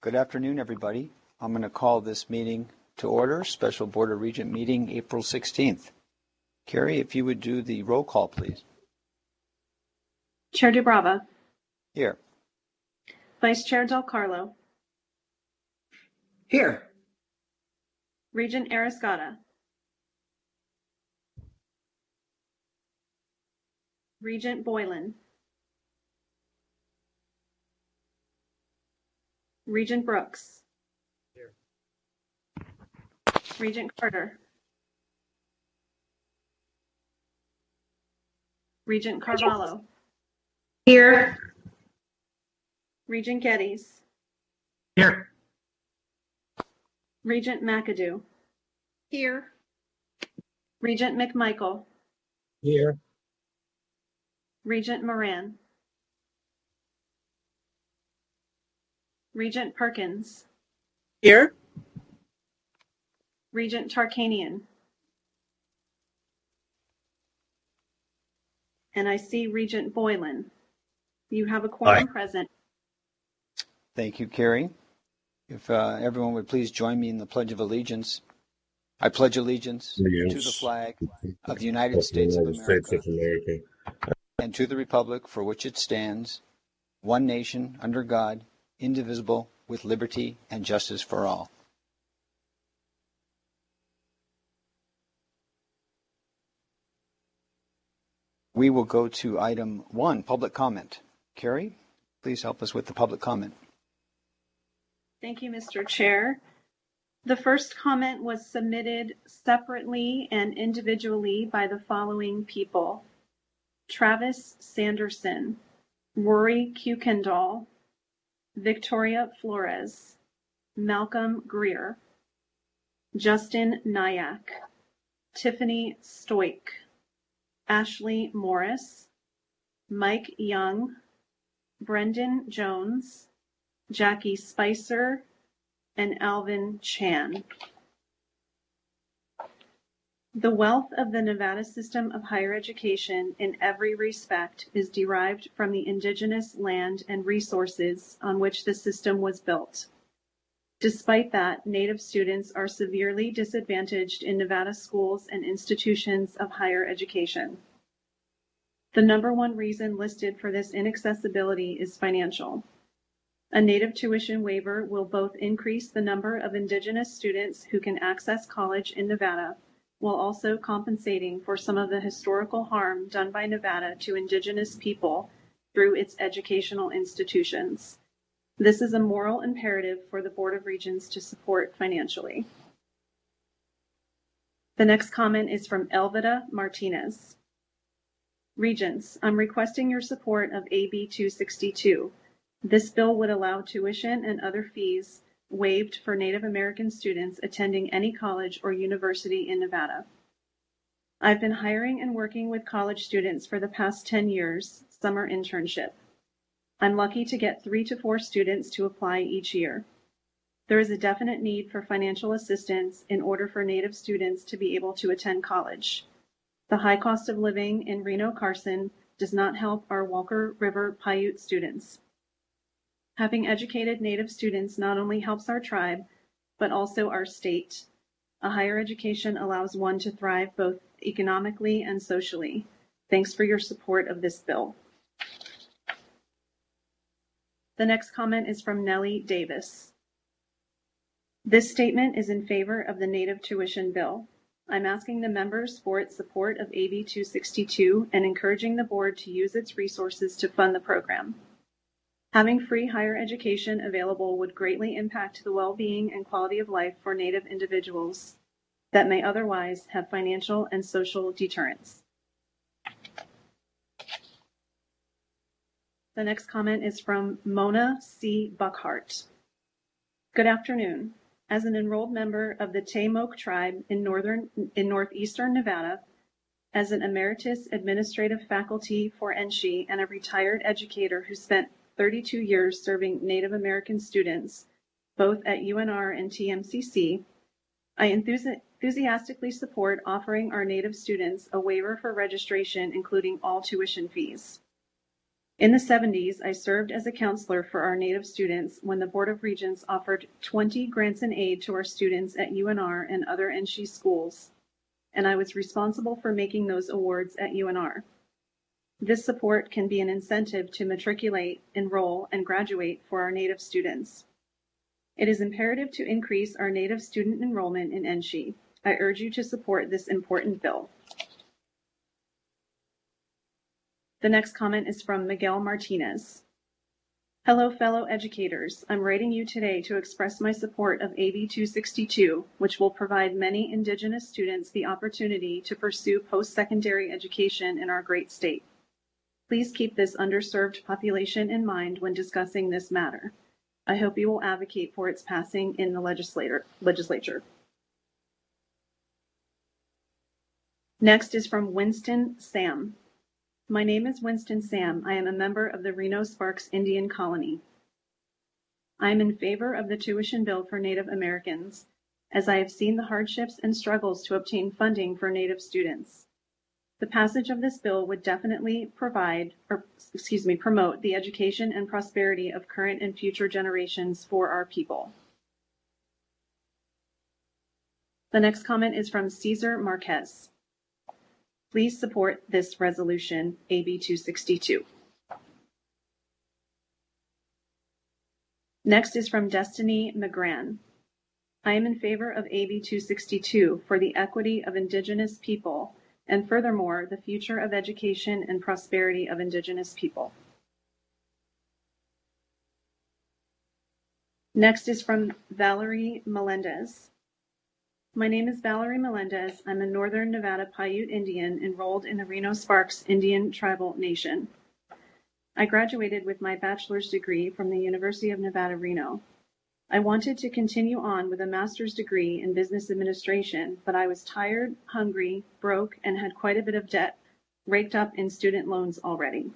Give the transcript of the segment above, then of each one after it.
Good afternoon, everybody. I'm going to call this meeting to order, Special Board of Regent meeting, April 16th. Carrie, if you would do the roll call, please. Chair Dubrava. Here. Vice Chair Del Carlo. Here. Regent Ariscotta. Regent Boylan. Regent Brooks. Here. Regent Carter. Regent Carvalho. Here. Regent Geddes. Here. Regent McAdoo. Here. Regent McMichael. Here. Regent Moran. Regent Perkins. Here. Regent Tarkanian. And I see Regent Boylan. You have a quorum present. Thank you, Carrie. If everyone would please join me in the Pledge of Allegiance. I pledge allegiance to the flag of the United States of America and to the republic for which it stands, one nation, under God, indivisible, with liberty and justice for all. We will go to item 1, public comment. Carrie, please help us with the public comment. Thank you, Mr. Chair. The first comment was submitted separately and individually by the following people: Travis Sanderson, Rory Kuykendall, Victoria Flores, Malcolm Greer, Justin Nyack, Tiffany Stoik, Ashley Morris, Mike Young, Brendan Jones, Jackie Spicer, and Alvin Chan. The wealth of the Nevada system of higher education in every respect is derived from the indigenous land and resources on which the system was built. Despite that, Native students are severely disadvantaged in Nevada schools and institutions of higher education. The number one reason listed for this inaccessibility is financial. A Native tuition waiver will both increase the number of Indigenous students who can access college in Nevada, while also compensating for some of the historical harm done by Nevada to Indigenous people through its educational institutions. This is a moral imperative for the Board of Regents to support financially. The next comment is from Elvida Martinez. Regents, I'm requesting your support of AB 262. This bill would allow tuition and other fees waived for Native American students attending any college or university in Nevada. I've been hiring and working with college students for the past 10 years, summer internship. I'm lucky to get 3 to 4 students to apply each year. There is a definite need for financial assistance in order for Native students to be able to attend college. The high cost of living in Reno-Carson does not help our Walker River Paiute students. Having educated Native students not only helps our tribe, but also our state. A higher education allows one to thrive both economically and socially. Thanks for your support of this bill. The next comment is from Nellie Davis. This statement is in favor of the Native tuition bill. I'm asking the members for its support of AB 262 and encouraging the board to use its resources to fund the program. Having free higher education available would greatly impact the well-being and quality of life for Native individuals that may otherwise have financial and social deterrents. The next comment is from Mona C. Buckhart. Good afternoon. As an enrolled member of the Taymok tribe in northeastern Nevada, as an emeritus administrative faculty for NSHE and a retired educator who spent 32 years serving Native American students, both at UNR and TMCC, I enthusiastically support offering our Native students a waiver for registration, including all tuition fees. In the 70s, I served as a counselor for our Native students when the Board of Regents offered 20 grants and aid to our students at UNR and other NSHE schools, and I was responsible for making those awards at UNR. This support can be an incentive to matriculate, enroll, and graduate for our Native students. It is imperative to increase our Native student enrollment in NSHE. I urge you to support this important bill. The next comment is from Miguel Martinez. Hello, fellow educators. I'm writing you today to express my support of AB 262, which will provide many Indigenous students the opportunity to pursue post-secondary education in our great state. Please keep this underserved population in mind when discussing this matter. I hope you will advocate for its passing in the legislature. Next is from Winston Sam. My name is Winston Sam. I am a member of the Reno Sparks Indian Colony. I am in favor of the tuition bill for Native Americans, as I have seen the hardships and struggles to obtain funding for Native students. The passage of this bill would definitely promote the education and prosperity of current and future generations for our people. The next comment is from Cesar Marquez. Please support this resolution, AB 262. Next is from Destiny McGran. I am in favor of AB 262 for the equity of Indigenous people and furthermore, the future of education and prosperity of Indigenous people. Next is from Valerie Melendez. My name is Valerie Melendez. I'm a Northern Nevada Paiute Indian enrolled in the Reno Sparks Indian Tribal Nation. I graduated with my bachelor's degree from the University of Nevada, Reno. I wanted to continue on with a master's degree in business administration, but I was tired, hungry, broke, and had quite a bit of debt raked up in student loans already.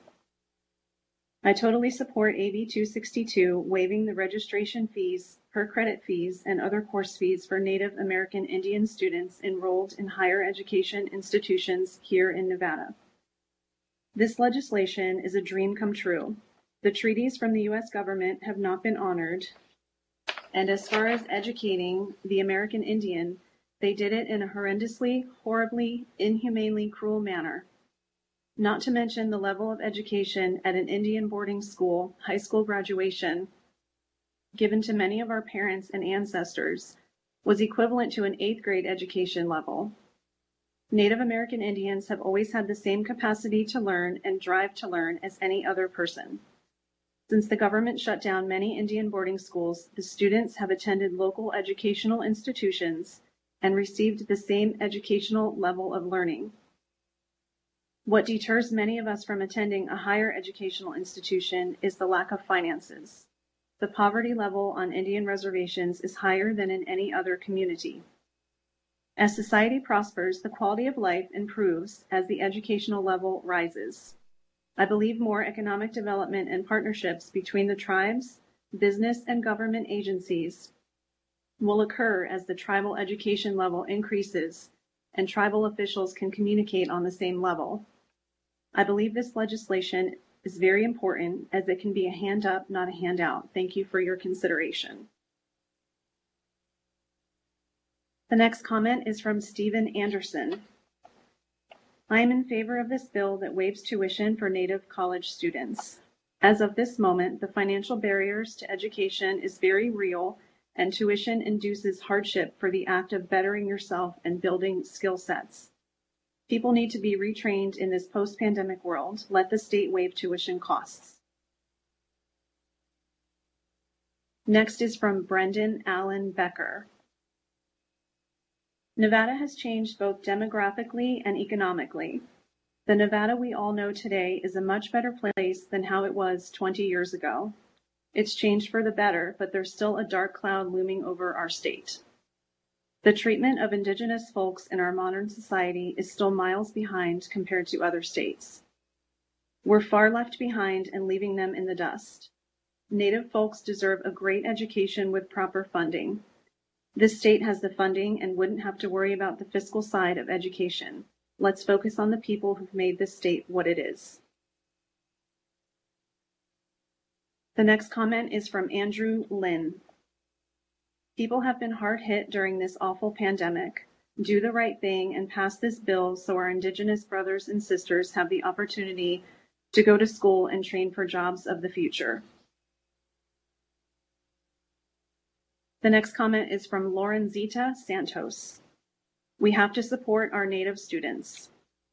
I totally support AB 262 waiving the registration fees, per credit fees, and other course fees for Native American Indian students enrolled in higher education institutions here in Nevada. This legislation is a dream come true. The treaties from the U.S. government have not been honored. And as far as educating the American Indian, they did it in a horrendously, horribly, inhumanely cruel manner. Not to mention the level of education at an Indian boarding school, high school graduation, given to many of our parents and ancestors, was equivalent to an 8th grade education level. Native American Indians have always had the same capacity to learn and drive to learn as any other person. Since the government shut down many Indian boarding schools, the students have attended local educational institutions and received the same educational level of learning. What deters many of us from attending a higher educational institution is the lack of finances. The poverty level on Indian reservations is higher than in any other community. As society prospers, the quality of life improves as the educational level rises. I believe more economic development and partnerships between the tribes, business, and government agencies will occur as the tribal education level increases and tribal officials can communicate on the same level. I believe this legislation is very important as it can be a hand up, not a handout. Thank you for your consideration. The next comment is from Stephen Anderson. I am in favor of this bill that waives tuition for Native college students. As of this moment, the financial barriers to education is very real, and tuition induces hardship for the act of bettering yourself and building skill sets. People need to be retrained in this post-pandemic world. Let the state waive tuition costs. Next is from Brendan Allen Becker. Nevada has changed both demographically and economically. The Nevada we all know today is a much better place than how it was 20 years ago. It's changed for the better, but there's still a dark cloud looming over our state. The treatment of Indigenous folks in our modern society is still miles behind compared to other states. We're far left behind and leaving them in the dust. Native folks deserve a great education with proper funding. This state has the funding and wouldn't have to worry about the fiscal side of education. Let's focus on the people who've made this state what it is. The next comment is from Andrew Lynn. People have been hard hit during this awful pandemic. Do the right thing and pass this bill so our Indigenous brothers and sisters have the opportunity to go to school and train for jobs of the future. The next comment is from Lorenzita Santos. We have to support our Native students.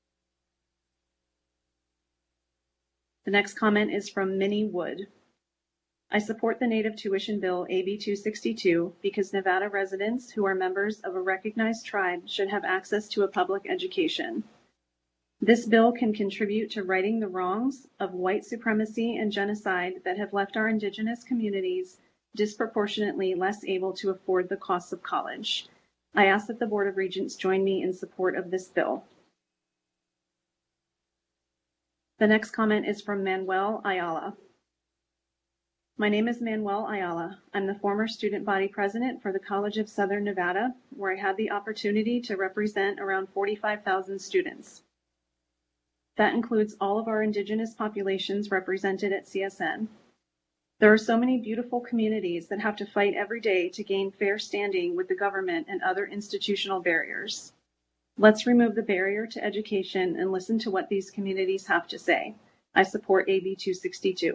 The next comment is from Minnie Wood. I support the Native Tuition Bill AB 262 because Nevada residents who are members of a recognized tribe should have access to a public education. This bill can contribute to righting the wrongs of white supremacy and genocide that have left our Indigenous communities disproportionately less able to afford the costs of college. I ask that the Board of Regents join me in support of this bill. The next comment is from Manuel Ayala. My name is Manuel Ayala. I'm the former student body president for the College of Southern Nevada, where I had the opportunity to represent around 45,000 students. That includes all of our Indigenous populations represented at CSN. There are so many beautiful communities that have to fight every day to gain fair standing with the government and other institutional barriers. Let's remove the barrier to education and listen to what these communities have to say. I support AB 262.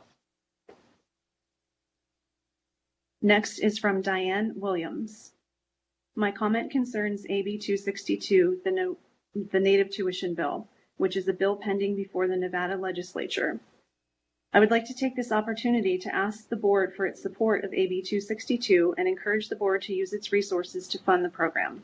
Next is from Diane Williams. My comment concerns AB 262, the Native Tuition Bill, which is a bill pending before the Nevada legislature. I would like to take this opportunity to ask the board for its support of AB 262 and encourage the board to use its resources to fund the program.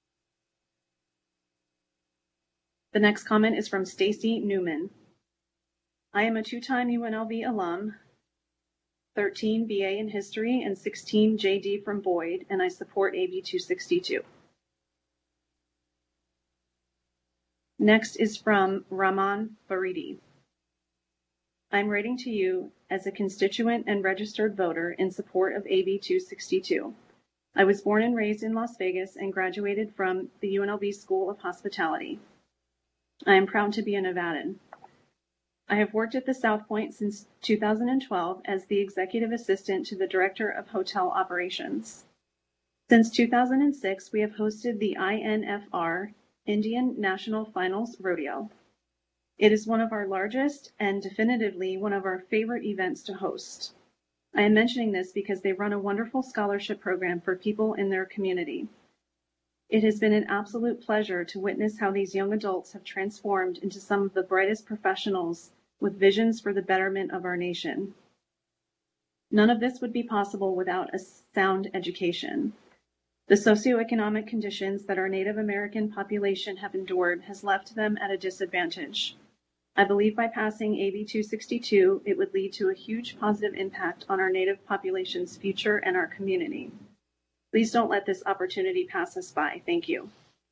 The next comment is from Stacy Newman. I am a two-time UNLV alum, 13 BA in History and 16 JD from Boyd, and I support AB 262. Next is from Rahman Faridi. I'm writing to you as a constituent and registered voter in support of AB 262. I was born and raised in Las Vegas and graduated from the UNLV School of Hospitality. I am proud to be a Nevadan. I have worked at the South Point since 2012 as the executive assistant to the director of hotel operations. Since 2006, we have hosted the INFR, Indian National Finals Rodeo. It is one of our largest and definitively one of our favorite events to host. I am mentioning this because they run a wonderful scholarship program for people in their community. It has been an absolute pleasure to witness how these young adults have transformed into some of the brightest professionals with visions for the betterment of our nation. None of this would be possible without a sound education. The socioeconomic conditions that our Native American population have endured has left them at a disadvantage. I believe by passing AB 262, it would lead to a huge positive impact on our Native population's future and our community. Please don't let this opportunity pass us by. Thank you.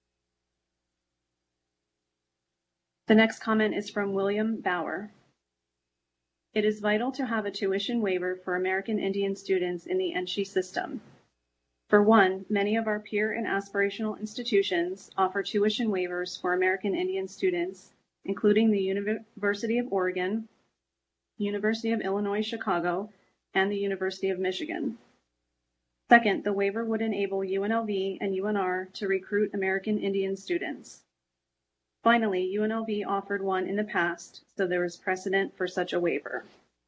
The next comment is from William Bauer. It is vital to have a tuition waiver for American Indian students in the NSHE system. For one, many of our peer and aspirational institutions offer tuition waivers for American Indian students, including the University of Oregon, University of Illinois Chicago, and the University of Michigan. Second, the waiver would enable UNLV and UNR to recruit American Indian students. Finally, UNLV offered one in the past, so there is precedent for such a waiver.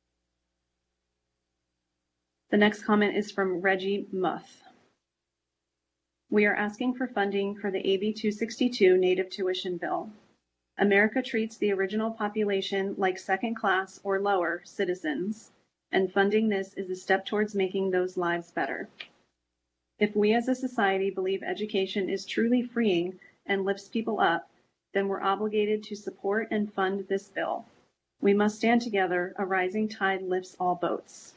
The next comment is from Reggie Muth. We are asking for funding for the AB 262 Native Tuition Bill. America treats the original population like second-class or lower citizens, and funding this is a step towards making those lives better. If we as a society believe education is truly freeing and lifts people up, then we're obligated to support and fund this bill. We must stand together. A rising tide lifts all boats.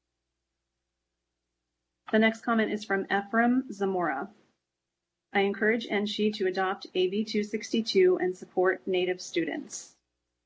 The next comment is from Ephraim Zamora. I encourage NSHE to adopt AB 262 and support Native students.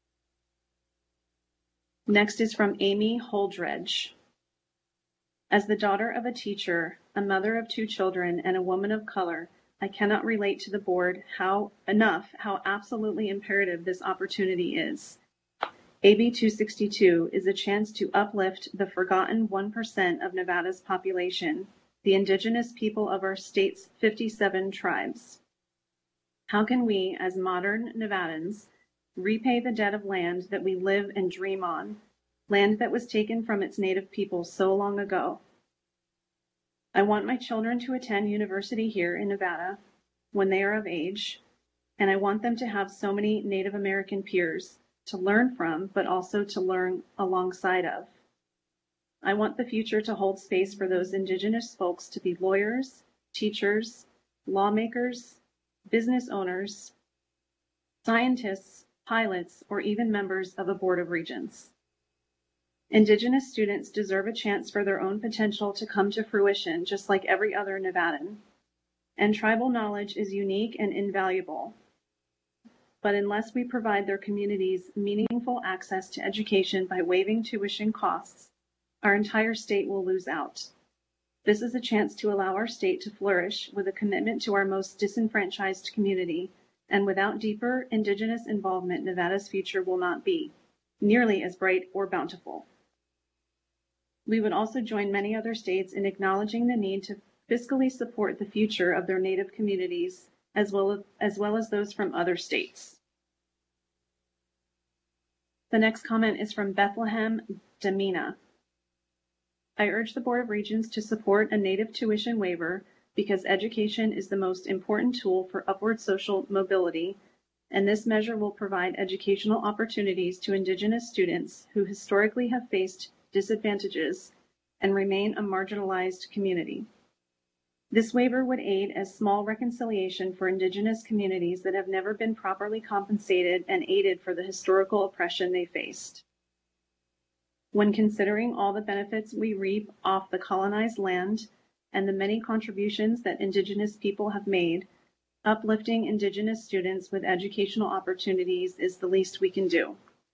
Next is from Amy Holdredge. As the daughter of a teacher, a mother of 2 children, and a woman of color, I cannot relate to the board how absolutely imperative this opportunity is. AB 262 is a chance to uplift the forgotten 1% of Nevada's population, the indigenous people of our state's 57 tribes. How can we, as modern Nevadans, repay the debt of land that we live and dream on, land that was taken from its native people so long ago? I want my children to attend university here in Nevada when they are of age, and I want them to have so many Native American peers to learn from, but also to learn alongside of. I want the future to hold space for those indigenous folks to be lawyers, teachers, lawmakers, business owners, scientists, pilots, or even members of a board of regents. Indigenous students deserve a chance for their own potential to come to fruition, just like every other Nevadan. And tribal knowledge is unique and invaluable. But unless we provide their communities meaningful access to education by waiving tuition costs, our entire state will lose out. This is a chance to allow our state to flourish with a commitment to our most disenfranchised community, and without deeper Indigenous involvement, Nevada's future will not be nearly as bright or bountiful. We would also join many other states in acknowledging the need to fiscally support the future of their Native communities, as well as those from other states. The next comment is from Bethlehem Damina. I urge the Board of Regents to support a Native tuition waiver because education is the most important tool for upward social mobility, and this measure will provide educational opportunities to Indigenous students who historically have faced disadvantages and remain a marginalized community. This waiver would aid as small reconciliation for Indigenous communities that have never been properly compensated and aided for the historical oppression they faced. When considering all the benefits we reap off the colonized land and the many contributions that Indigenous people have made, uplifting Indigenous students with educational opportunities is the least we can do.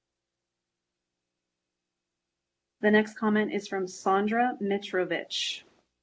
The next comment is from Sandra Mitrovich.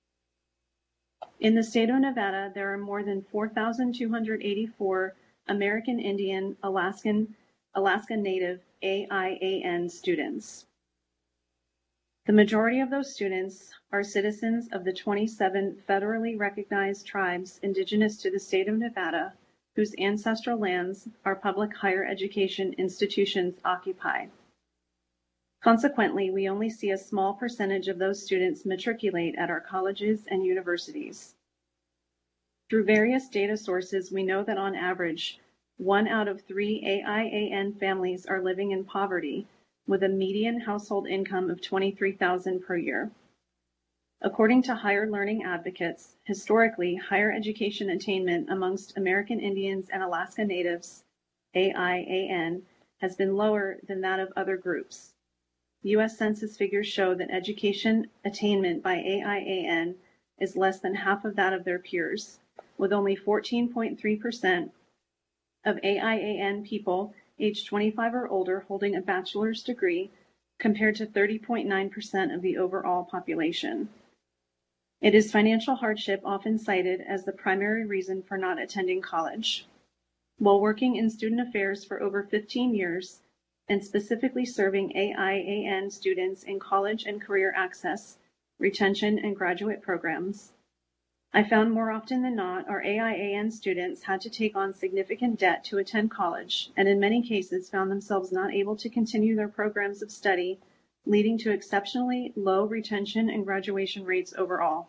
In the state of Nevada, there are more than 4,284 American Indian, Alaska Native AIAN students. The majority of those students are citizens of the 27 federally recognized tribes indigenous to the state of Nevada, whose ancestral lands our public higher education institutions occupy. Consequently, we only see a small percentage of those students matriculate at our colleges and universities. Through various data sources, we know that on average, 1 out of 3 AIAN families are living in poverty, with a median household income of $23,000 per year. According to Higher Learning Advocates, historically, higher education attainment amongst American Indians and Alaska Natives, AIAN, has been lower than that of other groups. U.S. Census figures show that education attainment by AIAN is less than half of that of their peers, with only 14.3% of AIAN people aged 25 or older holding a bachelor's degree, compared to 30.9% of the overall population. It is financial hardship often cited as the primary reason for not attending college. While working in student affairs for over 15 years, and specifically serving AIAN students in college and career access, retention, and graduate programs, I found more often than not our AIAN students had to take on significant debt to attend college, and in many cases found themselves not able to continue their programs of study, leading to exceptionally low retention and graduation rates overall.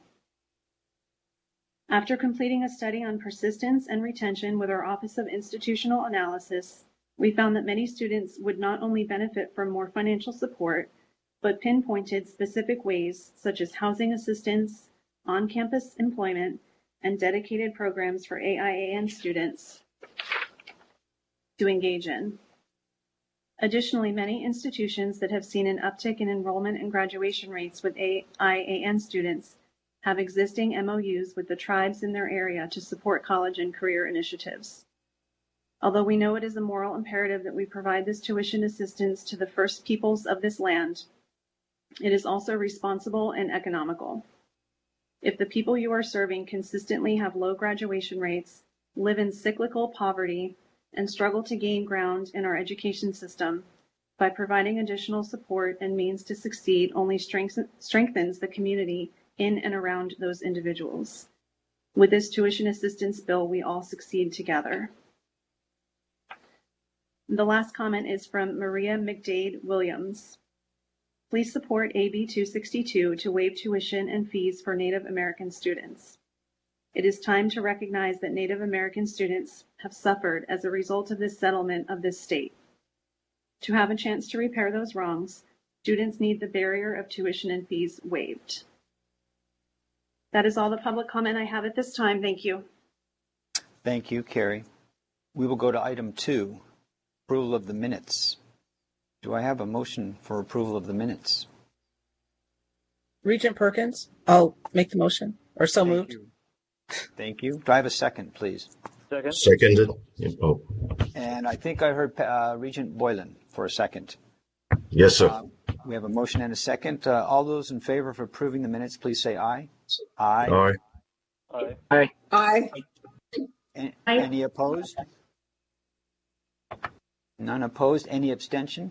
After completing a study on persistence and retention with our Office of Institutional Analysis, we found that many students would not only benefit from more financial support, but pinpointed specific ways such as housing assistance, on-campus employment, and dedicated programs for AIAN students to engage in. Additionally, many institutions that have seen an uptick in enrollment and graduation rates with AIAN students have existing MOUs with the tribes in their area to support college and career initiatives. Although we know it is a moral imperative that we provide this tuition assistance to the first peoples of this land, it is also responsible and economical. If the people you are serving consistently have low graduation rates, live in cyclical poverty, and struggle to gain ground in our education system, by providing additional support and means to succeed only strengthens the community in and around those individuals. With this tuition assistance bill, we all succeed together. The last comment is from Maria McDade Williams. Please support AB 262 to waive tuition and fees for Native American students. It is time to recognize that Native American students have suffered as a result of this settlement of this state. To have a chance to repair those wrongs, students need the barrier of tuition and fees waived. That is all the public comment I have at this time. Thank you. Thank you, Carrie. We will go to item 2, approval of the minutes. Do I have a motion for approval of the minutes? Regent Perkins, I'll make the motion, or so Thank moved. you. Thank you. Do I have a second, please? Second. Seconded. Oh, And I think I heard Regent Boylan for a second. yes, sir. We have a motion and a second. All those in favor of approving the minutes, please say aye. Aye. Aye. Aye. Aye. Any opposed? None opposed. Any abstention?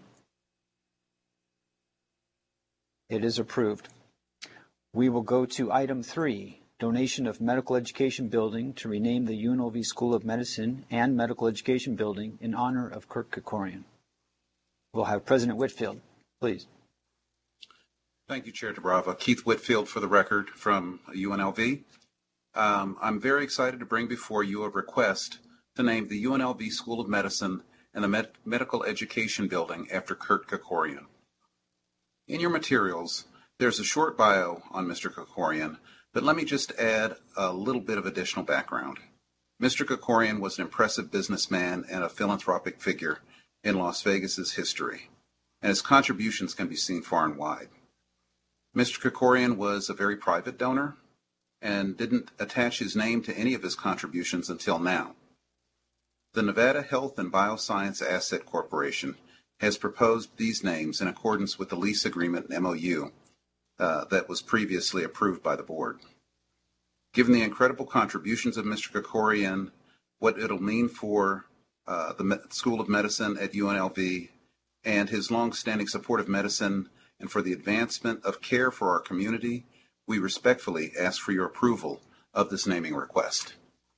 It is approved. We will go to item 3, donation of medical education building to rename the UNLV School of Medicine and Medical Education Building in honor of Kirk Kerkorian. We'll have President Whitfield, please. Thank you, Chair DeBrava. Keith Whitfield for the record from UNLV. I'm very excited to bring before you a request to name the UNLV School of Medicine and the Medical Education Building after Kirk Kerkorian. In your materials, there's a short bio on Mr. Kerkorian, but let me just add a little bit of additional background. Mr. Kerkorian was an impressive businessman and a philanthropic figure in Las Vegas's history, and his contributions can be seen far and wide. Mr. Kerkorian was a very private donor and didn't attach his name to any of his contributions until now. The Nevada Health and Bioscience Asset Corporation has proposed these names in accordance with the lease agreement and MOU that was previously approved by the board. Given the incredible contributions of Mr. Kerkorian, what it'll mean for the School of Medicine at UNLV, and his long-standing support of medicine and for the advancement of care for our community, we respectfully ask for your approval of this naming request.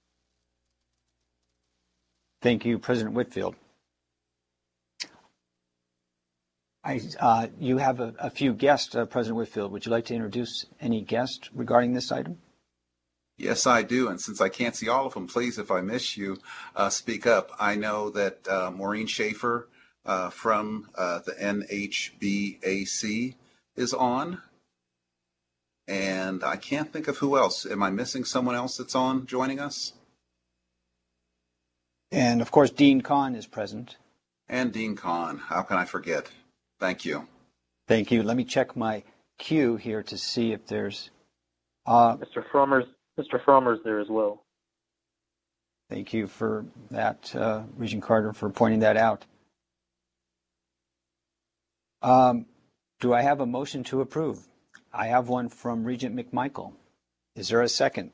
Thank you, President Whitfield. You have a few guests, President Whitfield. Would you like to introduce any guests regarding this item? Yes, I do. And since I can't see all of them, please, if I miss you, speak up. I know that Maureen Schaefer from the NHBAC is on. And I can't think of who else. Am I missing someone else that's on joining us? And, of course, Dean Kahn is present. And Dean Kahn. How can I forget? Thank you. Thank you. Let me check my queue here to see if there's... Mr. Frommer's there as well. Thank you for that, Regent Carter, for pointing that out. Do I have a motion to approve? I have one from Regent McMichael. Is there a second?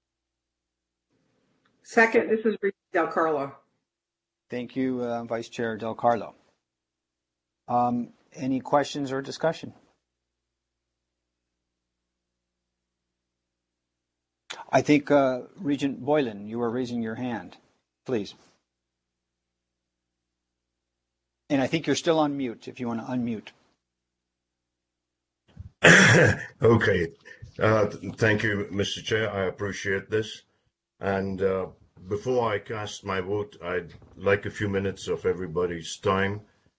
Second, this is Regent Del Carlo. Thank you, Vice Chair Del Carlo. Any questions or discussion? I think Regent Boylan, you are raising your hand. Please. And I think you're still on mute if you want to unmute. Okay. Thank you, Mr. Chair. I appreciate this. And before I cast my vote, I'd like a few minutes of everybody's time.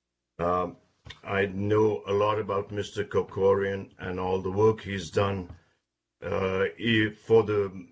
I know a lot about Mr. Kerkorian and all the work he's done for the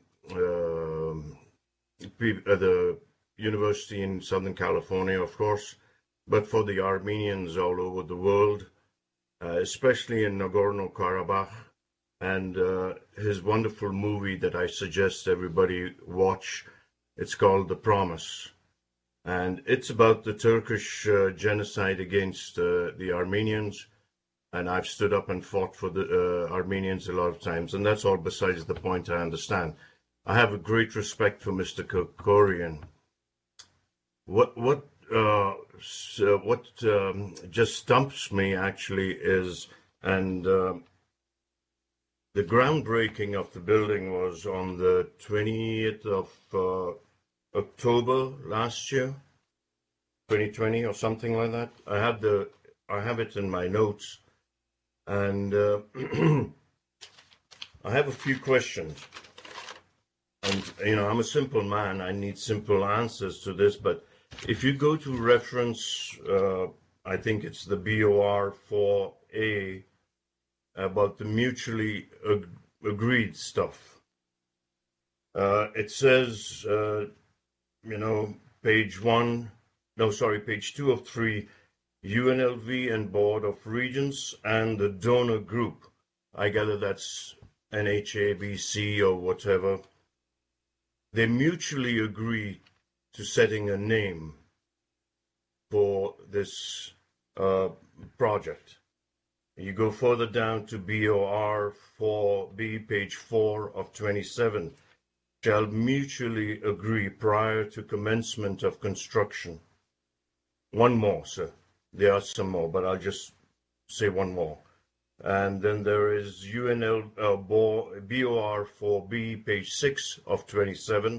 university in Southern California, of course, but for the Armenians all over the world, especially in Nagorno-Karabakh, and his wonderful movie that I suggest everybody watch. It's called The Promise. And it's about the Turkish genocide against the Armenians. And I've stood up and fought for the Armenians a lot of times. And that's all besides the point, I understand. I have a great respect for Mr. Kerkorian. What just stumps me actually is, and the groundbreaking of the building was on the 20th of October last year, 2020 or something like that. I have it in my notes, and I have a few questions. And I'm a simple man. I need simple answers to this. But if you go to reference, I think it's the BOR 4A about the mutually agreed stuff. It says, page 2 of 3, UNLV and Board of Regents and the donor group. I gather that's NHABC or whatever. They mutually agree to setting a name for this project. You go further down to BOR 4B, page 4 of 27, shall mutually agree prior to commencement of construction. One more, sir. There are some more, but I'll just say one more. And then there is BOR 4B, page 6 of 27.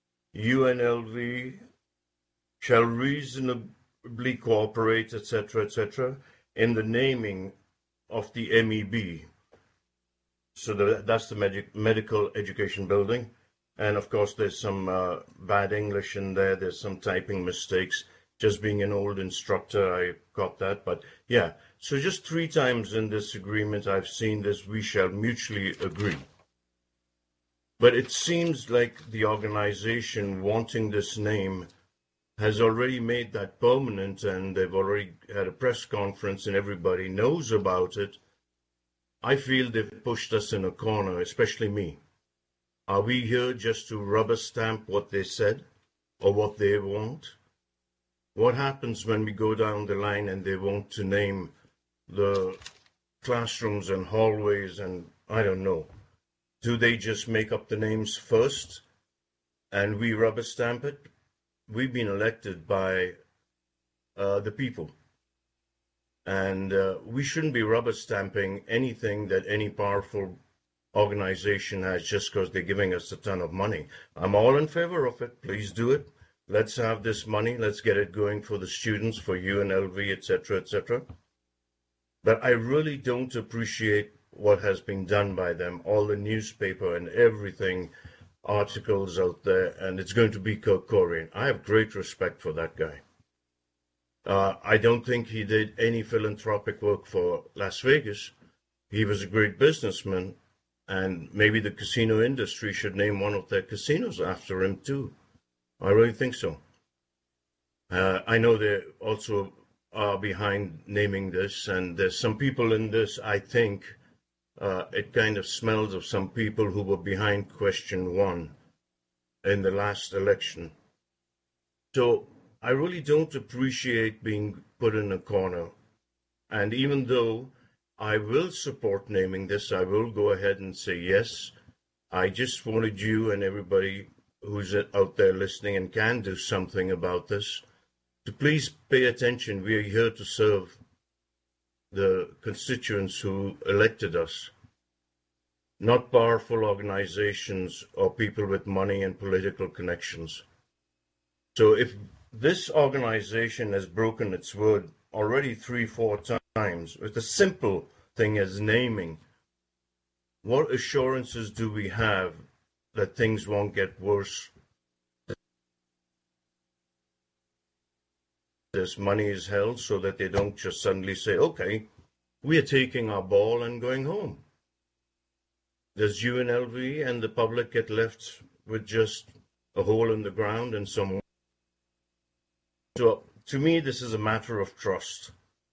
UNLV shall reasonably cooperate, etc., in the naming of the MEB. So that's the medical education building. And of course, there's some bad English in there. There's some typing mistakes. Just being an old instructor, I got that. But yeah, so just 3 times in this agreement, I've seen this, we shall mutually agree. But it seems like the organization wanting this name has already made that permanent, and they've already had a press conference and everybody knows about it. I feel they've pushed us in a corner, especially me. Are we here just to rubber stamp what they said or what they want? What happens when we go down the line and they want to name the classrooms and hallways and I don't know? Do they just make up the names first and we rubber stamp it? We've been elected by the people. And we shouldn't be rubber stamping anything that any powerful organization has just because they're giving us a ton of money. I'm all in favor of it. Please do it. Let's have this money. Let's get it going for the students, for UNLV, etc. But I really don't appreciate what has been done by them, all the newspaper and everything, articles out there, and it's going to be Kerkorian. I have great respect for that guy. I don't think he did any philanthropic work for Las Vegas. He was a great businessman, and maybe the casino industry should name one of their casinos after him too. I really think so. I know they also are behind naming this, and there's some people in this, I think, it kind of smells of some people who were behind question 1 in the last election. So I really don't appreciate being put in a corner. And even though I will support naming this, I will go ahead and say yes. I just wanted you and everybody who's out there listening and can do something about this to please pay attention. We are here to serve the constituents who elected us, not powerful organizations or people with money and political connections. So if this organization has broken its word already 3-4 times with a simple thing as naming, what assurances do we have that things won't get worse? This money is held so that they don't just suddenly say, okay, we are taking our ball and going home. Does UNLV and the public get left with just a hole in the ground and some? So to me, this is a matter of trust.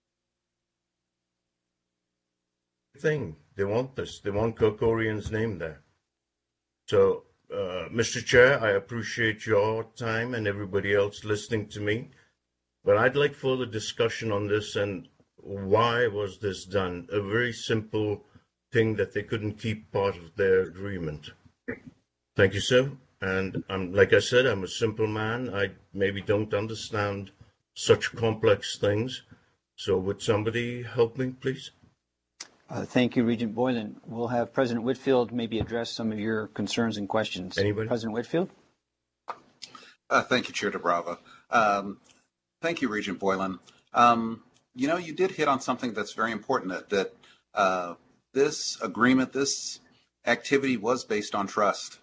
They want this. They want Kerkorian's name there. So, Mr. Chair, I appreciate your time and everybody else listening to me, but I'd like further discussion on this and why was this done? A very simple thing that they couldn't keep part of their agreement. Thank you, sir. And like I said, I'm a simple man. I maybe don't understand such complex things. So would somebody help me, please? Thank you, Regent Boylan. We'll have President Whitfield maybe address some of your concerns and questions. Anybody? President Whitfield? Thank you, Chair DeBrava. Thank you, Regent Boylan. You did hit on something that's very important, that this agreement, this activity was based on trust.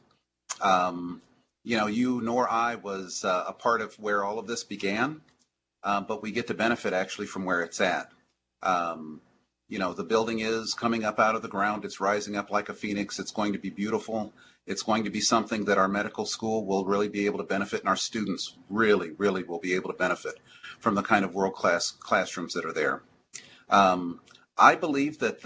You nor I was a part of where all of this began, but we get to benefit actually from where it's at. The building is coming up out of the ground. It's rising up like a phoenix. It's going to be beautiful. It's going to be something that our medical school will really be able to benefit, and our students really, really will be able to benefit from the kind of world-class classrooms that are there. I believe that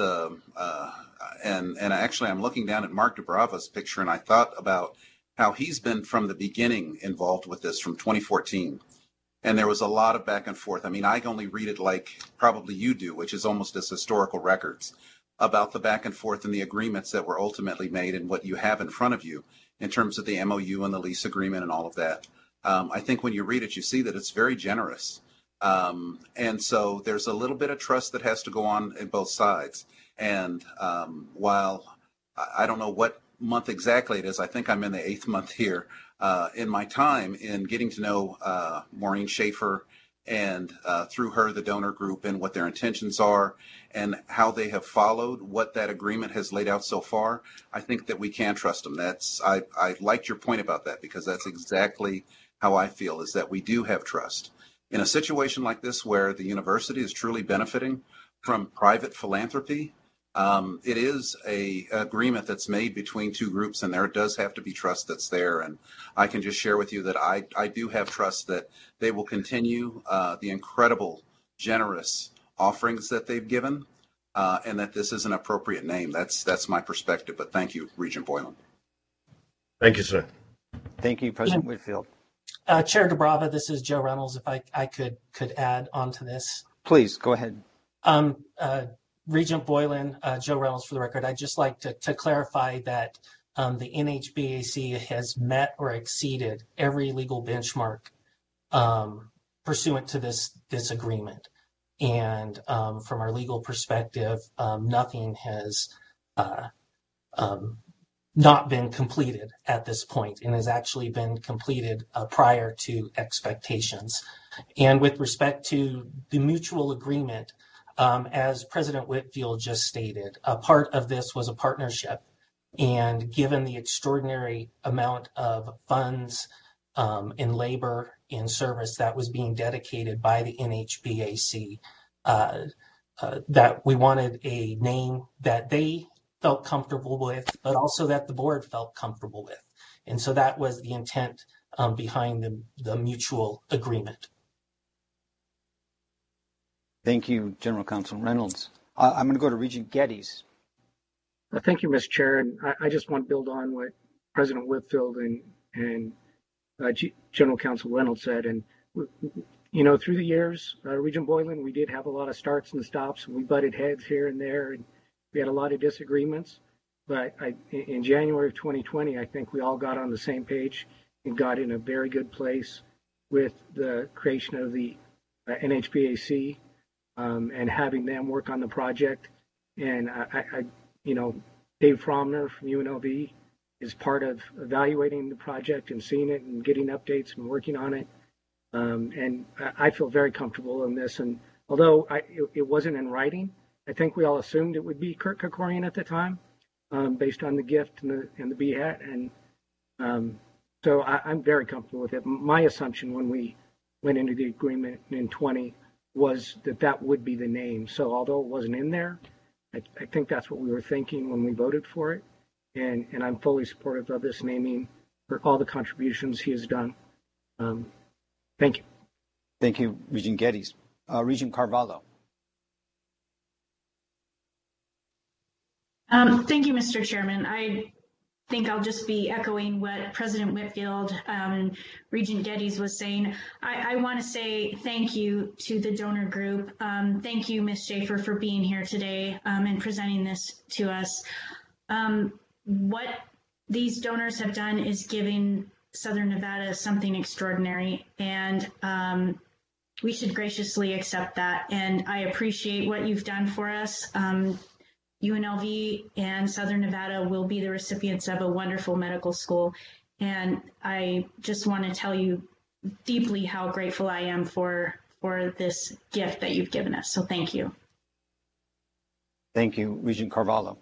and actually I'm looking down at Mark DeBrava's picture, and I thought about how he's been from the beginning involved with this from 2014. And there was a lot of back and forth. I mean, I only read it like probably you do, which is almost as historical records, about the back and forth and the agreements that were ultimately made and what you have in front of you in terms of the MOU and the lease agreement and all of that. I think when you read it, you see that it's very generous. And so there's a little bit of trust that has to go on in both sides. And while I don't know what month exactly it is, I think I'm in the 8th month here. In my time in getting to know Maureen Schaefer and through her, the donor group, and what their intentions are and how they have followed what that agreement has laid out so far, I think that we can trust them. I liked your point about that, because that's exactly how I feel, is that we do have trust. In a situation like this where the university is truly benefiting from private philanthropy, it is a agreement that's made between two groups, and there does have to be trust that's there. And I can just share with you that I do have trust that they will continue the incredible, generous offerings that they've given, and that this is an appropriate name. That's my perspective. But thank you, Regent Boylan. Thank you, sir. Thank you, President Whitfield. Chair DeBrava, this is Joe Reynolds. If I could add on to this. Please, go ahead. Regent Boylan, Joe Reynolds for the record. I'd just like to clarify that the NHBAC has met or exceeded every legal benchmark pursuant to this agreement. And from our legal perspective, nothing has not been completed at this point, and has actually been completed prior to expectations. And with respect to the mutual agreement, as President Whitfield just stated, a part of this was a partnership. And given the extraordinary amount of funds and labor and service that was being dedicated by the NHBAC, that we wanted a name that they felt comfortable with, but also that the board felt comfortable with. And so that was the intent behind the mutual agreement. Thank you, General Counsel Reynolds. I'm going to go to Regent Geddes. Thank you, Mr. Chair. And I just want to build on what President Whitfield and General Counsel Reynolds said. And, through the years, Regent Boylan, we did have a lot of starts and stops. We butted heads here and there, and we had a lot of disagreements. But in January of 2020, I think we all got on the same page and got in a very good place with the creation of the NHBAC. And having them work on the project. And Dave Fromner from UNLV is part of evaluating the project and seeing it and getting updates and working on it. And I feel very comfortable in this. And although it wasn't in writing, I think we all assumed it would be Kurt Kerkorian at the time, based on the gift and the BHAT. And so I'm very comfortable with it. My assumption when we went into the agreement in 20 was that would be the name. So although it wasn't in there, I think that's what we were thinking when we voted for it. And I'm fully supportive of this naming for all the contributions he has done. Thank you. Thank you, Regent Geddes. Regent Carvalho. Thank you, Mr. Chairman. I think I'll just be echoing what President Whitfield and Regent Geddes was saying. I want to say thank you to the donor group. Thank you, Ms. Schaefer, for being here today and presenting this to us. What these donors have done is giving Southern Nevada something extraordinary. And we should graciously accept that. And I appreciate what you've done for us. UNLV and Southern Nevada will be the recipients of a wonderful medical school. And I just want to tell you deeply how grateful I am for this gift that you've given us. So thank you. Thank you, Regent Carvalho.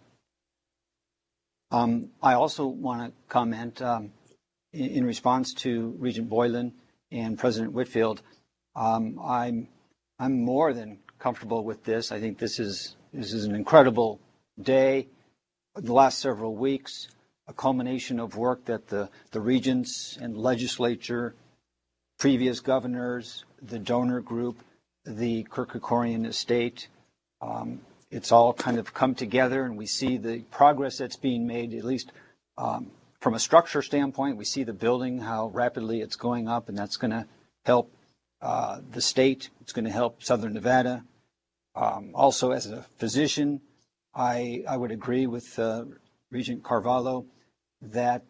I also want to comment in response to Regent Boylan and President Whitfield. I'm more than comfortable with this. I think this is an incredible day. The last several weeks, a culmination of work that the regents and legislature, previous governors, the donor group, the Kirk-Kerkorian estate, it's all kind of come together, and we see the progress that's being made, at least from a structure standpoint. We see the building, how rapidly it's going up, and that's going to help the state. It's going to help Southern Nevada. Also, as a physician, I would agree with Regent Carvalho that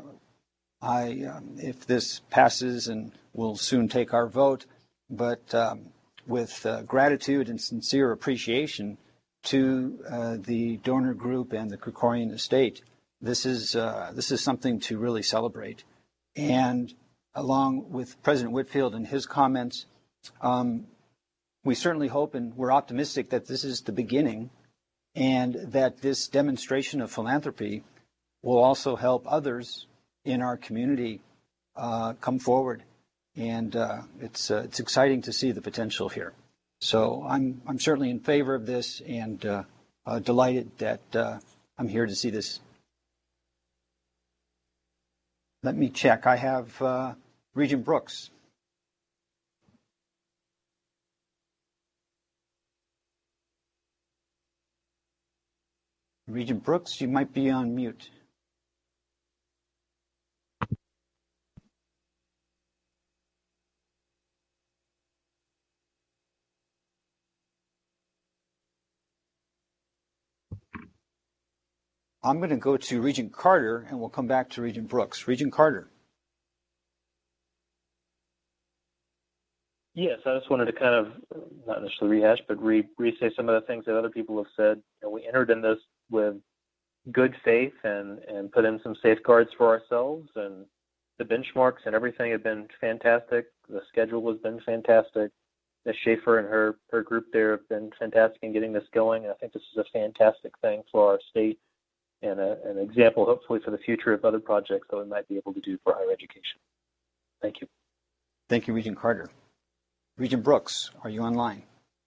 if this passes, and we'll soon take our vote, but with gratitude and sincere appreciation to the donor group and the Kerkorian estate, this is something to really celebrate. And along with President Whitfield and his comments, we certainly hope and we're optimistic that this is the beginning, and that this demonstration of philanthropy will also help others in our community come forward. And it's exciting to see the potential here. So I'm certainly in favor of this, and delighted that I'm here to see this. Let me check. I have Regent Brooks. Regent Brooks, you might be on mute. I'm going to go to Regent Carter, and we'll come back to Regent Brooks. Regent Carter. Yes, I just wanted to kind of, not necessarily rehash, but re-say some of the things that other people have said. You know, we entered in this with good faith and put in some safeguards for ourselves, and the benchmarks and everything have been fantastic. The schedule has been fantastic. Ms. Schaefer and her group there have been fantastic in getting this going. And I think this is a fantastic thing for our state, and an example, hopefully, for the future of other projects that we might be able to do for higher education. Thank you. Thank you, Regent Carter. Regent Brooks, are you online?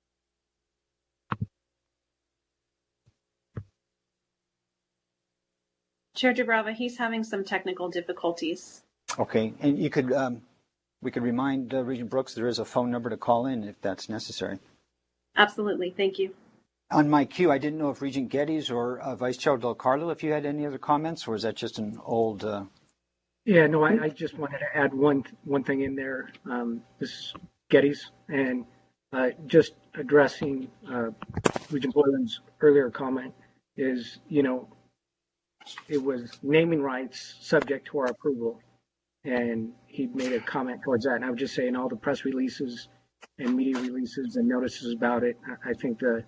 Chair DuBrava, he's having some technical difficulties. Okay, and you could, we could remind Regent Brooks there is a phone number to call in if that's necessary. Absolutely, thank you. On my cue, I didn't know if Regent Geddes or Vice Chair Del Carlo, if you had any other comments, or is that just an old? Yeah, no, I just wanted to add one thing in there. This is Geddes, and just addressing Regent Boylan's earlier comment is, you know, it was naming rights subject to our approval, and he made a comment towards that. And I would just say in all the press releases and media releases and notices about it, I think the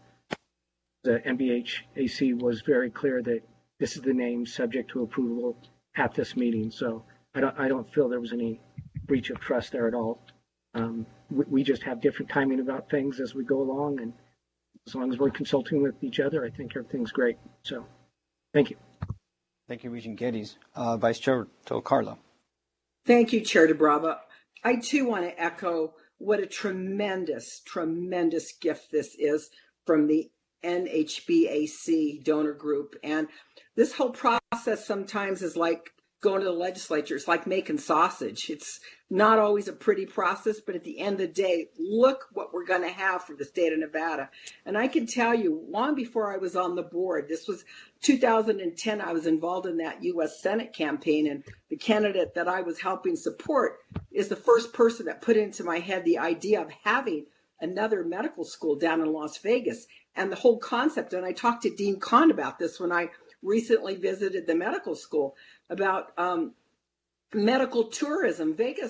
NBHAC was very clear that this is the name subject to approval at this meeting. So I don't feel there was any breach of trust there at all. We just have different timing about things as we go along, and as long as we're consulting with each other, I think everything's great. So thank you. Thank you, Regent Geddes. Vice Chair Del Carlo. Thank you, Chair DuBrava. I too want to echo what a tremendous, tremendous gift this is from the NHBAC donor group. And this whole process sometimes is like going to the legislature. It's like making sausage. It's not always a pretty process, but at the end of the day, look what we're going to have for the state of Nevada. And I can tell you, long before I was on the board, this was 2010, I was involved in that U.S. Senate campaign, and the candidate that I was helping support is the first person that put into my head the idea of having another medical school down in Las Vegas. And the whole concept, and I talked to Dean Kahn about this when I recently visited the medical school, about medical tourism. Vegas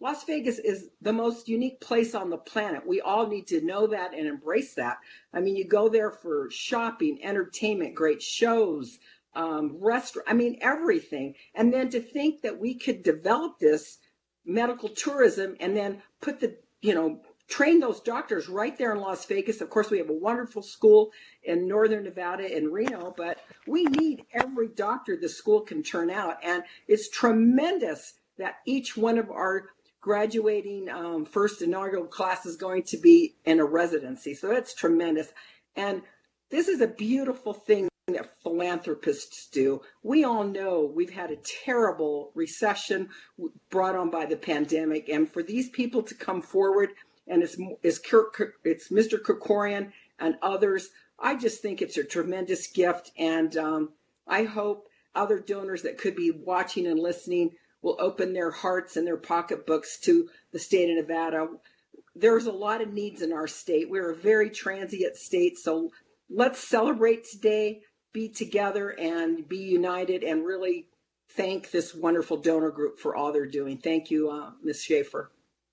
Las Vegas is the most unique place on the planet. We all need to know that and embrace that. I mean, you go there for shopping, entertainment, great shows, restaurant, I mean, everything. And then to think that we could develop this medical tourism and then put the, train those doctors right there in Las Vegas. Of course, we have a wonderful school in Northern Nevada in Reno, but we need every doctor the school can turn out. And it's tremendous that each one of our graduating first inaugural class is going to be in a residency. So that's tremendous. And this is a beautiful thing that philanthropists do. We all know we've had a terrible recession brought on by the pandemic. And for these people to come forward, and it's Mr. Krikorian and others, I just think it's a tremendous gift. And I hope other donors that could be watching and listening will open their hearts and their pocketbooks to the state of Nevada. There's a lot of needs in our state. We're a very transient state, so let's celebrate today, be together, and be united, and really thank this wonderful donor group for all they're doing. Thank you, Ms. Schaefer.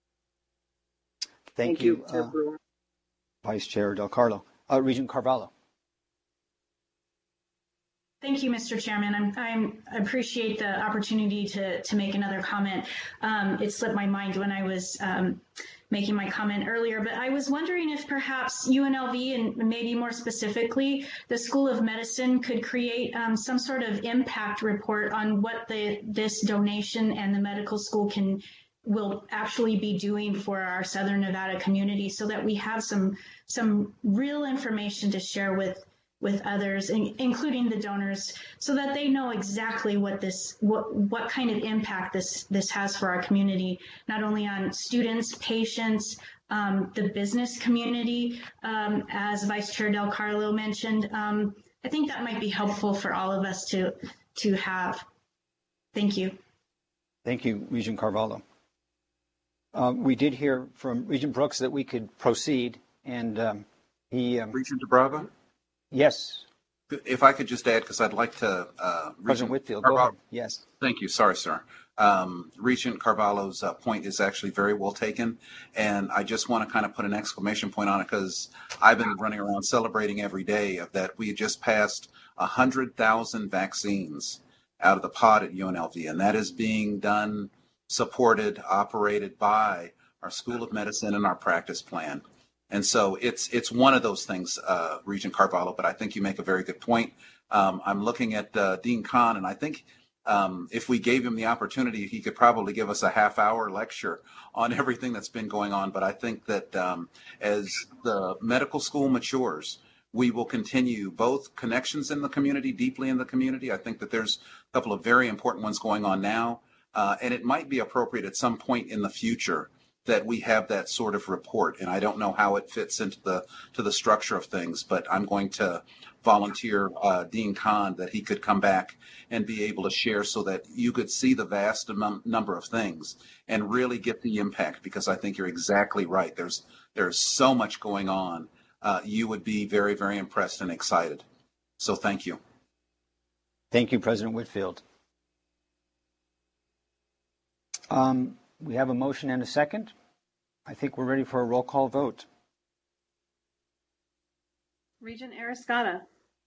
Thank you, Vice Chair Del Carlo. Regent Carvalho. Thank you, Mr. Chairman. I appreciate the opportunity to make another comment. It slipped my mind when I was making my comment earlier, but I was wondering if perhaps UNLV, and maybe more specifically, the School of Medicine, could create some sort of impact report on what this donation and the medical school will actually be doing for our Southern Nevada community, so that we have some real information to share with others, including the donors, so that they know exactly what kind of impact this has for our community, not only on students, patients, the business community, as Vice Chair Del Carlo mentioned. I think that might be helpful for all of us to have. Thank you. Thank you, Regent Carvalho. We did hear from Regent Brooks that we could proceed, and he... Regent DeBrava? Yes. If I could just add, because I'd like to... President Whitfield, go ahead. Yes. Thank you. Sorry, sir. Regent Carvalho's point is actually very well taken, and I just want to kind of put an exclamation point on it, because I've been running around celebrating every day of that we just passed 100,000 vaccines out of the pod at UNLV, and that is being done, supported, operated by our School of Medicine and our practice plan. And so it's one of those things, Regent Carvalho, but I think you make a very good point. I'm looking at Dean Kahn, and I think if we gave him the opportunity, he could probably give us a half-hour lecture on everything that's been going on. But I think that as the medical school matures, we will continue both connections in the community, deeply in the community. I think that there's a couple of very important ones going on now, and it might be appropriate at some point in the future that we have that sort of report. And I don't know how it fits into the structure of things, but I'm going to volunteer Dean Kahn that he could come back and be able to share, so that you could see the vast number of things and really get the impact, because I think you're exactly right. There's so much going on. You would be very, very impressed and excited. So thank you. Thank you, President Whitfield. We have a motion and a second. I think we're ready for a roll call vote. Regent Arascata.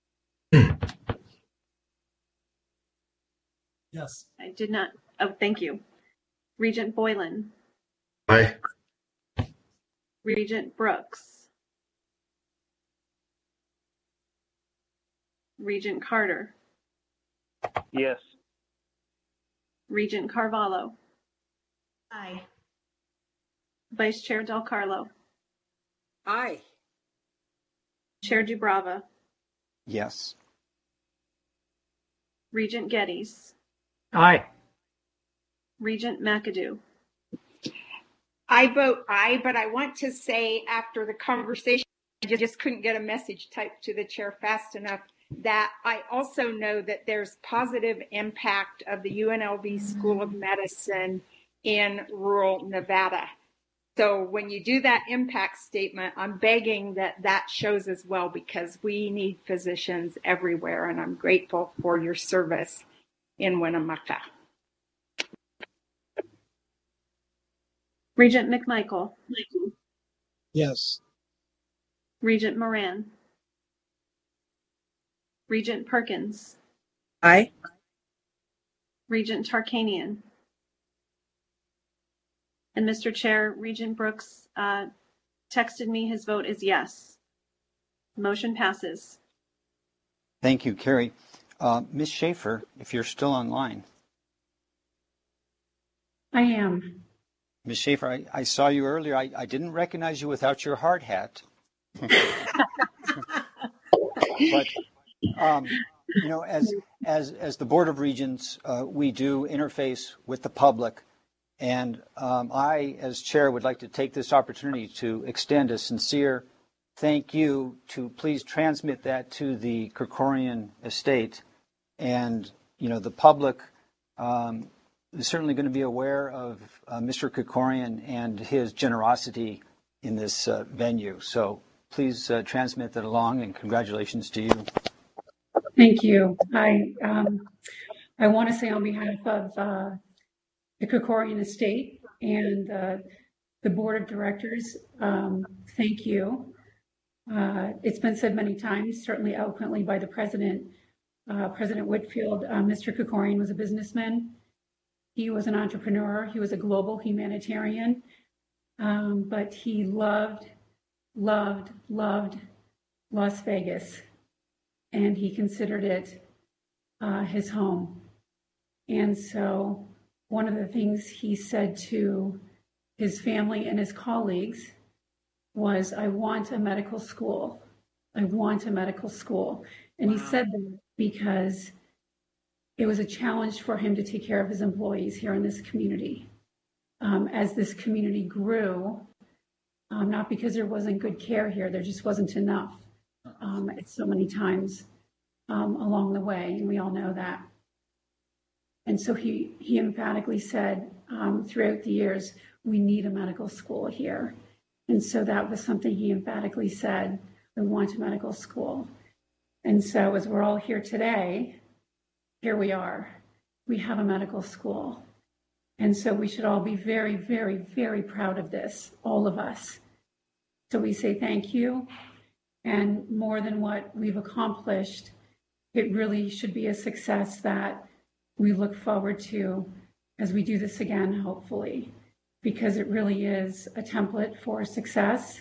Yes. I did not. Oh, thank you. Regent Boylan. Aye. Regent Brooks. Regent Carter. Yes. Regent Carvalho. Aye. Vice Chair Del Carlo. Aye. Chair DuBrava. Yes. Regent Geddes. Aye. Regent McAdoo. I vote aye, but I want to say, after the conversation, I just couldn't get a message typed to the chair fast enough, that I also know that there's positive impact of the UNLV School of Medicine in rural Nevada. So when you do that impact statement, I'm begging that shows as well, because we need physicians everywhere, and I'm grateful for your service in Winnemucca. Regent McMichael. Yes. Regent Moran. Regent Perkins. Aye. Regent Tarkanian. And Mr. Chair, Regent Brooks texted me his vote is yes. Motion passes. Thank you, Carrie. Ms. Schaefer, if you're still online. I am. Ms. Schaefer, I saw you earlier. I didn't recognize you without your hard hat. But you know, as the Board of Regents, we do interface with the public, and I, as chair, would like to take this opportunity to extend a sincere thank you to please transmit that to the Krikorian estate, and you know the public is certainly going to be aware of Mr. Krikorian and his generosity in this venue. So please transmit that along, and congratulations to you. Thank you. I want to say on behalf of the Krikorian estate and the board of directors, thank you. It's been said many times, certainly eloquently by the president, President Whitfield. Mr. Krikorian was a businessman. He was an entrepreneur. He was a global humanitarian, but he loved Las Vegas, and he considered it his home. And so one of the things he said to his family and his colleagues was, I want a medical school. I want a medical school. And he said that because it was a challenge for him to take care of his employees here in this community. As this community grew, not because there wasn't good care here, there just wasn't enough so many times along the way, and we all know that. And so he emphatically said throughout the years, we need a medical school here. And so that was something he emphatically said, we want a medical school. And so as we're all here today, here we are. We have a medical school. And so we should all be very, very, very proud of this, all of us. So we say thank you. And more than what we've accomplished, it really should be a success that we look forward to as we do this again, hopefully, because it really is a template for success.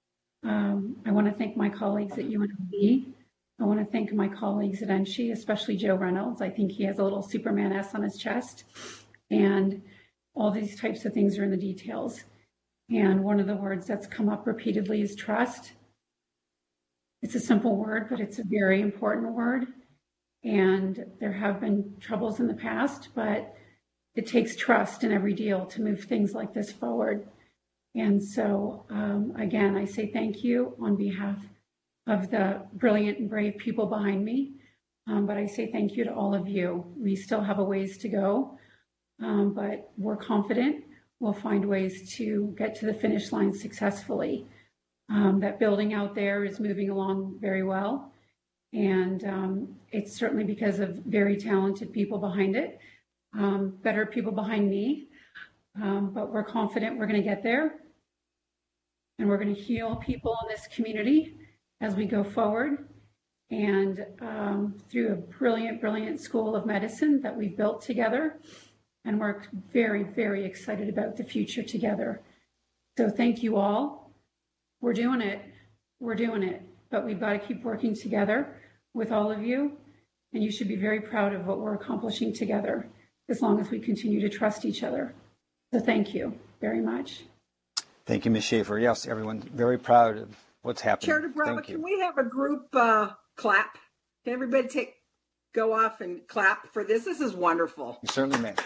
I want to thank my colleagues at UNLV. I want to thank my colleagues at NSHE, especially Joe Reynolds. I think he has a little Superman S on his chest. And all these types of things are in the details. And one of the words that's come up repeatedly is trust. It's a simple word, but it's a very important word. And there have been troubles in the past, but it takes trust in every deal to move things like this forward. And so, again, I say thank you on behalf of the brilliant and brave people behind me. But I say thank you to all of you. We still have a ways to go, but we're confident we'll find ways to get to the finish line successfully. That building out there is moving along very well. And it's certainly because of very talented people behind it, better people behind me. But we're confident we're going to get there. And we're going to heal people in this community as we go forward. And through a brilliant, brilliant school of medicine that we've built together. And we're very, very excited about the future together. So thank you all. We're doing it. We're doing it. But we've got to keep working together with all of you. And you should be very proud of what we're accomplishing together, as long as we continue to trust each other. So thank you very much. Thank you, Ms. Schaefer. Yes, everyone, very proud of what's happening. Chair DeBrava, can we have a group clap? Can everybody go off and clap for this? This is wonderful. You certainly may.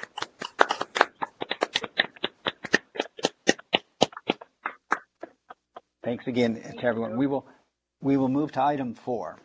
Thanks again to everyone. We will move to item 4.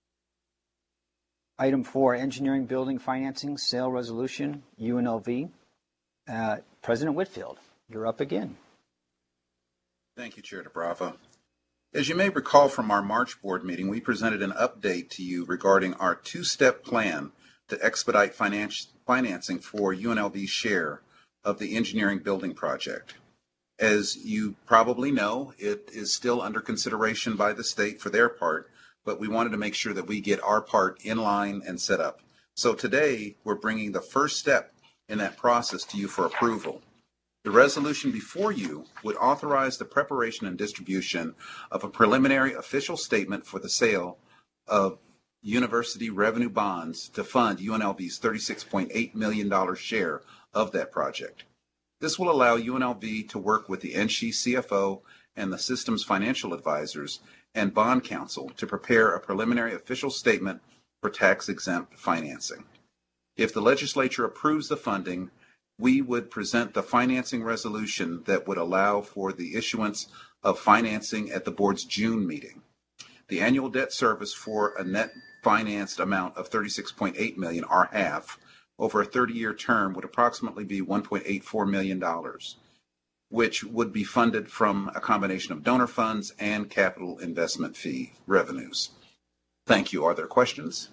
Item 4, engineering building financing sale resolution, UNLV. President Whitfield, you're up again. Thank you, Chair DeBrava. As you may recall from our March board meeting, we presented an update to you regarding our two-step plan to expedite financing for UNLV's share of the engineering building project. As you probably know, it is still under consideration by the state for their part, but we wanted to make sure that we get our part in line and set up. So today, we're bringing the first step in that process to you for approval. The resolution before you would authorize the preparation and distribution of a preliminary official statement for the sale of university revenue bonds to fund UNLV's $36.8 million share of that project. This will allow UNLV to work with the NSHE CFO and the system's financial advisors and bond counsel to prepare a preliminary official statement for tax-exempt financing. If the legislature approves the funding, we would present the financing resolution that would allow for the issuance of financing at the board's June meeting. The annual debt service for a net financed amount of $36.8 million, our half, over a 30-year term would approximately be $1.84 million, which would be funded from a combination of donor funds and capital investment fee revenues. Thank you. Are there questions?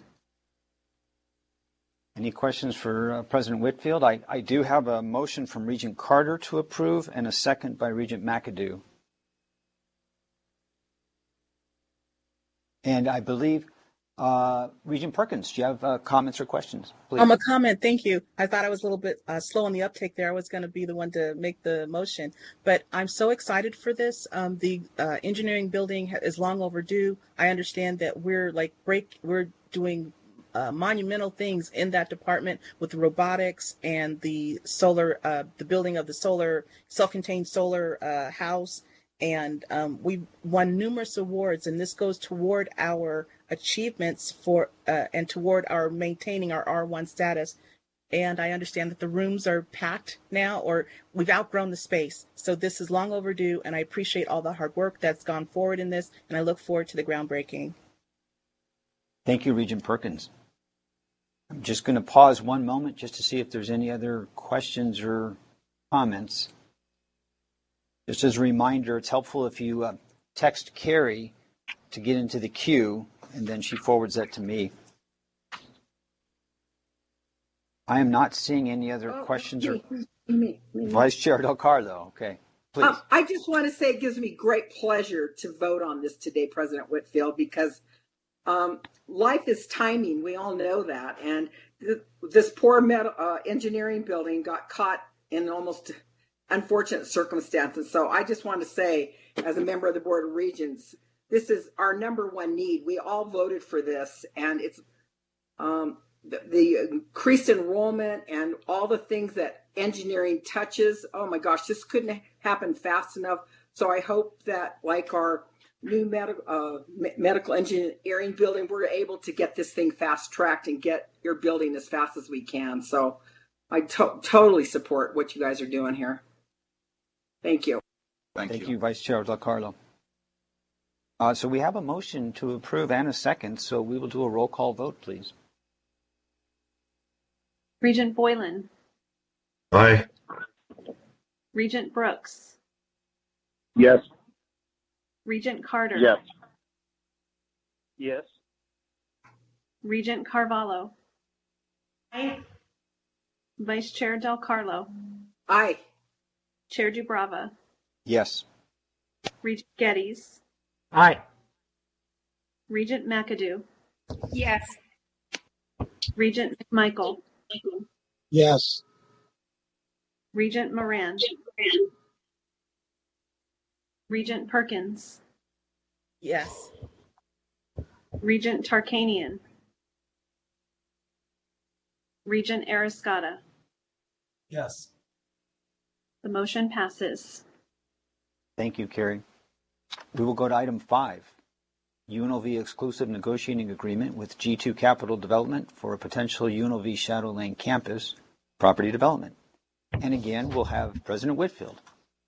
Any questions for President Whitfield? I do have a motion from Regent Carter to approve and a second by Regent McAdoo. And I believe, Regent Perkins, do you have comments or questions? Please. A comment, thank you. I thought I was a little bit slow on the uptake there. I was going to be the one to make the motion, but I'm so excited for this. The engineering building is long overdue. I understand that we're doing monumental things in that department with the robotics and the solar, the building of the solar, self-contained solar house. And we won numerous awards, and this goes toward our achievements for and toward our maintaining our R1 status. And I understand that the rooms are packed now, or we've outgrown the space. So this is long overdue, and I appreciate all the hard work that's gone forward in this, and I look forward to the groundbreaking. Thank you, Regent Perkins. I'm just going to pause one moment just to see if there's any other questions or comments. Just as a reminder, it's helpful if you text Carrie to get into the queue, and then she forwards that to me. I am not seeing any other questions. Me. Vice Chair Del Carlo, okay, please. I just want to say it gives me great pleasure to vote on this today, President Whitfield, because life is timing. We all know that. And this poor engineering building got caught in almost unfortunate circumstances. So I just want to say, as a member of the Board of Regents, this is our number one need. We all voted for this, and it's the increased enrollment and all the things that engineering touches. Oh my gosh, this couldn't happen fast enough. So I hope that, like our new medical engineering building, we're able to get this thing fast-tracked and get your building as fast as we can. So I totally support what you guys are doing here. Thank you. Thank you, Vice Chair Del Carlo. So we have a motion to approve and a second, so we will do a roll call vote, please. Regent Boylan. Aye. Regent Brooks. Yes. Regent Carter. Yes. Yes. Regent Carvalho. Aye. Vice Chair Del Carlo. Aye. Chair Dubrava. Yes. Regent Geddes. Aye. Regent McAdoo. Yes. Regent McMichael. Yes. Regent Moran. Regent Perkins. Yes. Regent Tarkanian. Regent Arascata. Yes. The motion passes. Thank you, Carrie. We will go to item 5, UNLV exclusive negotiating agreement with G2 Capital Development for a potential UNLV Shadow Lane campus property development. And again, we'll have President Whitfield.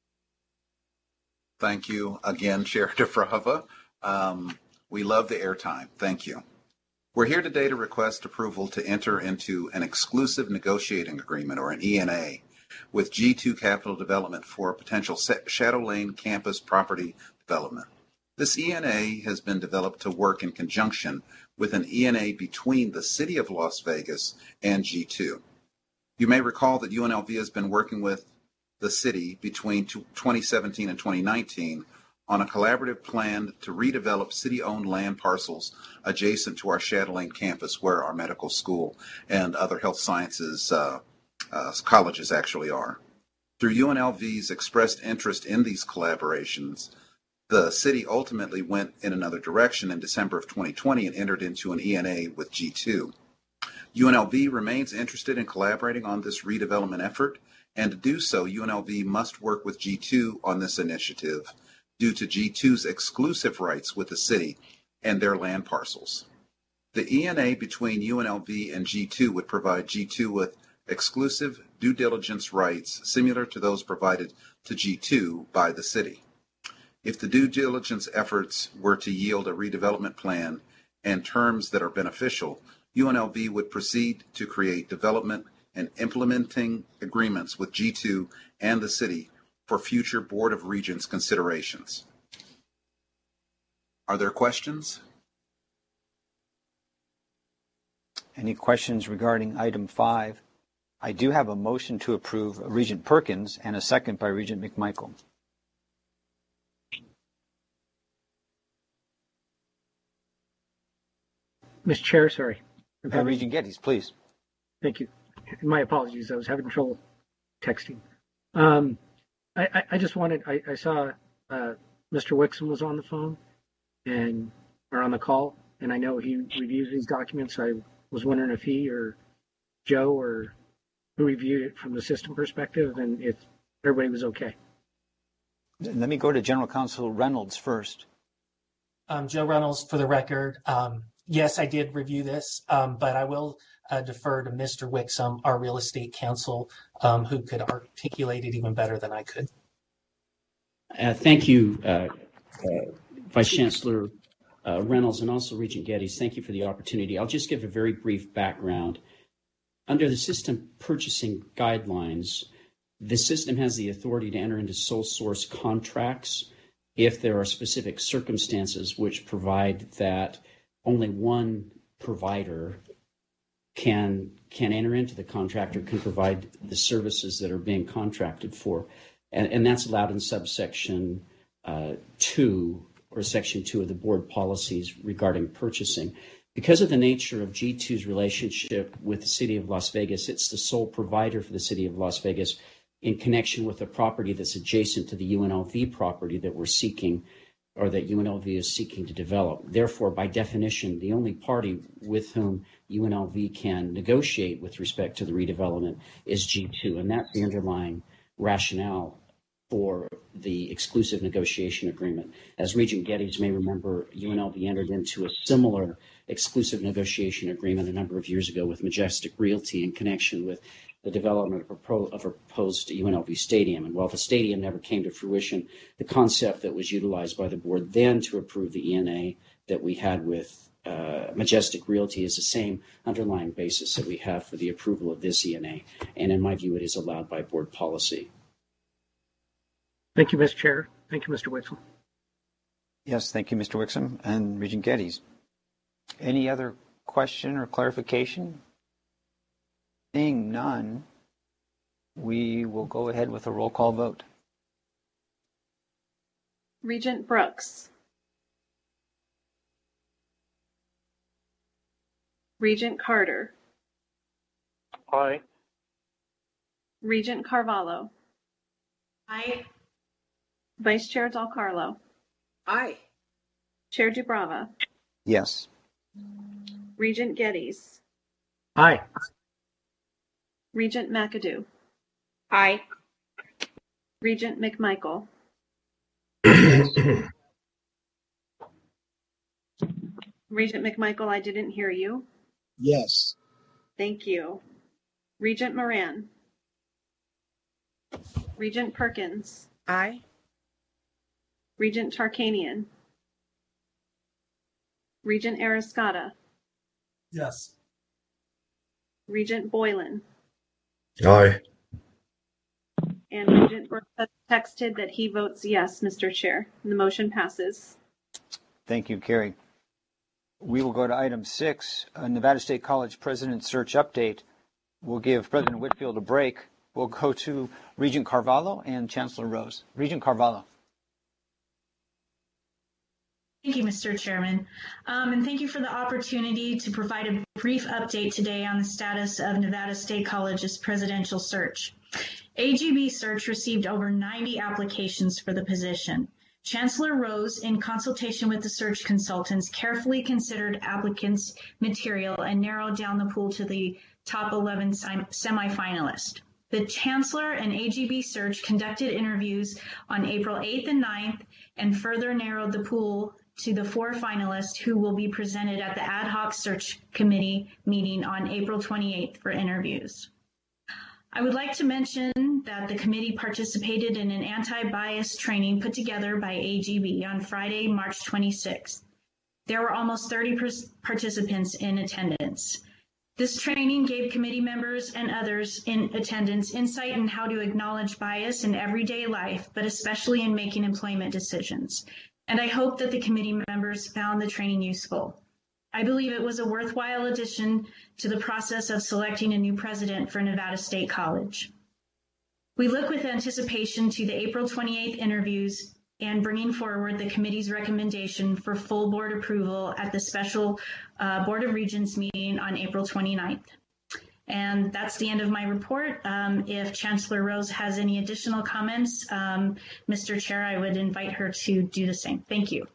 Thank you again, Chair Dubrava. We love the airtime. Thank you. We're here today to request approval to enter into an exclusive negotiating agreement, or an ENA, with G2 Capital Development for a potential Shadow Lane campus property development. This ENA has been developed to work in conjunction with an ENA between the City of Las Vegas and G2. You may recall that UNLV has been working with the city between 2017 and 2019 on a collaborative plan to redevelop city-owned land parcels adjacent to our Chatelaine campus, where our medical school and other health sciences colleges actually are. Through UNLV's expressed interest in these collaborations, the city ultimately went in another direction in December of 2020 and entered into an ENA with G2. UNLV remains interested in collaborating on this redevelopment effort, and to do so, UNLV must work with G2 on this initiative due to G2's exclusive rights with the city and their land parcels. The ENA between UNLV and G2 would provide G2 with exclusive due diligence rights similar to those provided to G2 by the city. If the due diligence efforts were to yield a redevelopment plan and terms that are beneficial, UNLV would proceed to create development and implementing agreements with G2 and the city for future Board of Regents considerations. Are there questions? Any questions regarding item 5? I do have a motion to approve Regent Perkins and a second by Regent McMichael. Mr. Chair, sorry. Regent Geddes, please. Thank you. My apologies. I was having trouble texting. I just wanted, I saw Mr. Wixom was on the phone or on the call, and I know he reviews these documents. I was wondering if he or Joe or who reviewed it from the system perspective and if everybody was okay. Let me go to General Counsel Reynolds first. Joe Reynolds, for the record. Yes, I did review this, but I will defer to Mr. Wixom, our real estate counsel, who could articulate it even better than I could. Thank you, Vice Chancellor Reynolds, and also Regent Geddes. Thank you for the opportunity. I'll just give a very brief background. Under the system purchasing guidelines, the system has the authority to enter into sole source contracts if there are specific circumstances which provide that only one provider can enter into the contract or can provide the services that are being contracted for. And that's allowed in subsection 2 or section 2 of the board policies regarding purchasing. Because of the nature of G2's relationship with the City of Las Vegas, it's the sole provider for the City of Las Vegas in connection with a property that's adjacent to the UNLV property that we're seeking, or that UNLV is seeking to develop. Therefore, by definition, the only party with whom UNLV can negotiate with respect to the redevelopment is G2, and that's the underlying rationale for the exclusive negotiation agreement. As Regent Geddes may remember, UNLV entered into a similar exclusive negotiation agreement a number of years ago with Majestic Realty in connection with the development of a proposed UNLV stadium. And while the stadium never came to fruition, the concept that was utilized by the board then to approve the ENA that we had with Majestic Realty is the same underlying basis that we have for the approval of this ENA. And in my view, it is allowed by board policy. Thank you, Mr. Chair. Thank you, Mr. Wixom. Yes, thank you, Mr. Wixom and Regent Geddes. Any other question or clarification? Seeing none, we will go ahead with a roll call vote. Regent Brooks. Regent Carter. Aye. Regent Carvalho. Aye. Vice Chair Del Carlo. Aye. Chair Dubrava. Yes. Regent Geddes. Aye. Regent McAdoo. Aye. Regent McMichael. Regent McMichael, I didn't hear you. Yes. Thank you. Regent Moran. Regent Perkins. Aye. Regent Tarkanian. Regent Arascata. Yes. Regent Boylan. Aye. And Regent Brooks has texted that he votes yes, Mr. Chair. And the motion passes. Thank you, Carrie. We will go to item 6, Nevada State College President Search Update. We'll give President Whitfield a break we'll go to Regent Carvalho and Chancellor Rose. Regent Carvalho. Thank you, Mr. Chairman, and thank you for the opportunity to provide a brief update today on the status of Nevada State College's presidential search. AGB Search received over 90 applications for the position. Chancellor Rose, in consultation with the search consultants, carefully considered applicants' material and narrowed down the pool to the top 11 semifinalists. The Chancellor and AGB Search conducted interviews on April 8th and 9th and further narrowed the pool to the 4 finalists who will be presented at the Ad Hoc Search Committee meeting on April 28th for interviews. I would like to mention that the committee participated in an anti-bias training put together by AGB on Friday, March 26th. There were almost 30 participants in attendance. This training gave committee members and others in attendance insight in how to acknowledge bias in everyday life, but especially in making employment decisions. And I hope that the committee members found the training useful. I believe it was a worthwhile addition to the process of selecting a new president for Nevada State College. We look with anticipation to the April 28th interviews and bringing forward the committee's recommendation for full board approval at the special Board of Regents meeting on April 29th. And that's the end of my report. If Chancellor Rose has any additional comments, Mr. Chair, I would invite her to do the same. Thank you.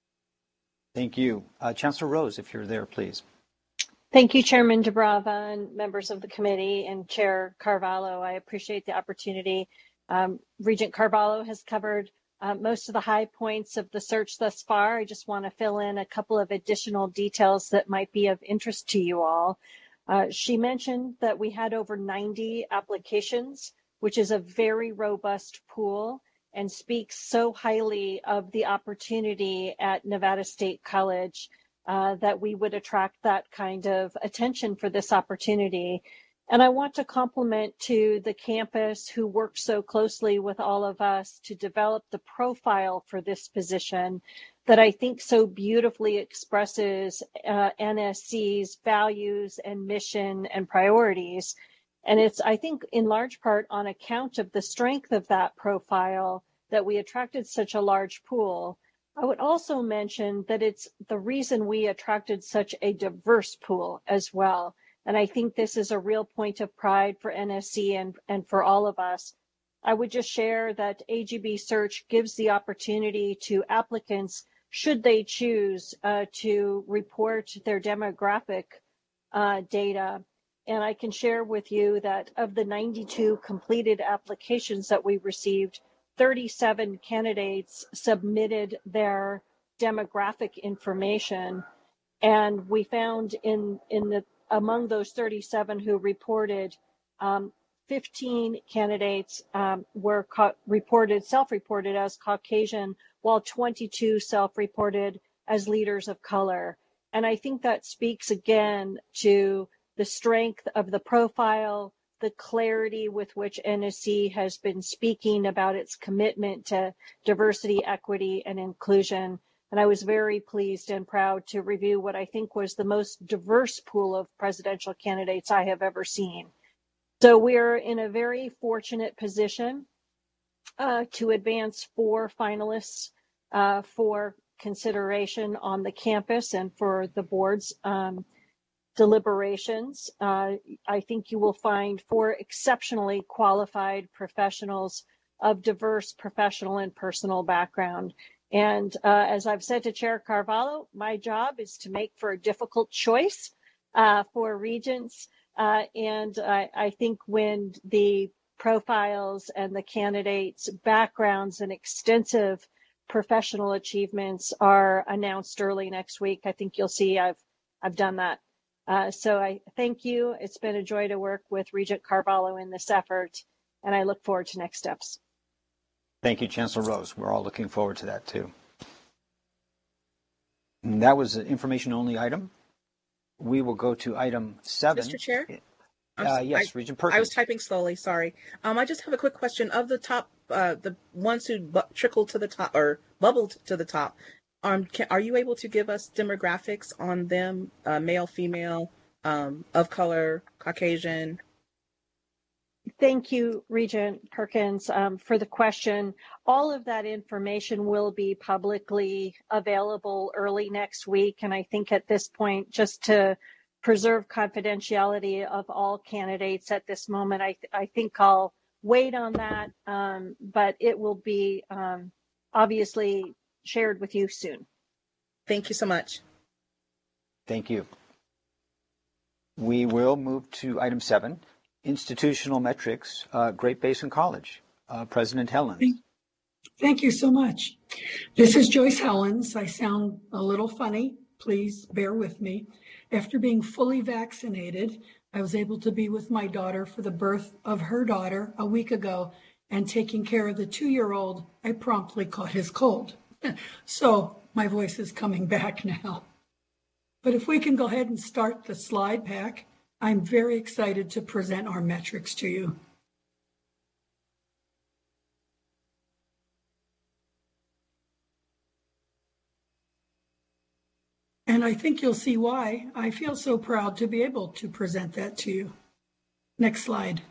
Thank you. Chancellor Rose, if you're there, please. Thank you, Chairman DeBrava and members of the committee and Chair Carvalho. I appreciate the opportunity. Regent Carvalho has covered most of the high points of the search thus far. I just want to fill in a couple of additional details that might be of interest to you all. She mentioned that we had over 90 applications, which is a very robust pool and speaks so highly of the opportunity at Nevada State College that we would attract that kind of attention for this opportunity. And I want to compliment to the campus who worked so closely with all of us to develop the profile for this position that I think so beautifully expresses NSC's values and mission and priorities. And it's, I think, in large part on account of the strength of that profile that we attracted such a large pool. I would also mention that it's the reason we attracted such a diverse pool as well. And I think this is a real point of pride for NSC and for all of us. I would just share that AGB Search gives the opportunity to applicants, should they choose to report their demographic data. And I can share with you that of the 92 completed applications that we received, 37 candidates submitted their demographic information. And we found among those 37 who reported, 15 candidates were self-reported as Caucasian, while 22 self-reported as leaders of color. And I think that speaks again to the strength of the profile, the clarity with which NSC has been speaking about its commitment to diversity, equity, and inclusion. And I was very pleased and proud to review what I think was the most diverse pool of presidential candidates I have ever seen. So we're in a very fortunate position to advance 4 finalists for consideration on the campus and for the board's deliberations. I think you will find 4 exceptionally qualified professionals of diverse professional and personal background. And as I've said to Chair Carvalho, my job is to make for a difficult choice for regents. And I think when the profiles and the candidates' backgrounds and extensive professional achievements are announced early next week, I think you'll see I've done that. So I thank you. It's been a joy to work with Regent Carvalho in this effort, and I look forward to next steps. Thank you, Chancellor Rose. We're all looking forward to that, too. And that was an information-only item. We will go to item 7. Mr. Chair? Yes, Regent Perkins. I was typing slowly, sorry. I just have a quick question. Of the top, the ones who trickled to the top or bubbled to the top, are you able to give us demographics on them, male, female, of color, Caucasian? Thank you, Regent Perkins, for the question. All of that information will be publicly available early next week. And I think at this point, just to preserve confidentiality of all candidates at this moment, I think I'll wait on that, but it will be obviously shared with you soon. Thank you so much. Thank you. We will move to item 7. Institutional metrics, Great Basin College. President Helens. Thank you so much. This is Joyce Helens. I sound a little funny. Please bear with me. After being fully vaccinated, I was able to be with my daughter for the birth of her daughter a week ago, and taking care of the 2-year-old, I promptly caught his cold. So my voice is coming back now. But if we can go ahead and start the slide pack, I'm very excited to present our metrics to you. And I think you'll see why I feel so proud to be able to present that to you. Next slide.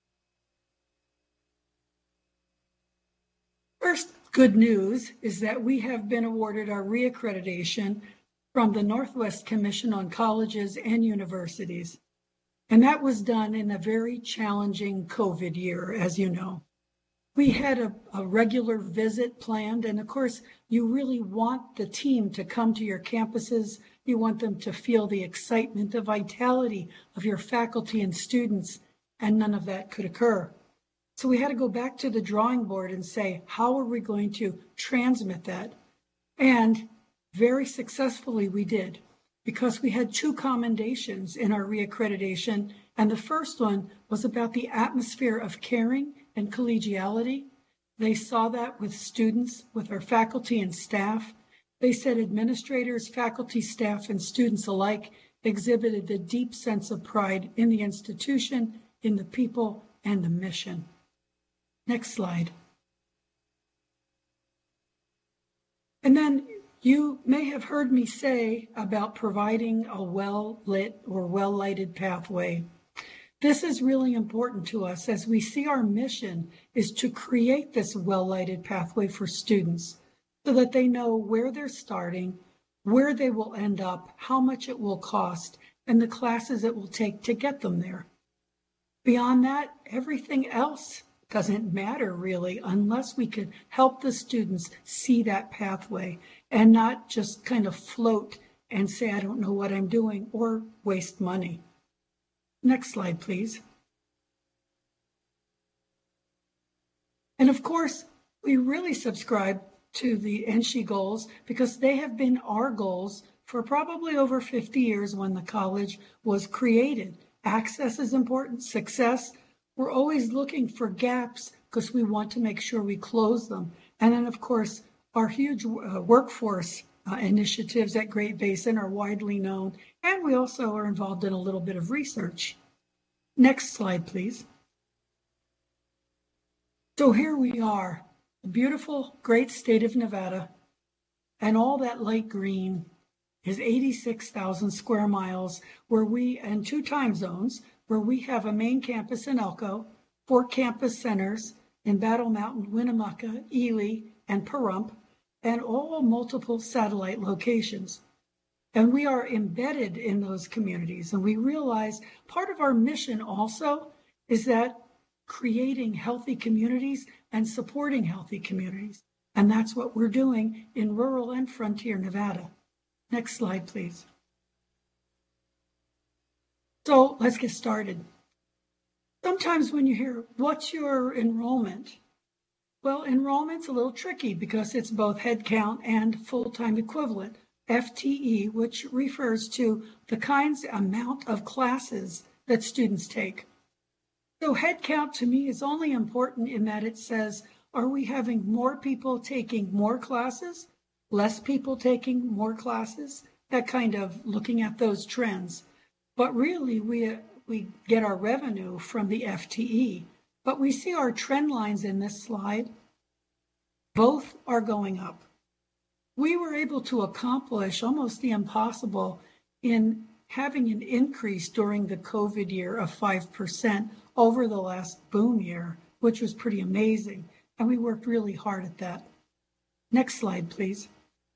First good news is that we have been awarded our reaccreditation from the Northwest Commission on Colleges and Universities. And that was done in a very challenging COVID year, as you know. We had a regular visit planned, and of course, you really want the team to come to your campuses. You want them to feel the excitement, the vitality of your faculty and students, and none of that could occur. So we had to go back to the drawing board and say, how are we going to transmit that? And very successfully we did, because we had 2 commendations in our reaccreditation, and the first one was about the atmosphere of caring and collegiality. They saw that with students, with our faculty and staff. They said administrators, faculty, staff, and students alike exhibited the deep sense of pride in the institution, in the people, and the mission. Next slide. And then you may have heard me say about providing a well-lit or well-lighted pathway. This is really important to us, as we see our mission is to create this well-lighted pathway for students so that they know where they're starting, where they will end up, how much it will cost, and the classes it will take to get them there. Beyond that, everything else doesn't matter really, unless we could help the students see that pathway and not just kind of float and say, I don't know what I'm doing, or waste money. Next slide, please. And of course, we really subscribe to the NSHE goals because they have been our goals for probably over 50 years when the college was created. Access is important, success. We're always looking for gaps because we want to make sure we close them. And then, of course, our huge workforce initiatives at Great Basin are widely known, and we also are involved in a little bit of research. Next slide, please. So here we are, the beautiful, great state of Nevada, and all that light green is 86,000 square miles and 2 time zones, where we have a main campus in Elko, 4 campus centers in Battle Mountain, Winnemucca, Ely, and Pahrump, and all multiple satellite locations. And we are embedded in those communities. And we realize part of our mission also is that creating healthy communities and supporting healthy communities. And that's what we're doing in rural and frontier Nevada. Next slide, please. So let's get started. Sometimes when you hear, what's your enrollment? Well, enrollment's a little tricky because it's both headcount and full-time equivalent, FTE, which refers to the amount of classes that students take. So headcount to me is only important in that it says, are we having more people taking more classes, less people taking more classes? That kind of looking at those trends. But really, we get our revenue from the FTE. But we see our trend lines in this slide. Both are going up. We were able to accomplish almost the impossible in having an increase during the COVID year of 5% over the last boom year, which was pretty amazing. And we worked really hard at that. Next slide, please.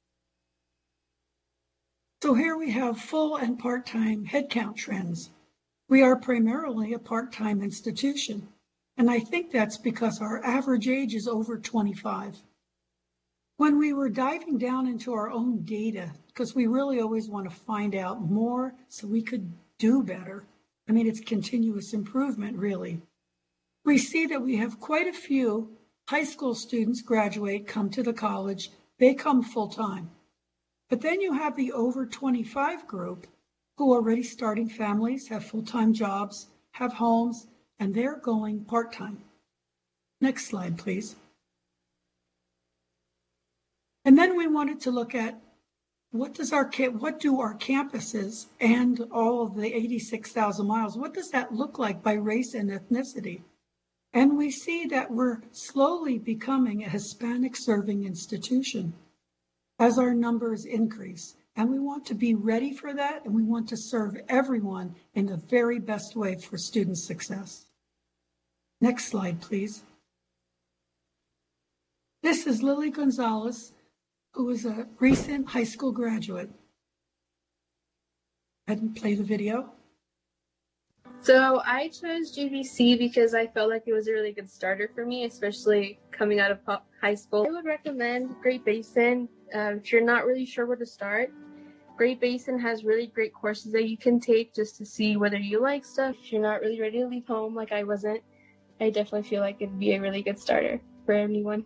So here we have full and part-time headcount trends. We are primarily a part-time institution, and I think that's because our average age is over 25. When we were diving down into our own data, because we really always want to find out more so we could do better. I mean, it's continuous improvement, really. We see that we have quite a few high school students graduate, come to the college, they come full-time. But then you have the over 25 group who are already starting families, have full-time jobs, have homes, and they're going part-time. Next slide, please. And then we wanted to look at what do our campuses and all of the 86,000 miles, what does that look like by race and ethnicity? And we see that we're slowly becoming a Hispanic serving institution as our numbers increase. And we want to be ready for that, and we want to serve everyone in the very best way for student success. Next slide, please. This is Lily Gonzalez, who is a recent high school graduate. I didn't play the video. So I chose GBC because I felt like it was a really good starter for me, especially coming out of high school. I would recommend Great Basin if you're not really sure where to start. Great Basin has really great courses that you can take just to see whether you like stuff. If you're not really ready to leave home like I wasn't, I definitely feel like it'd be a really good starter for anyone.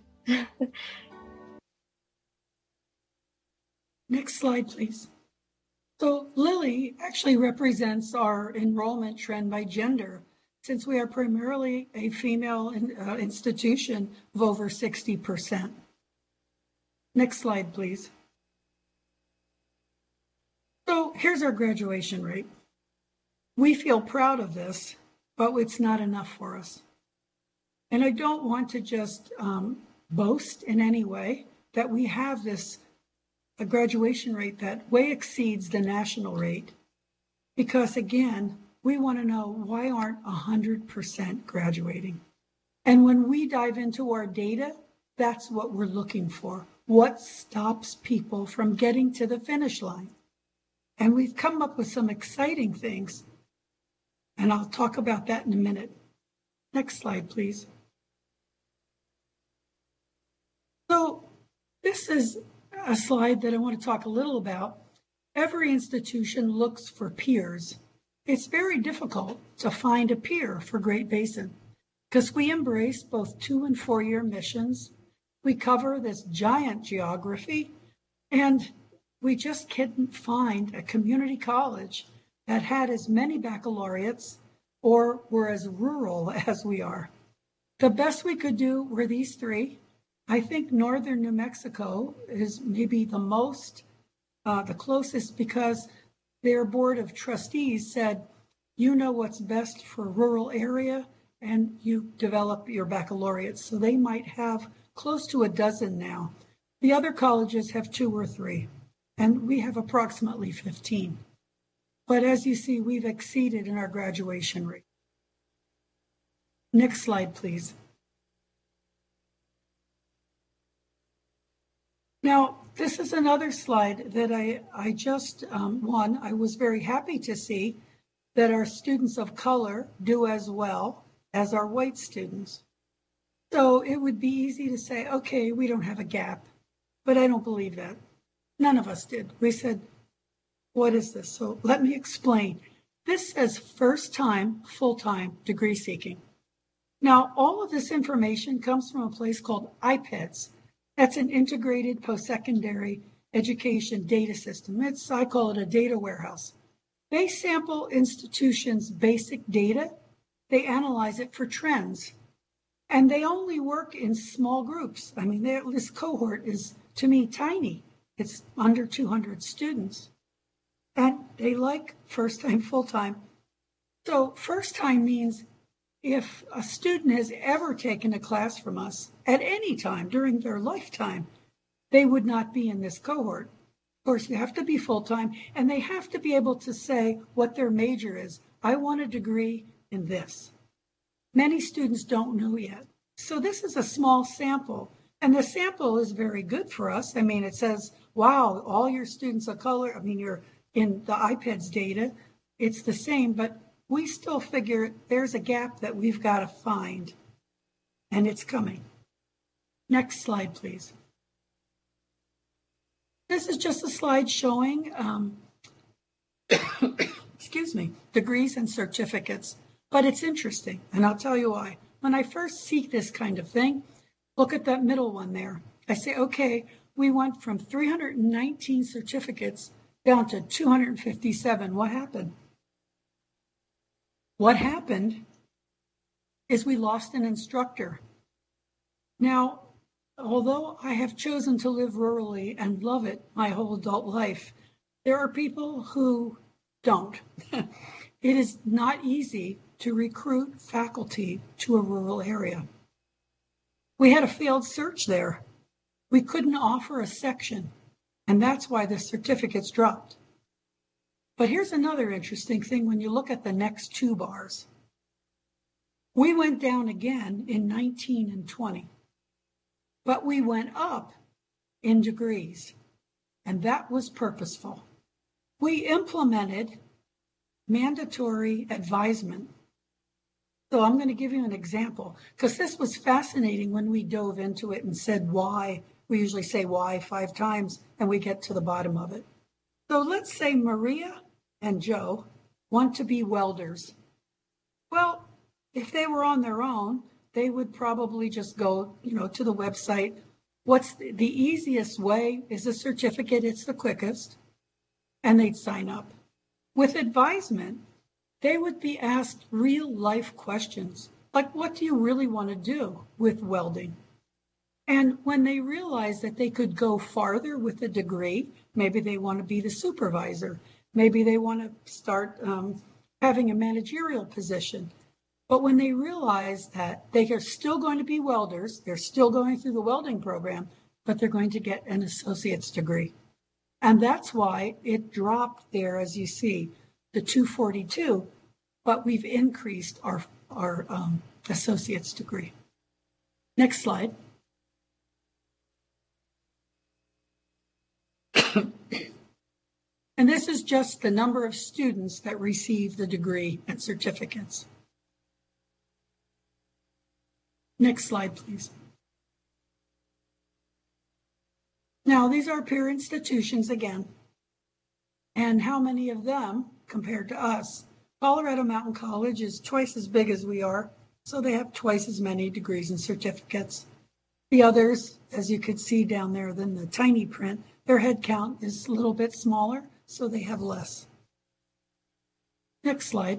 Next slide, please. So Lily actually represents our enrollment trend by gender, since we are primarily a female institution of over 60%. Next slide, please. So here's our graduation rate. We feel proud of this, but it's not enough for us. And I don't want to just boast in any way that we have this a graduation rate that way exceeds the national rate. Because again, we want to know why aren't 100% graduating? And when we dive into our data, that's what we're looking for. What stops people from getting to the finish line? And we've come up with some exciting things, and I'll talk about that in a minute. Next slide, please. So this is a slide that I want to talk a little about. Every institution looks for peers. It's very difficult to find a peer for Great Basin because we embrace both 2- and 4-year missions. We cover this giant geography, and we just couldn't find a community college that had as many baccalaureates or were as rural as we are. The best we could do were these three. I think northern New Mexico is maybe the closest, because their board of trustees said, you know what's best for a rural area and you develop your baccalaureate. So they might have close to a dozen now. The other colleges have 2 or 3, and we have approximately 15. But as you see, we've exceeded in our graduation rate. Next slide, please. Now, this is another slide that I just won. I was very happy to see that our students of color do as well as our white students. So it would be easy to say, okay, we don't have a gap, but I don't believe that. None of us did. We said, what is this? So let me explain. This says first time, full-time degree seeking. Now, all of this information comes from a place called IPEDS. That's an integrated post-secondary education data system. I call it a data warehouse. They sample institutions' basic data, they analyze it for trends, and they only work in small groups. I mean, this cohort is, to me, tiny. It's under 200 students. And they like first-time, full-time. So first-time means if a student has ever taken a class from us at any time during their lifetime, they would not be in this cohort. course, you have to be full-time, and they have to be able to say what their major is. I want a degree in this. Many students don't know yet. So this is a small sample, and the sample is very good for us. I mean, it says, wow, all your students of color, I mean, you're in the IPEDS data, it's the same, but we still figure there's a gap that we've got to find, and it's coming. Next slide, please. This is just a slide showing, excuse me, degrees and certificates, but it's interesting, and I'll tell you why. When I first see this kind of thing, look at that middle one there. I say, okay, we went from 319 certificates down to 257. What happened? What happened is we lost an instructor. Now, although I have chosen to live rurally and love it my whole adult life, there are people who don't. It is not easy to recruit faculty to a rural area. We had a failed search there. We couldn't offer a section, and that's why the certificates dropped. But here's another interesting thing when you look at the next two bars. We went down again in 19 and 20, but we went up in degrees, and that was purposeful. We implemented mandatory advisement. So I'm going to give you an example, because this was fascinating when we dove into it and said why. We usually say why 5 times, and we get to the bottom of it. So let's say Maria and Joe want to be welders. Well, if they were on their own, they would probably just go, to the website. What's the easiest way is a certificate. It's the quickest, and they'd sign up. With advisement, they would be asked real life questions, like what do you really want to do with welding? And when they realized that they could go farther with a degree, maybe they want to be the supervisor, maybe they want to start having a managerial position. But when they realized that they are still going to be welders, they're still going through the welding program, but they're going to get an associate's degree. And that's why it dropped there, as you see, to 242, but we've increased our associate's degree. Next slide. And this is just the number of students that receive the degree and certificates. Next slide, please. Now, these are peer institutions again. And how many of them compared to us? Colorado Mountain College is twice as big as we are, so they have twice as many degrees and certificates. The others, as you could see down there in the tiny print, their head count is a little bit smaller, so they have less. Next slide.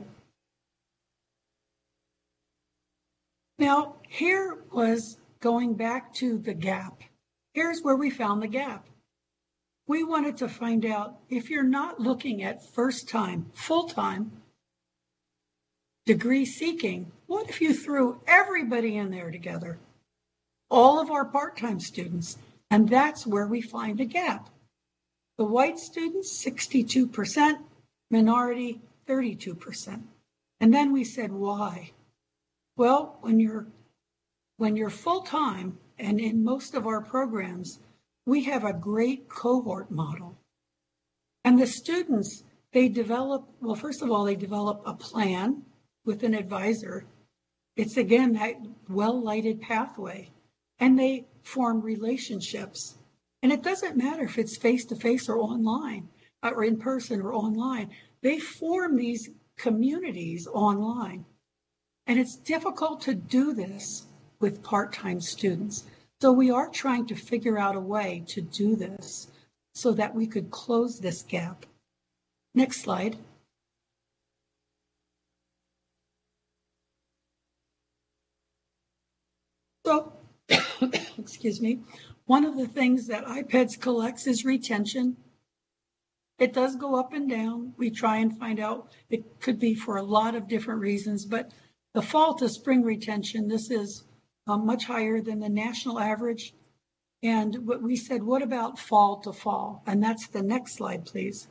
Now, here was going back to the gap. Here's where we found the gap. We wanted to find out if you're not looking at first-time, full-time degree seeking, what if you threw everybody in there together? All of our part-time students, and that's where we find the gap. The white students, 62%, minority, 32%. And then we said, why? Well, when you're full-time, and in most of our programs, we have a great cohort model. And the students, they develop, well, first of all, they develop a plan with an advisor. It's, again, that well-lighted pathway. And they form relationships. And it doesn't matter if it's face-to-face or online, or in person or online. They form these communities online. And it's difficult to do this with part-time students. So we are trying to figure out a way to do this so that we could close this gap. Next slide. So, excuse me, one of the things that IPEDS collects is retention. It does go up and down. We try and find out. It could be for a lot of different reasons, but the fall to spring retention, this is much higher than the national average. And what we said, what about fall to fall? And that's the next slide, please.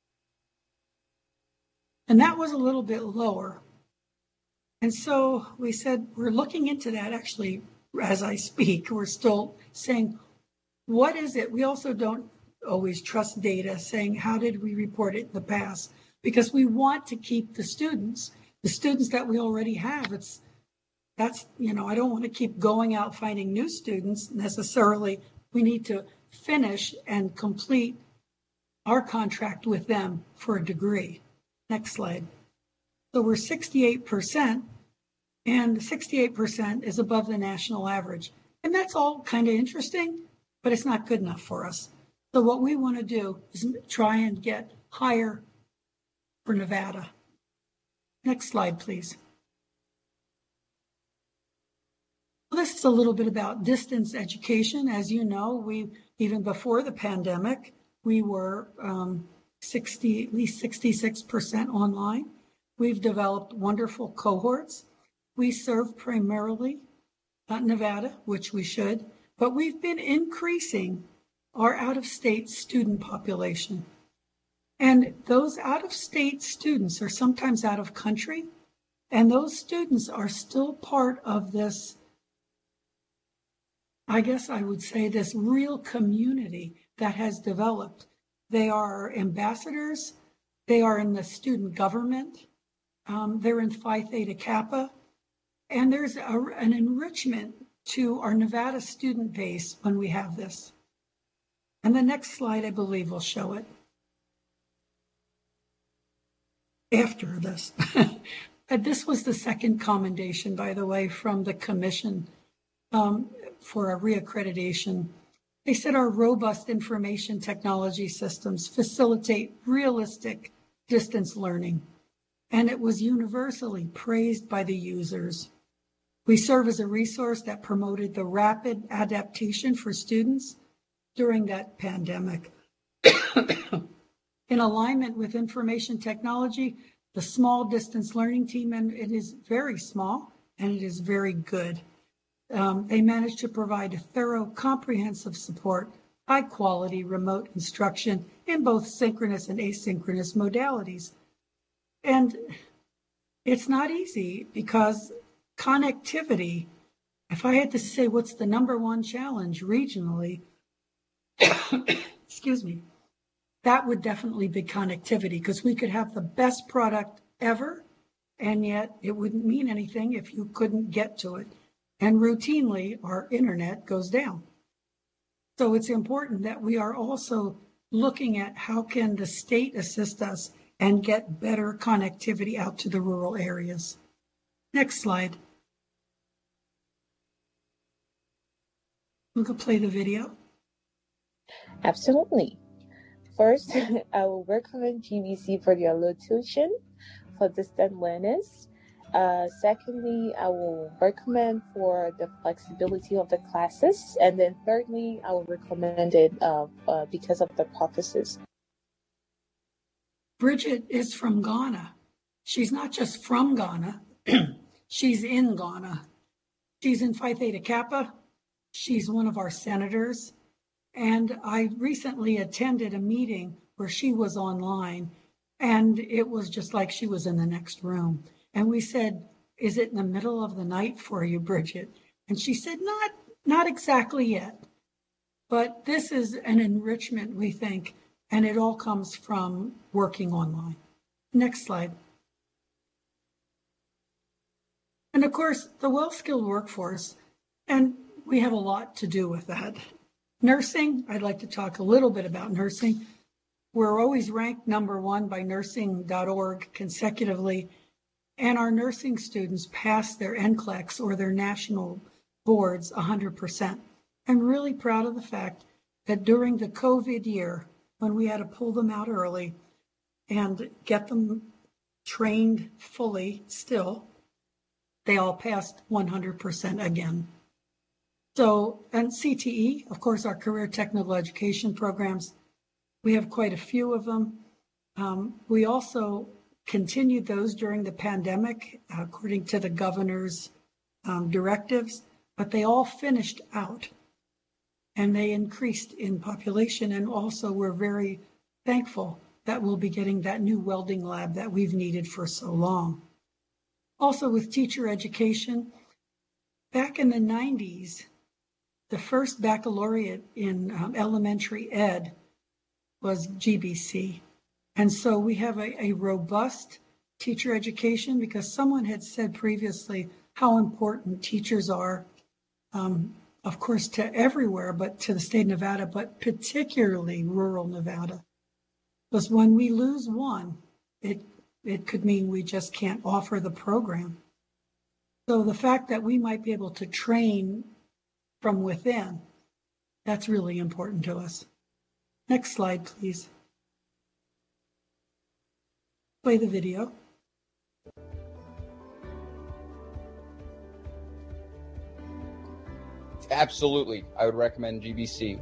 And that was a little bit lower. And so we said, we're looking into that actually as I speak. We're still saying, what is it? We also don't always trust data saying, how did we report it in the past? Because we want to keep the students that we already have. That's, I don't want to keep going out finding new students necessarily. We need to finish and complete our contract with them for a degree. Next slide. So we're 68%, and 68% is above the national average. And that's all kind of interesting, but it's not good enough for us. So what we want to do is try and get higher for Nevada. Next slide, please. Well, this is a little bit about distance education. As you know, even before the pandemic, we were at least 66% online. We've developed wonderful cohorts. We serve primarily Nevada, which we should, but we've been increasing our out-of-state student population. And those out-of-state students are sometimes out of country, and those students are still part of this, I guess I would say, this real community that has developed. They are ambassadors, they are in the student government, they're in Phi Theta Kappa, and there's an enrichment to our Nevada student base when we have this. And the next slide, I believe, will show it. After this. This was the second commendation, by the way, from the commission for a reaccreditation. They said our robust information technology systems facilitate realistic distance learning, and it was universally praised by the users. We serve as a resource that promoted the rapid adaptation for students during that pandemic. In alignment with information technology, the small distance learning team, and it is very small and it is very good. They managed to provide a thorough, comprehensive support, high quality remote instruction in both synchronous and asynchronous modalities. And it's not easy because connectivity, if I had to say what's the number one challenge regionally, excuse me, that would definitely be connectivity, because we could have the best product ever, and yet it wouldn't mean anything if you couldn't get to it. And routinely, our internet goes down. So it's important that we are also looking at how can the state assist us and get better connectivity out to the rural areas. Next slide. We could play the video. Absolutely. First, I will recommend GVC for their low tuition for distant learners. Secondly, I will recommend for the flexibility of the classes. And then thirdly, I will recommend it because of the purposes. Bridget is from Ghana. She's not just from Ghana, she's in Ghana. She's in Phi Theta Kappa. She's one of our senators. And I recently attended a meeting where she was online, and it was just like she was in the next room. And we said, is it in the middle of the night for you, Bridget? And she said, not exactly yet. But this is an enrichment, we think, and it all comes from working online. Next slide. And of course, the well-skilled workforce, and we have a lot to do with that. Nursing, I'd like to talk a little bit about nursing. We're always ranked #1 by nursing.org consecutively, and our nursing students pass their NCLEX or their national boards 100%. I'm really proud of the fact that during the COVID year, when we had to pull them out early and get them trained fully still, they all passed 100% again. So, and CTE, of course, our career technical education programs, we have quite a few of them. We also continued those during the pandemic, according to the governor's directives, but they all finished out. and they increased in population. And also we're very thankful that we'll be getting that new welding lab that we've needed for so long. Also with teacher education, back in the 90s, the first baccalaureate in elementary ed was GBC. And so we have a robust teacher education because someone had said previously how important teachers are, of course, to everywhere, but to the state of Nevada, but particularly rural Nevada. Because when we lose one, it could mean we just can't offer the program. So the fact that we might be able to train from within, that's really important to us. Next slide, please. Play the video. Absolutely, I would recommend GBC.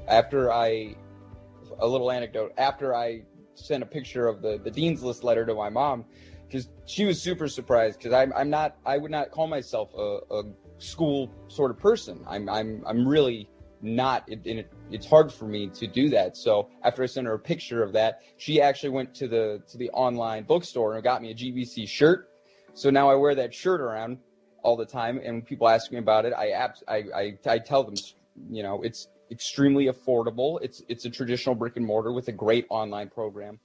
A little anecdote, after I sent a picture of the Dean's List letter to my mom, because she was super surprised, because I would not call myself a school sort of person. I'm really not, it's hard for me to do that. So after I sent her a picture of that, she actually went to the online bookstore and got me a GBC shirt. So now I wear that shirt around all the time, and when people ask me about it, I tell them, it's extremely affordable. It's a traditional brick and mortar with a great online program.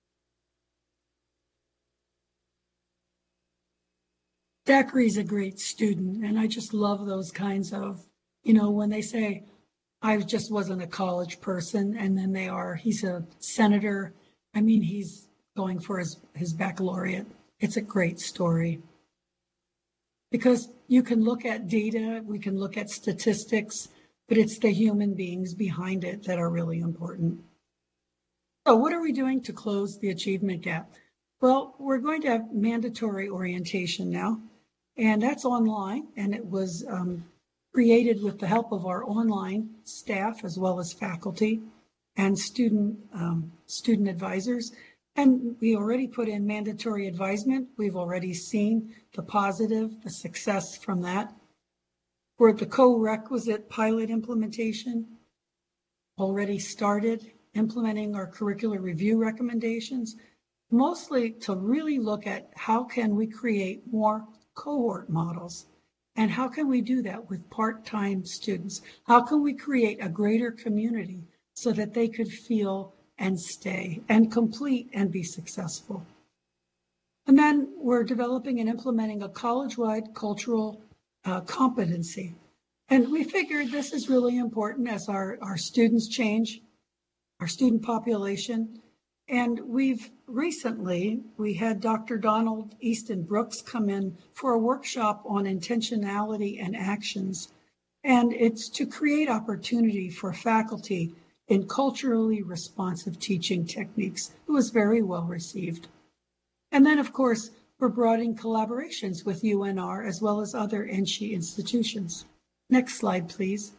Zachary's a great student, and I just love those kinds of, when they say, I just wasn't a college person, and then he's a senator. I mean, he's going for his baccalaureate. It's a great story. Because you can look at data, we can look at statistics, but it's the human beings behind it that are really important. So what are we doing to close the achievement gap? Well, we're going to have mandatory orientation now, and that's online, and it was created with the help of our online staff as well as faculty and student advisors. And we already put in mandatory advisement. We've already seen the success from that. We're at the co-requisite pilot implementation, already started implementing our curricular review recommendations, mostly to really look at how can we create more cohort models, and how can we do that with part-time students? How can we create a greater community so that they could feel and stay and complete and be successful? And then we're developing and implementing a college-wide cultural competency. And we figured this is really important as our students change, our student population. And we had Dr. Donald Easton Brooks come in for a workshop on intentionality and actions. And it's to create opportunity for faculty in culturally responsive teaching techniques. It was very well received. And then, of course, we're broadening collaborations with UNR as well as other NSHE institutions. Next slide, please.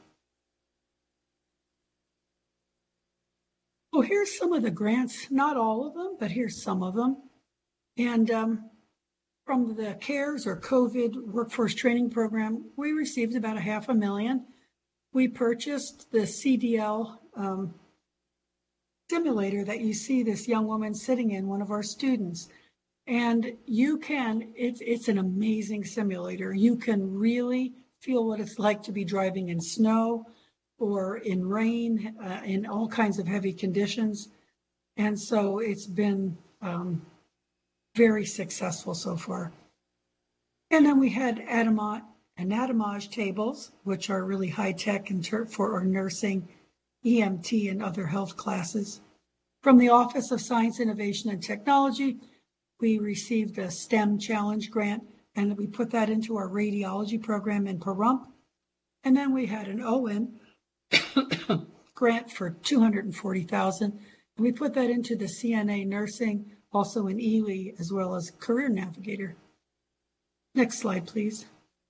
Well, here's some of the grants, not all of them, but here's some of them. And from the CARES or COVID Workforce Training Program, we received about $500,000. We purchased the CDL simulator that you see this young woman sitting in, one of our students. And it's an amazing simulator. You can really feel what it's like to be driving in snow or in rain, in all kinds of heavy conditions. And so it's been very successful so far. And then we had anatomage tables, which are really high tech for our nursing, EMT, and other health classes. From the Office of Science, Innovation, and Technology, we received a STEM Challenge grant, and we put that into our radiology program in Pahrump. And then we had an OWIN grant for $240,000, and we put that into the CNA nursing, also in Ely, as well as Career Navigator. Next slide, please.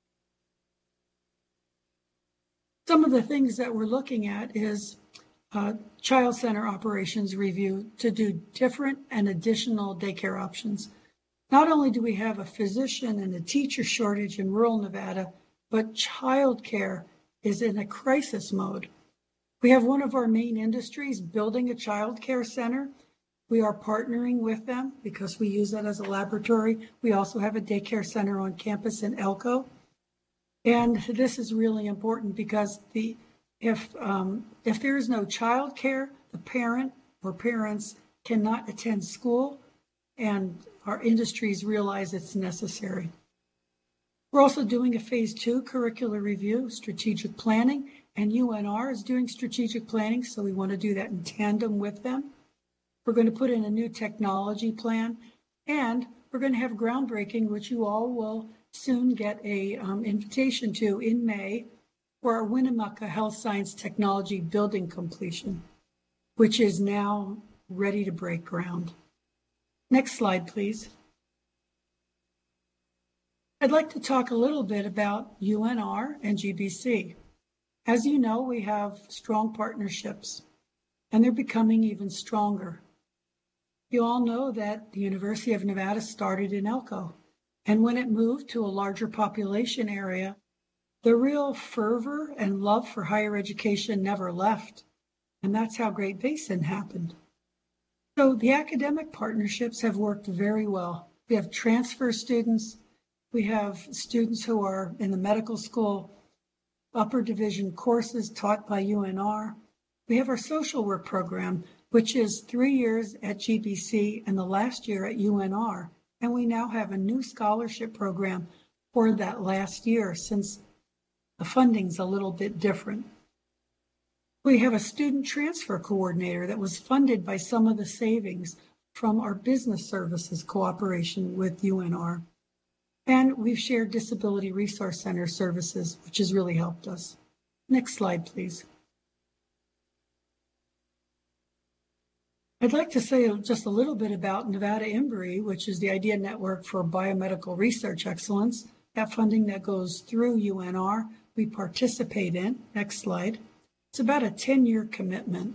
Some of the things that we're looking at is child center operations review to do different and additional daycare options. Not only do we have a physician and a teacher shortage in rural Nevada, but childcare is in a crisis mode. We have one of our main industries building a child care center. We are partnering with them because we use that as a laboratory. We also have a daycare center on campus in Elko. And this is really important because if there is no child care, the parent or parents cannot attend school, and our industries realize it's necessary. We're also doing a phase 2 curricular review, strategic planning, and UNR is doing strategic planning, so we want to do that in tandem with them. We're going to put in a new technology plan, and we're going to have groundbreaking, which you all will soon get a invitation to in May, for our Winnemucca Health Science Technology building completion, which is now ready to break ground. Next slide, please. I'd like to talk a little bit about UNR and GBC. As you know, we have strong partnerships, and they're becoming even stronger. You all know that the University of Nevada started in Elko, and when it moved to a larger population area, the real fervor and love for higher education never left, and that's how Great Basin happened. So the academic partnerships have worked very well. We have transfer students. We have students who are in the medical school, upper division courses taught by UNR. We have our social work program, which is 3 years at GBC and the last year at UNR. And we now have a new scholarship program for that last year since the funding's a little bit different. We have a student transfer coordinator that was funded by some of the savings from our business services cooperation with UNR. And we've shared Disability Resource Center services, which has really helped us. Next slide, please. I'd like to say just a little bit about Nevada IMBRI, which is the Idea Network for Biomedical Research Excellence. That funding that goes through UNR, we participate in. Next slide. It's about a 10-year commitment.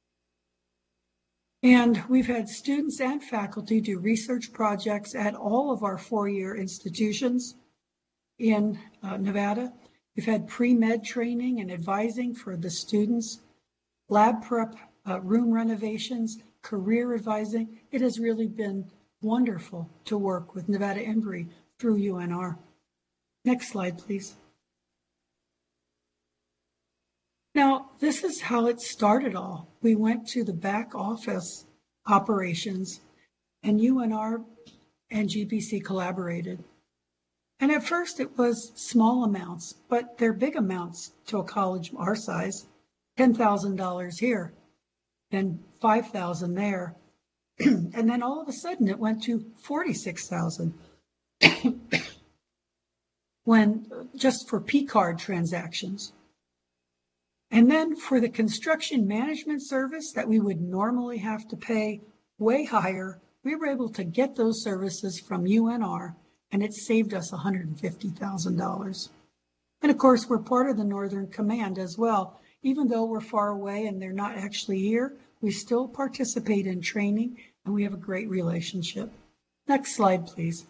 And we've had students and faculty do research projects at all of our 4-year institutions in Nevada. We've had pre-med training and advising for the students, lab prep, room renovations, career advising. It has really been wonderful to work with Nevada IMBRI through UNR. Next slide, please. Now, this is how it started all. We went to the back office operations, and UNR and GBC collaborated. And at first it was small amounts, but they're big amounts to a college our size. $10,000 here, then $5,000 there. And then all of a sudden it went to $46,000 when just for P-card transactions. And then for the construction management service that we would normally have to pay way higher, we were able to get those services from UNR, and it saved us $150,000. And of course, we're part of the Northern Command as well. Even though we're far away and they're not actually here, we still participate in training, and we have a great relationship. Next slide, please.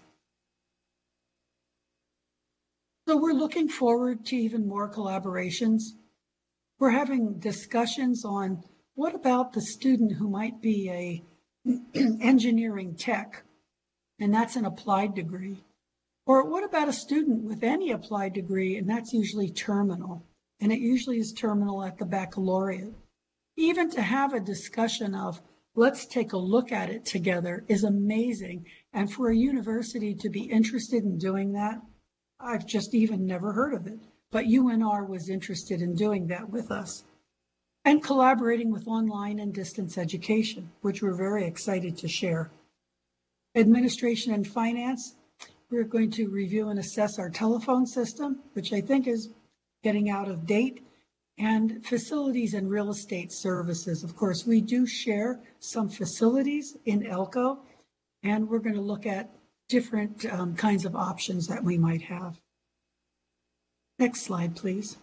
So we're looking forward to even more collaborations. We're having discussions on what about the student who might be a engineering tech, and that's an applied degree. Or what about a student with any applied degree, and that's usually terminal, and it usually is terminal at the baccalaureate. Even to have a discussion of let's take a look at it together is amazing, and for a university to be interested in doing that, I've just even never heard of it. But UNR was interested in doing that with us and collaborating with online and distance education, which we're very excited to share. Administration and finance, we're going to review and assess our telephone system, which I think is getting out of date, and facilities and real estate services. Of course, we do share some facilities in Elko, and we're going to look at different kinds of options that we might have. Next slide, please.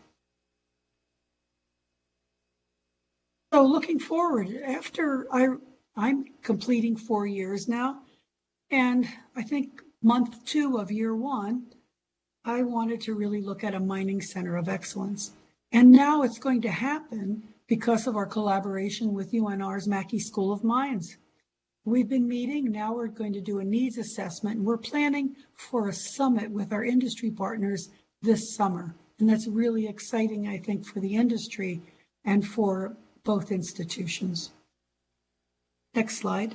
So looking forward, after I'm completing 4 years now, and I think month 2 of year 1, I wanted to really look at a mining center of excellence. And now it's going to happen because of our collaboration with UNR's Mackey School of Mines. We've been meeting, now we're going to do a needs assessment, and we're planning for a summit with our industry partners this summer. And that's really exciting, I think, for the industry and for both institutions. Next slide.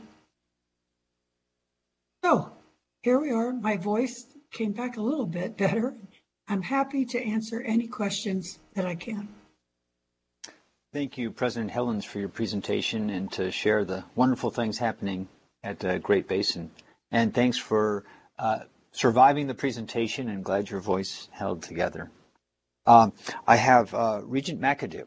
So here we are. My voice came back a little bit better. I'm happy to answer any questions that I can. Thank you, President Helens, for your presentation and to share the wonderful things happening at Great Basin. And thanks for surviving the presentation, and glad your voice held together. I have Regent McAdoo.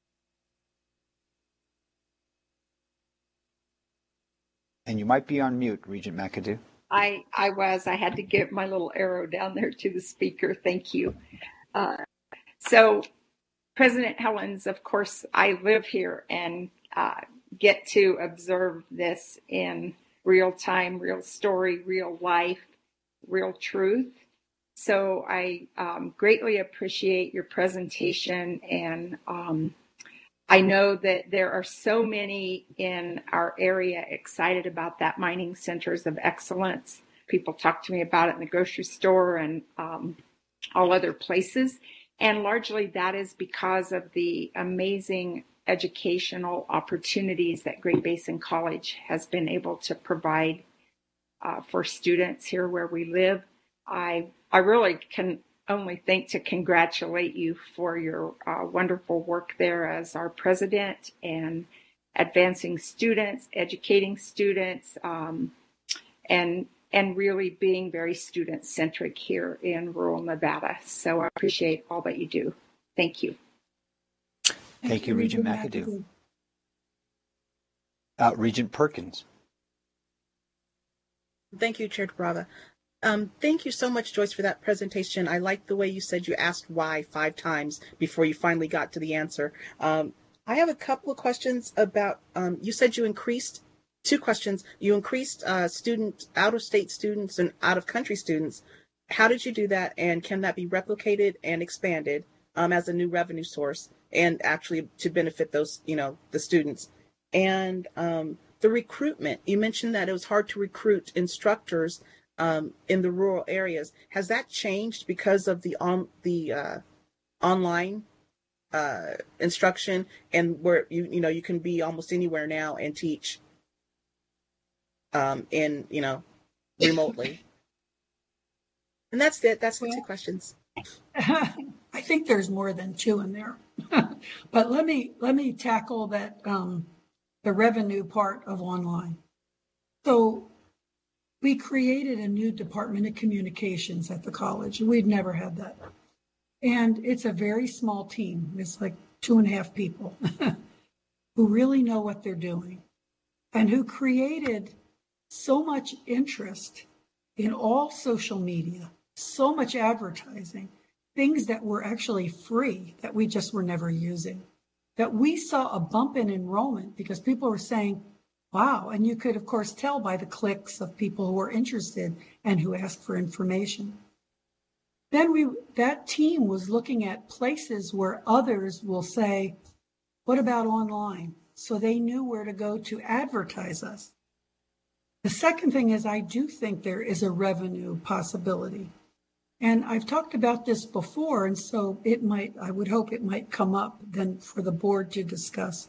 And you might be on mute, Regent McAdoo. I had to give my little arrow down there to the speaker. Thank you. So President Helens, of course, I live here and get to observe this in real time, real story, real life, real truth. So I greatly appreciate your presentation, and I know that there are so many in our area excited about that mining centers of excellence. People talk to me about it in the grocery store and all other places. And largely that is because of the amazing educational opportunities that Great Basin College has been able to provide for students here where we live. I really can only think to congratulate you for your wonderful work there as our president and advancing students, educating students, and really being very student-centric here in rural Nevada. So I appreciate all that you do. Thank you. Thank you, Regent McAdoo. Regent Perkins. Thank you, Chair DeBrava. Thank you so much, Joyce, for that presentation. I like the way you said you asked why 5 times before you finally got to the answer. I have a couple of questions about, you said you increased, 2 questions. You increased out-of-state students and out-of-country students. How did you do that, and can that be replicated and expanded as a new revenue source and actually to benefit those, the students? And the recruitment, you mentioned that it was hard to recruit instructors in the rural areas. Has that changed because of the online instruction, and where you can be almost anywhere now and teach remotely? And that's it. That's the 2 questions. I think there's more than 2 in there, but let me tackle that the revenue part of online. So we created a new Department of Communications at the college. We'd never had that. And it's a very small team. It's like 2.5 people who really know what they're doing and who created so much interest in all social media, so much advertising, things that were actually free that we just were never using, that we saw a bump in enrollment because people were saying, wow. And you could, of course, tell by the clicks of people who were interested and who asked for information. Then that team was looking at places where others will say, what about online? So they knew where to go to advertise us. The second thing is, I do think there is a revenue possibility. And I've talked about this before, and so I would hope it might come up then for the board to discuss.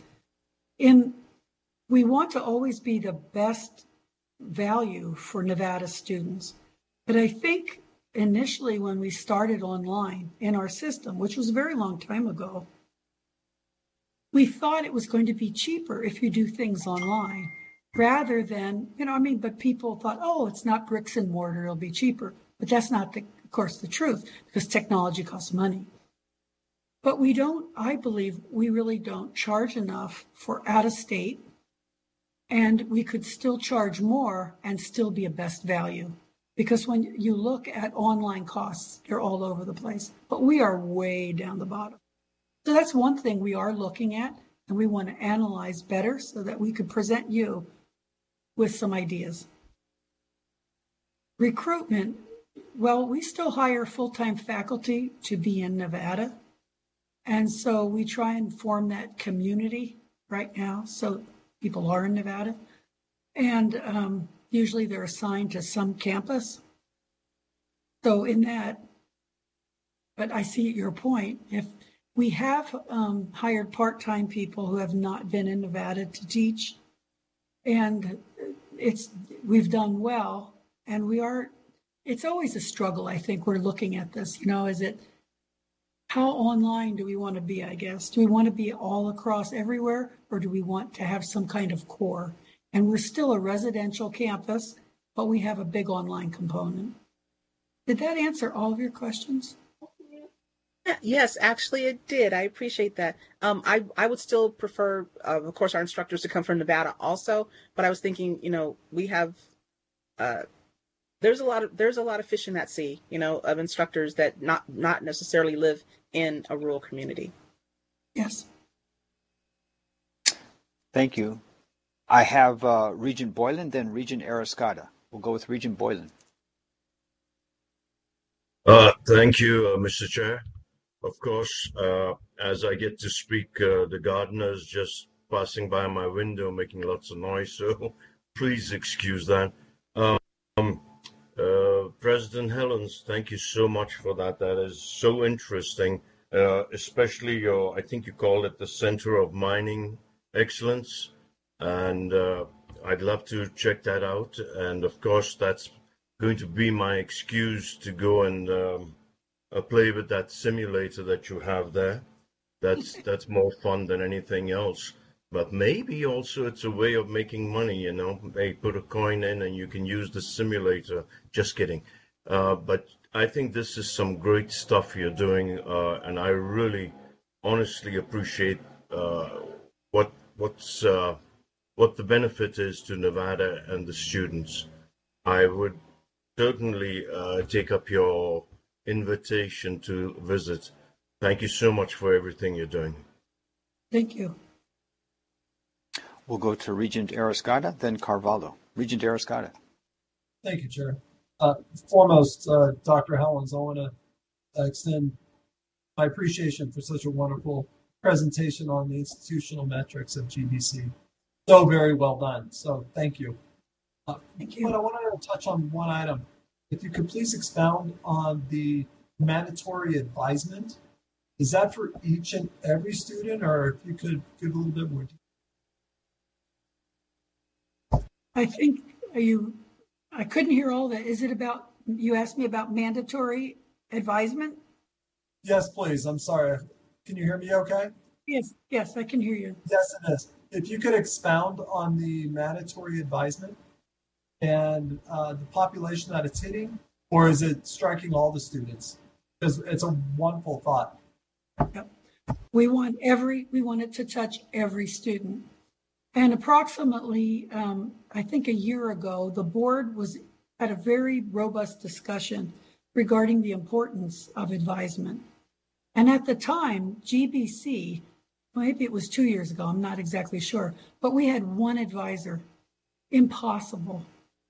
We want to always be the best value for Nevada students. But I think initially when we started online in our system, which was a very long time ago, we thought it was going to be cheaper if you do things online rather than, but people thought, oh, it's not bricks and mortar, it'll be cheaper. But that's not, of course, the truth, because technology costs money. But I believe we really don't charge enough for out of state. And we could still charge more and still be a best value. Because when you look at online costs, they're all over the place. But we are way down the bottom. So that's one thing we are looking at, and we want to analyze better so that we could present you with some ideas. Recruitment, well, we still hire full-time faculty to be in Nevada. And so we try and form that community right now. So people are in Nevada. And usually they're assigned to some campus. So in that, but I see your point. If we have hired part-time people who have not been in Nevada to teach, and we've done well, and it's always a struggle. I think we're looking at this, how online do we want to be, I guess? Do we want to be all across everywhere, or do we want to have some kind of core? And we're still a residential campus, but we have a big online component. Did that answer all of your questions? Yes, actually it did. I appreciate that. I would still prefer, of course, our instructors to come from Nevada also, but I was thinking, we have, there's a lot of fish in that sea, of instructors that not necessarily live in a rural community. Yes. Thank you. I have Regent Boylan, then Regent Arascata. We'll go with Regent Boylan. Thank you, Mr. Chair. Of course, as I get to speak, the gardener's just passing by my window making lots of noise, so please excuse that. President Helens, thank you so much for that. That is so interesting, especially I think you called it the Center of Mining Excellence, and I'd love to check that out. And of course, that's going to be my excuse to go and play with that simulator that you have there. That's more fun than anything else. But maybe also it's a way of making money, They put a coin in and you can use the simulator. Just kidding. But I think this is some great stuff you're doing, and I really honestly appreciate what the benefit is to Nevada and the students. I would certainly take up your invitation to visit. Thank you so much for everything you're doing. Thank you. We'll go to Regent Arascata, then Carvalho. Regent Arascata. Thank you, Chair. Foremost, Dr. Helens, I want to extend my appreciation for such a wonderful presentation on the institutional metrics of GBC. So very well done. So thank you. Thank you. But I wanted to touch on one item. If you could please expound on the mandatory advisement. Is that for each and every student, or if you could give a little bit more detail? I think I couldn't hear all that. Is it about, you asked me about mandatory advisement? Yes, please. I'm sorry. Can you hear me okay? Yes, I can hear you. Yes, it is. If you could expound on the mandatory advisement and the population that it's hitting, or is it striking all the students? Because it's a wonderful thought. Yep. We want it to touch every student. And approximately, I think a year ago, the board had a very robust discussion regarding the importance of advisement. And at the time, GBC, maybe it was 2 years ago, I'm not exactly sure, but we had one advisor. Impossible.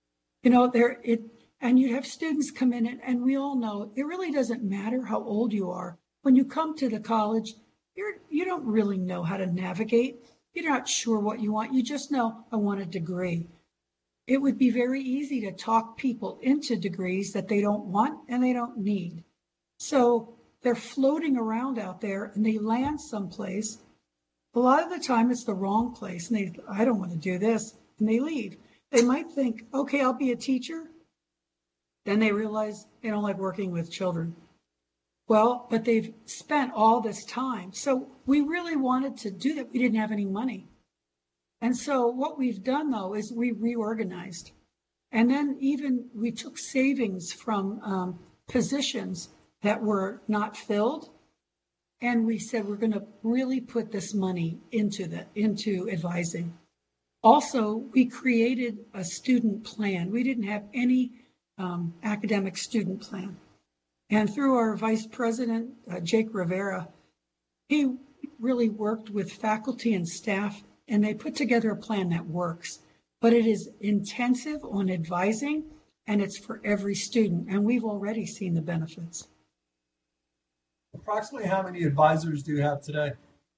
And you'd have students come in, and we all know it really doesn't matter how old you are. When you come to the college, you don't really know how to navigate. You're not sure what you want. You just know, I want a degree. It would be very easy to talk people into degrees that they don't want and they don't need. So they're floating around out there and they land someplace. A lot of the time it's the wrong place, and I don't want to do this, and they leave. They might think, okay, I'll be a teacher. Then they realize they don't like working with children. Well, but they've spent all this time. So we really wanted to do that. We didn't have any money. And so what we've done, though, is we reorganized. And then even we took savings from positions that were not filled. And we said, we're going to really put this money into advising. Also, we created a student plan. We didn't have any academic student plan. And through our vice president, Jake Rivera, he really worked with faculty and staff, and they put together a plan that works. But it is intensive on advising, and it's for every student, and we've already seen the benefits. approximately how many advisors do you have today?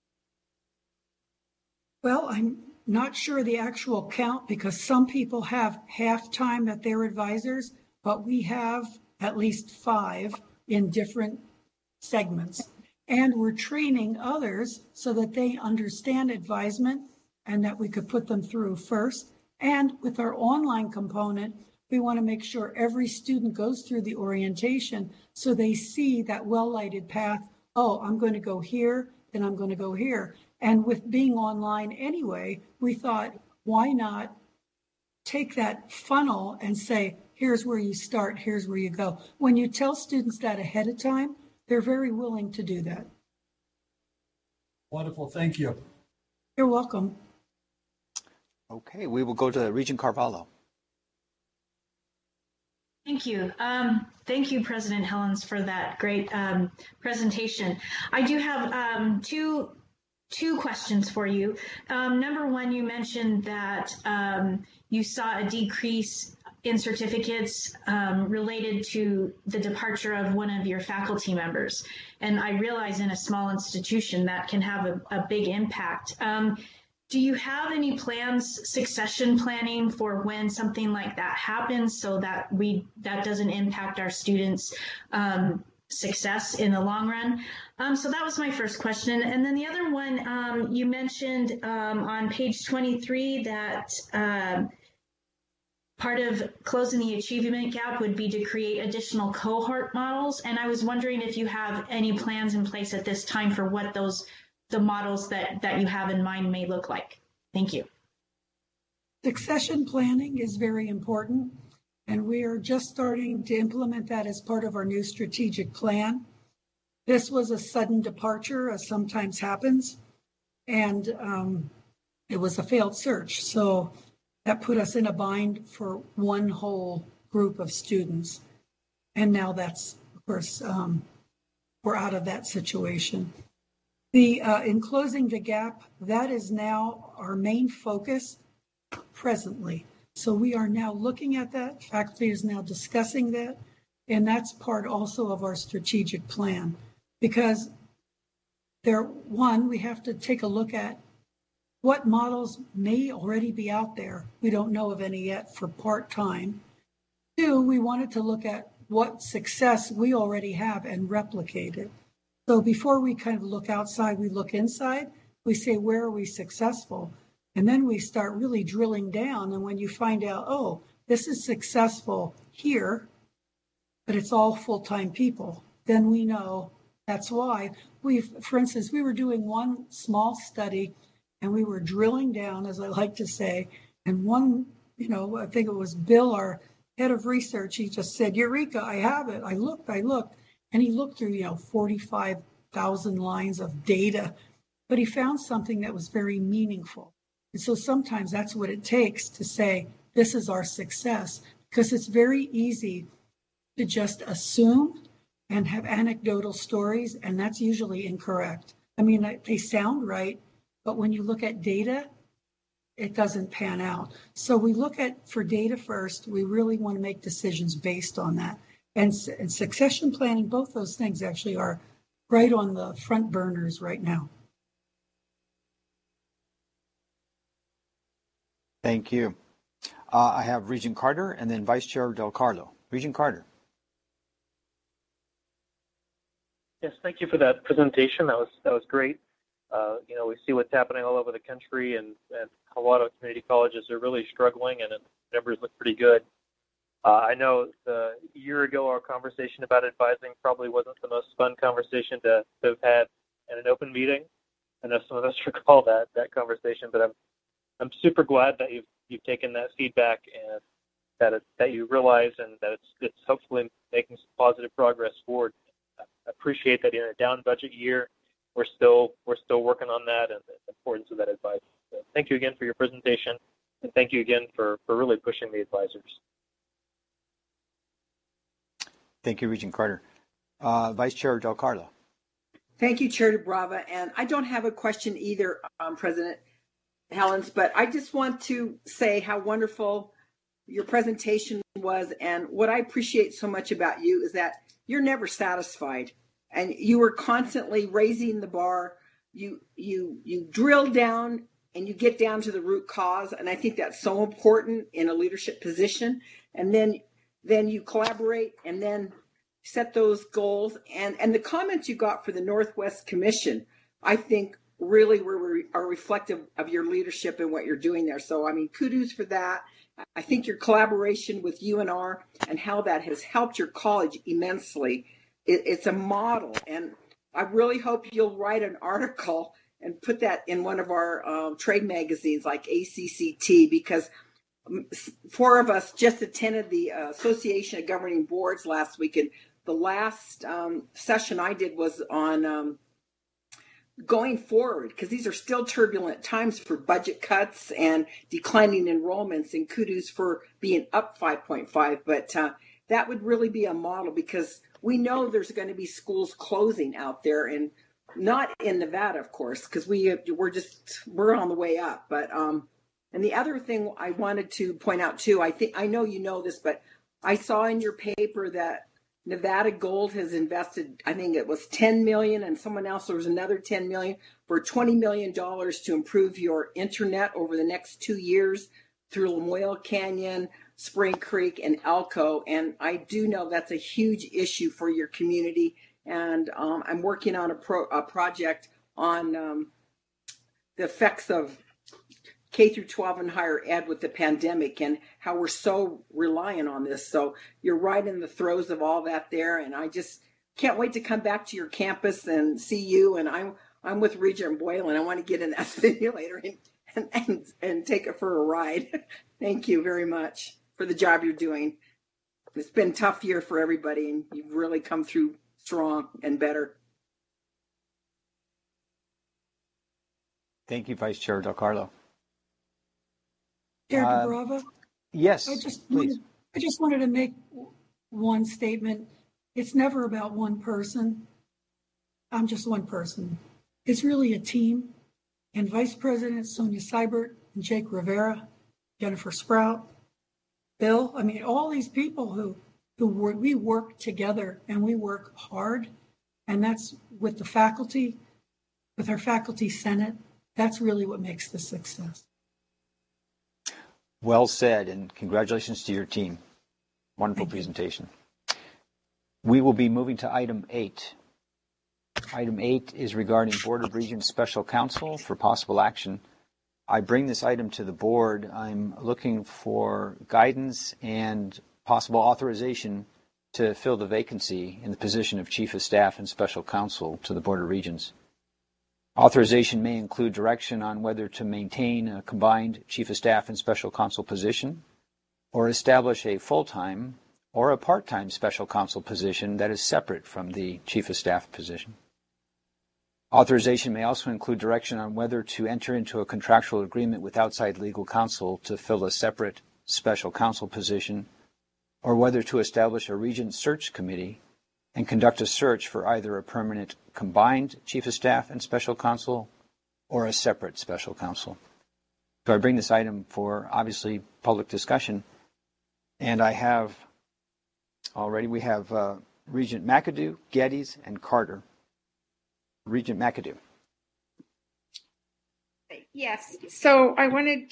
Well, I'm not sure the actual count because some people have half-time that they're advisors, but we have at least 5 in different segments. And we're training others so that they understand advisement and that we could put them through first. And with our online component, we want to make sure every student goes through the orientation so they see that well-lighted path. Oh, I'm going to go here, then I'm going to go here. And with being online anyway, we thought, why not take that funnel and say, here's where you start, here's where you go. When you tell students that ahead of time, they're very willing to do that. Wonderful, thank you. You're welcome. Okay, we will go to Regent Carvalho. Thank you. Thank you, President Helens, for that great presentation. I do have two questions for you. Number one, you mentioned that you saw a decrease in certificates related to the departure of one of your faculty members. And I realize in a small institution that can have a big impact. Do you have any plans, succession planning for when something like that happens so that that doesn't impact our students' success in the long run? So that was my first question. And then the other one, you mentioned on page 23 that part of closing the achievement gap would be to create additional cohort models. And I was wondering if you have any plans in place at this time for what the models that you have in mind may look like. Thank you. Succession planning is very important, and we are just starting to implement that as part of our new strategic plan. This was a sudden departure, as sometimes happens, and it was a failed search. So that put us in a bind for one whole group of students. And now that's, of course, we're out of that situation. In closing the gap, that is now our main focus presently. So we are now looking at that. Faculty is now discussing that. And that's part also of our strategic plan. Because we have to take a look at what models may already be out there. We don't know of any yet for part-time. 2, we wanted to look at what success we already have and replicate it. So before we kind of look outside, we look inside. We say, where are we successful? And then we start really drilling down. And when you find out, oh, this is successful here, but it's all full-time people, then we know that's why. For instance, we were doing one small study and we were drilling down, as I like to say, and one, I think it was Bill, our head of research, he just said, Eureka, I have it. I looked. And he looked through, 45,000 lines of data, but he found something that was very meaningful. And so sometimes that's what it takes to say, this is our success, because it's very easy to just assume and have anecdotal stories, and that's usually incorrect. I mean, they sound right, but when you look at data, it doesn't pan out. So we look for data first. We really want to make decisions based on that. And succession planning, both those things actually are right on the front burners right now. Thank you. I have Regent Carter and then Vice Chair Del Carlo. Regent Carter. Yes, thank you for that presentation. That was great. We see what's happening all over the country, and a lot of community colleges are really struggling, and the numbers look pretty good. I know a year ago our conversation about advising probably wasn't the most fun conversation to have had in an open meeting. I know some of us recall that conversation, but I'm super glad that you've taken that feedback and that you realize and that it's hopefully making some positive progress forward. I appreciate that in a down budget year, we're still working on that and the importance of that advice. So thank you again for your presentation, and thank you again for really pushing the advisors. Thank you, Regent Carter. Vice Chair Del Carlo. Thank you, Chair DeBrava. And I don't have a question either, President Helens, but I just want to say how wonderful your presentation was. And what I appreciate so much about you is that you're never satisfied. and you were constantly raising the bar. You drill down and you get down to the root cause, and I think that's so important in a leadership position. And then you collaborate and then set those goals. And the comments you got for the Northwest Commission, I think really are reflective of your leadership and what you're doing there. So, I mean, kudos for that. I think your collaboration with UNR and how that has helped your college immensely. It's a model, and I really hope you'll write an article and put that in one of our trade magazines like ACCT, because 4 of us just attended the Association of Governing Boards last week, and the last session I did was on going forward, because these are still turbulent times for budget cuts and declining enrollments, and kudos for being up 5.5. But that would really be a model, because we know there's going to be schools closing out there, and not in Nevada, of course, because we're on the way up. But and the other thing I wanted to point out too, I know you know this, but I saw in your paper that Nevada Gold has invested, I think it was $10 million, and someone else, there was another $10 million for $20 million to improve your internet over the next 2 years through Lamoille Canyon, Spring Creek, and Elko. And I do know that's a huge issue for your community. And I'm working on a project on the effects of K through 12 and higher ed with the pandemic and how we're so reliant on this. So you're right in the throes of all that there. And I just can't wait to come back to your campus and see you. And I'm with Regent Boylan. I want to get in that simulator and take it for a ride. Thank you very much for the job you're doing. It's been a tough year for everybody, and you've really come through strong and better. Thank you, Vice Chair Del Carlo. Chair DeBrava? Yes, please. I just wanted to make one statement. It's never about one person. I'm just one person. It's really a team. And Vice President Sonia Seibert and Jake Rivera, Jennifer Sprout, Bill, I mean, all these people who we work together, and we work hard. And that's with the faculty, with our faculty senate. That's really what makes this success. Well said, and congratulations to your team. Wonderful presentation. We will be moving to item 8. Item 8 is regarding Board of Regents Special Counsel for possible action. I bring this item to the board. I'm looking for guidance and possible authorization to fill the vacancy in the position of Chief of Staff and Special Counsel to the Board of Regents. Authorization may include direction on whether to maintain a combined Chief of Staff and Special Counsel position, or establish a full-time or a part-time Special Counsel position that is separate from the Chief of Staff position. Authorization may also include direction on whether to enter into a contractual agreement with outside legal counsel to fill a separate Special Counsel position, or whether to establish a Regent Search Committee and conduct a search for either a permanent combined Chief of Staff and Special Counsel or a separate Special Counsel. So I bring this item for, obviously, public discussion. And I have we have Regent McAdoo, Geddes, and Carter. Regent McAdoo. Yes, so I wanted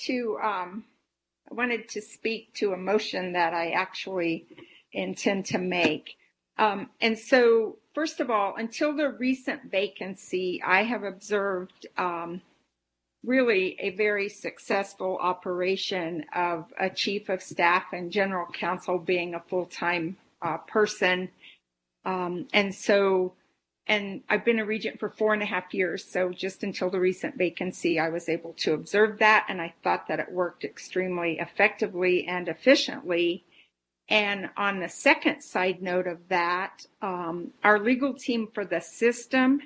to speak to a motion that I actually intend to make. And so, first of all, until the recent vacancy, I have observed really a very successful operation of a Chief of Staff and General Counsel being a full-time person. And I've been a regent for 4.5 years, so just until the recent vacancy, I was able to observe that, and I thought that it worked extremely effectively and efficiently. And on the second side note of that, our legal team for the system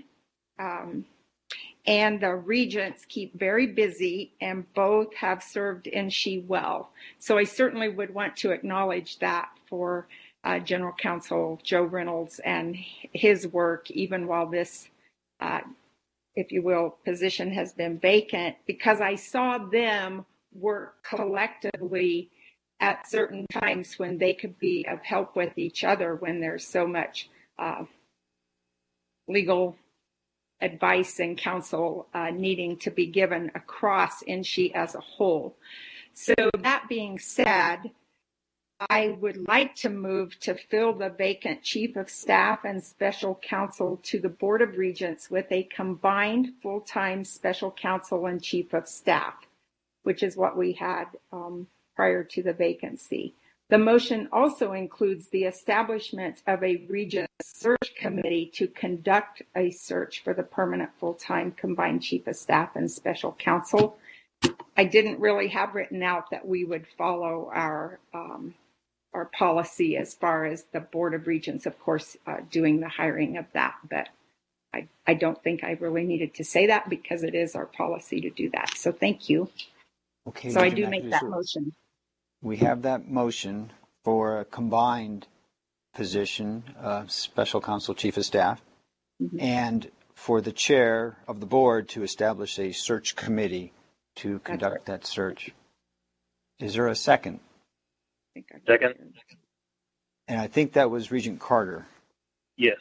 and the regents keep very busy, and both have served NSHE well. So I certainly would want to acknowledge that for General Counsel Joe Reynolds and his work, even while this, if you will, position has been vacant, because I saw them work collectively at certain times when they could be of help with each other when there's so much legal advice and counsel needing to be given across NSHE as a whole. So that being said, I would like to move to fill the vacant Chief of Staff and Special Counsel to the Board of Regents with a combined full-time Special Counsel and Chief of Staff, which is what we had prior to the vacancy. The motion also includes the establishment of a Regent search committee to conduct a search for the permanent full-time combined Chief of Staff and Special Counsel. I didn't really have written out that we would follow our policy as far as the Board of Regents, of course, doing the hiring of that. But I don't think I really needed to say that because it is our policy to do that. So thank you. Okay. So I do make that motion. We have that motion for a combined position, Special Counsel Chief of Staff, and for the chair of the board to establish a search committee to conduct that search. Is there a second? Second. And I think that was Regent Carter. Yes.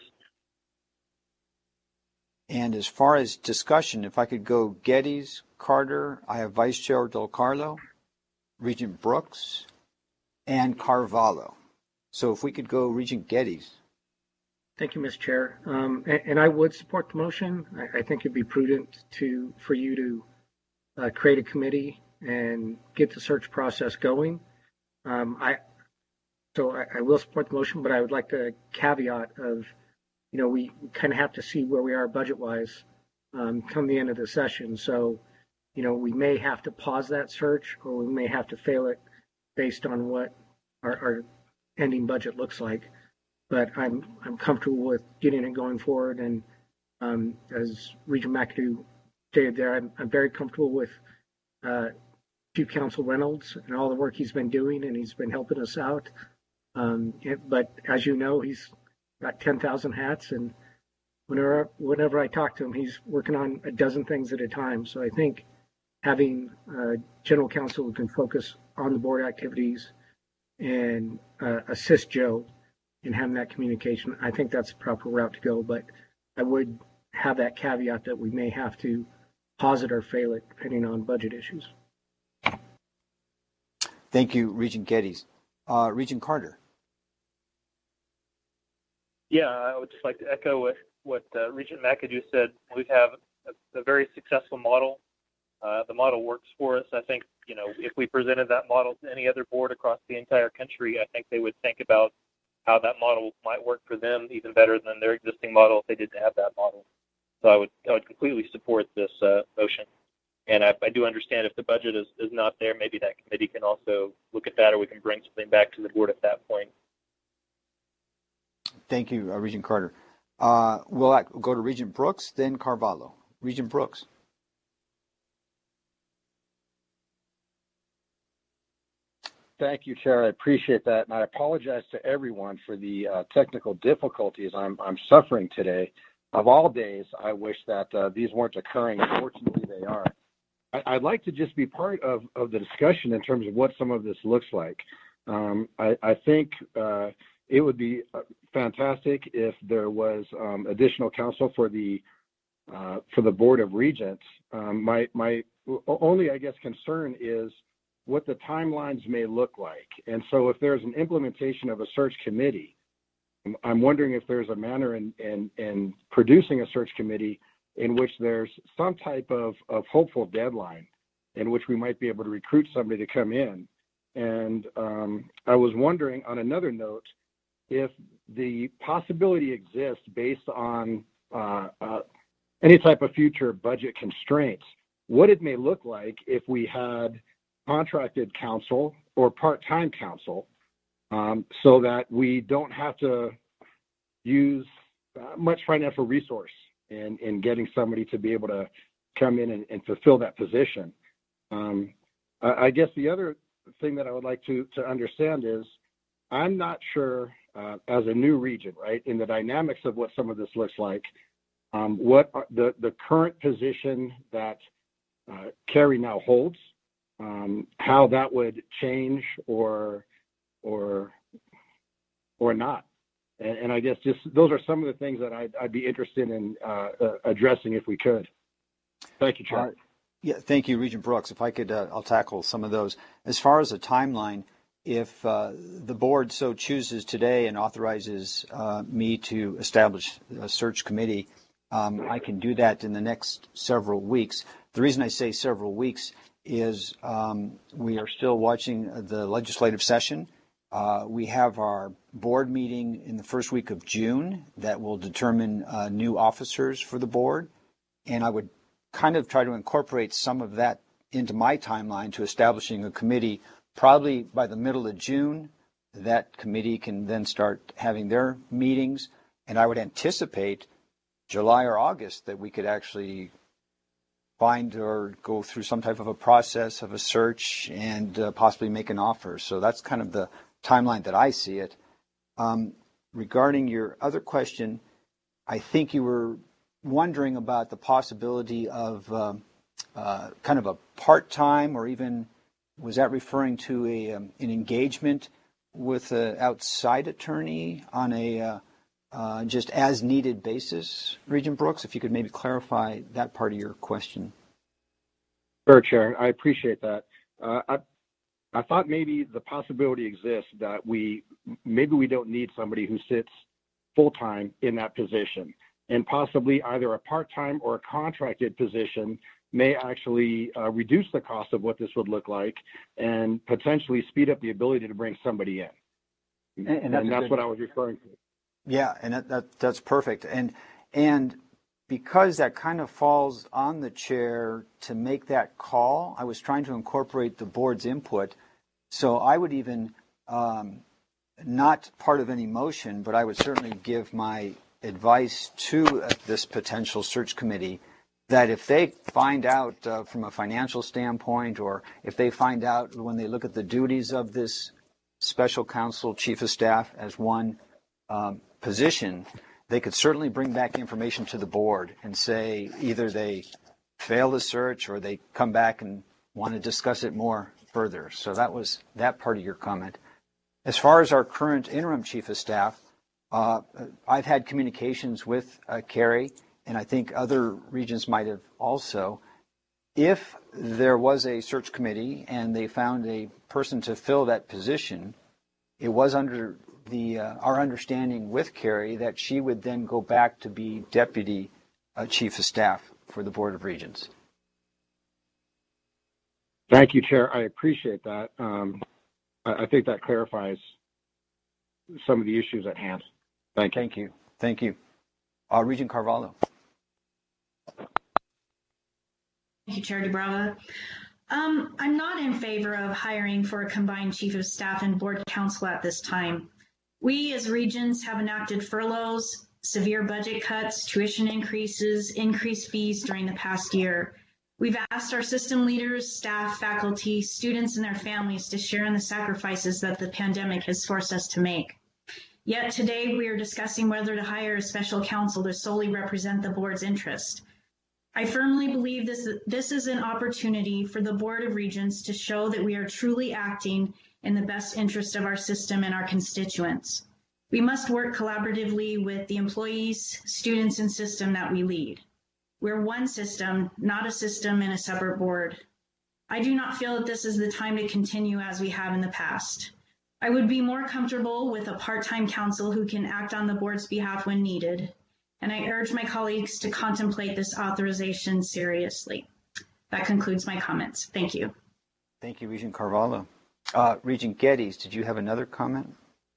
And as far as discussion, if I could go Geddes, Carter, I have Vice Chair Del Carlo, Regent Brooks, and Carvalho. So if we could go Regent Geddes. Thank you, Ms. Chair. And I would support the motion. I think it'd be prudent for you to create a committee and get the search process going. I will support the motion, but I would like the caveat of, we kind of have to see where we are budget-wise come the end of the session. So, we may have to pause that search, or we may have to fail it based on what our ending budget looks like. But I'm comfortable with getting it going forward. And as Regent McAdoo stated there, I'm very comfortable with Chief Counsel Reynolds and all the work he's been doing, and he's been helping us out. But as you know, he's got 10,000 hats, and whenever I talk to him, he's working on a dozen things at a time. So I think having general counsel who can focus on the board activities and assist Joe in having that communication, I think that's the proper route to go. But I would have that caveat that we may have to pause it or fail it depending on budget issues. Thank you, Regent Geddes. Regent Carter. Yeah, I would just like to echo what Regent McAdoo said. We have a very successful model. The model works for us. I think, if we presented that model to any other board across the entire country, I think they would think about how that model might work for them even better than their existing model if they didn't have that model. So I would completely support this motion. And I do understand if the budget is not there, maybe that committee can also look at that, or we can bring something back to the board at that point. Thank you, Regent Carter. We'll go to Regent Brooks, then Carvalho. Regent Brooks. Thank you, Chair. I appreciate that, and I apologize to everyone for the technical difficulties I'm suffering today. Of all days, I wish that these weren't occurring. Unfortunately, they are. I'd like to just be part of the discussion in terms of what some of this looks like. I think it would be fantastic if there was additional counsel for the Board of Regents. My only, I guess, concern is what the timelines may look like. And so if there's an implementation of a search committee, I'm wondering if there's a manner in producing a search committee in which there's some type of hopeful deadline in which we might be able to recruit somebody to come in. And I was wondering, on another note, if the possibility exists based on any type of future budget constraints, what it may look like if we had contracted counsel or part-time counsel, so that we don't have to use much financial resource in getting somebody to be able to come in and fulfill that position. I guess the other thing that I would like to understand is, I'm not sure, as a new regent, right, in the dynamics of what some of this looks like, what are the current position that Carrie now holds, how that would change or not. And I guess just those are some of the things that I'd be interested in addressing if we could. Thank you, Chair. Yeah, thank you, Regent Brooks. If I could, I'll tackle some of those. As far as a timeline, if the board so chooses today and authorizes me to establish a search committee, I can do that in the next several weeks. The reason I say several weeks is we are still watching the legislative session. We have our board meeting in the first week of June that will determine new officers for the board. And I would kind of try to incorporate some of that into my timeline to establishing a committee probably by the middle of June. That committee can then start having their meetings. And I would anticipate July or August that we could actually find or go through some type of a process of a search and possibly make an offer. So that's kind of the timeline that I see it. Regarding your other question, I think you were wondering about the possibility of kind of a part-time, or even was that referring to an engagement with an outside attorney on a just as needed basis? Regent Brooks, if you could maybe clarify that part of your question. Sure, Chair. I appreciate that. I thought maybe the possibility exists that maybe we don't need somebody who sits full-time in that position, and possibly either a part-time or a contracted position may actually reduce the cost of what this would look like and potentially speed up the ability to bring somebody in. And that's what I was referring to. Yeah, and that's perfect. And because that kind of falls on the chair to make that call, I was trying to incorporate the board's input. So I would even, not part of any motion, but I would certainly give my advice to this potential search committee that if they find out from a financial standpoint, or if they find out when they look at the duties of this special counsel chief of staff as one position, they could certainly bring back information to the board and say either they fail the search or they come back and want to discuss it more further. So that was that part of your comment. As far as our current interim chief of staff, I've had communications with Carrie, and I think other regions might have also. If there was a search committee and they found a person to fill that position, it was under our understanding with Carrie that she would then go back to be deputy chief of staff for the Board of Regents. Thank you, Chair. I appreciate that. I think that clarifies some of the issues at hand. Thank you. Thank you. Regent Carvalho. Thank you, Chair DeBrava. I'm not in favor of hiring for a combined chief of staff and board counsel at this time. We as regions have enacted furloughs, severe budget cuts, tuition increases, increased fees during the past year. We've asked our system leaders, staff, faculty, students, and their families to share in the sacrifices that the pandemic has forced us to make. Yet today we are discussing whether to hire a special counsel to solely represent the board's interest. I firmly believe this is an opportunity for the Board of Regents to show that we are truly acting in the best interest of our system and our constituents. We must work collaboratively with the employees, students, and system that we lead. We're one system, not a system and a separate board. I do not feel that this is the time to continue as we have in the past. I would be more comfortable with a part-time counsel who can act on the board's behalf when needed, and I urge my colleagues to contemplate this authorization seriously. That concludes my comments. Thank you. Thank you, Regent Carvalho. Regent Geddes, did you have another comment?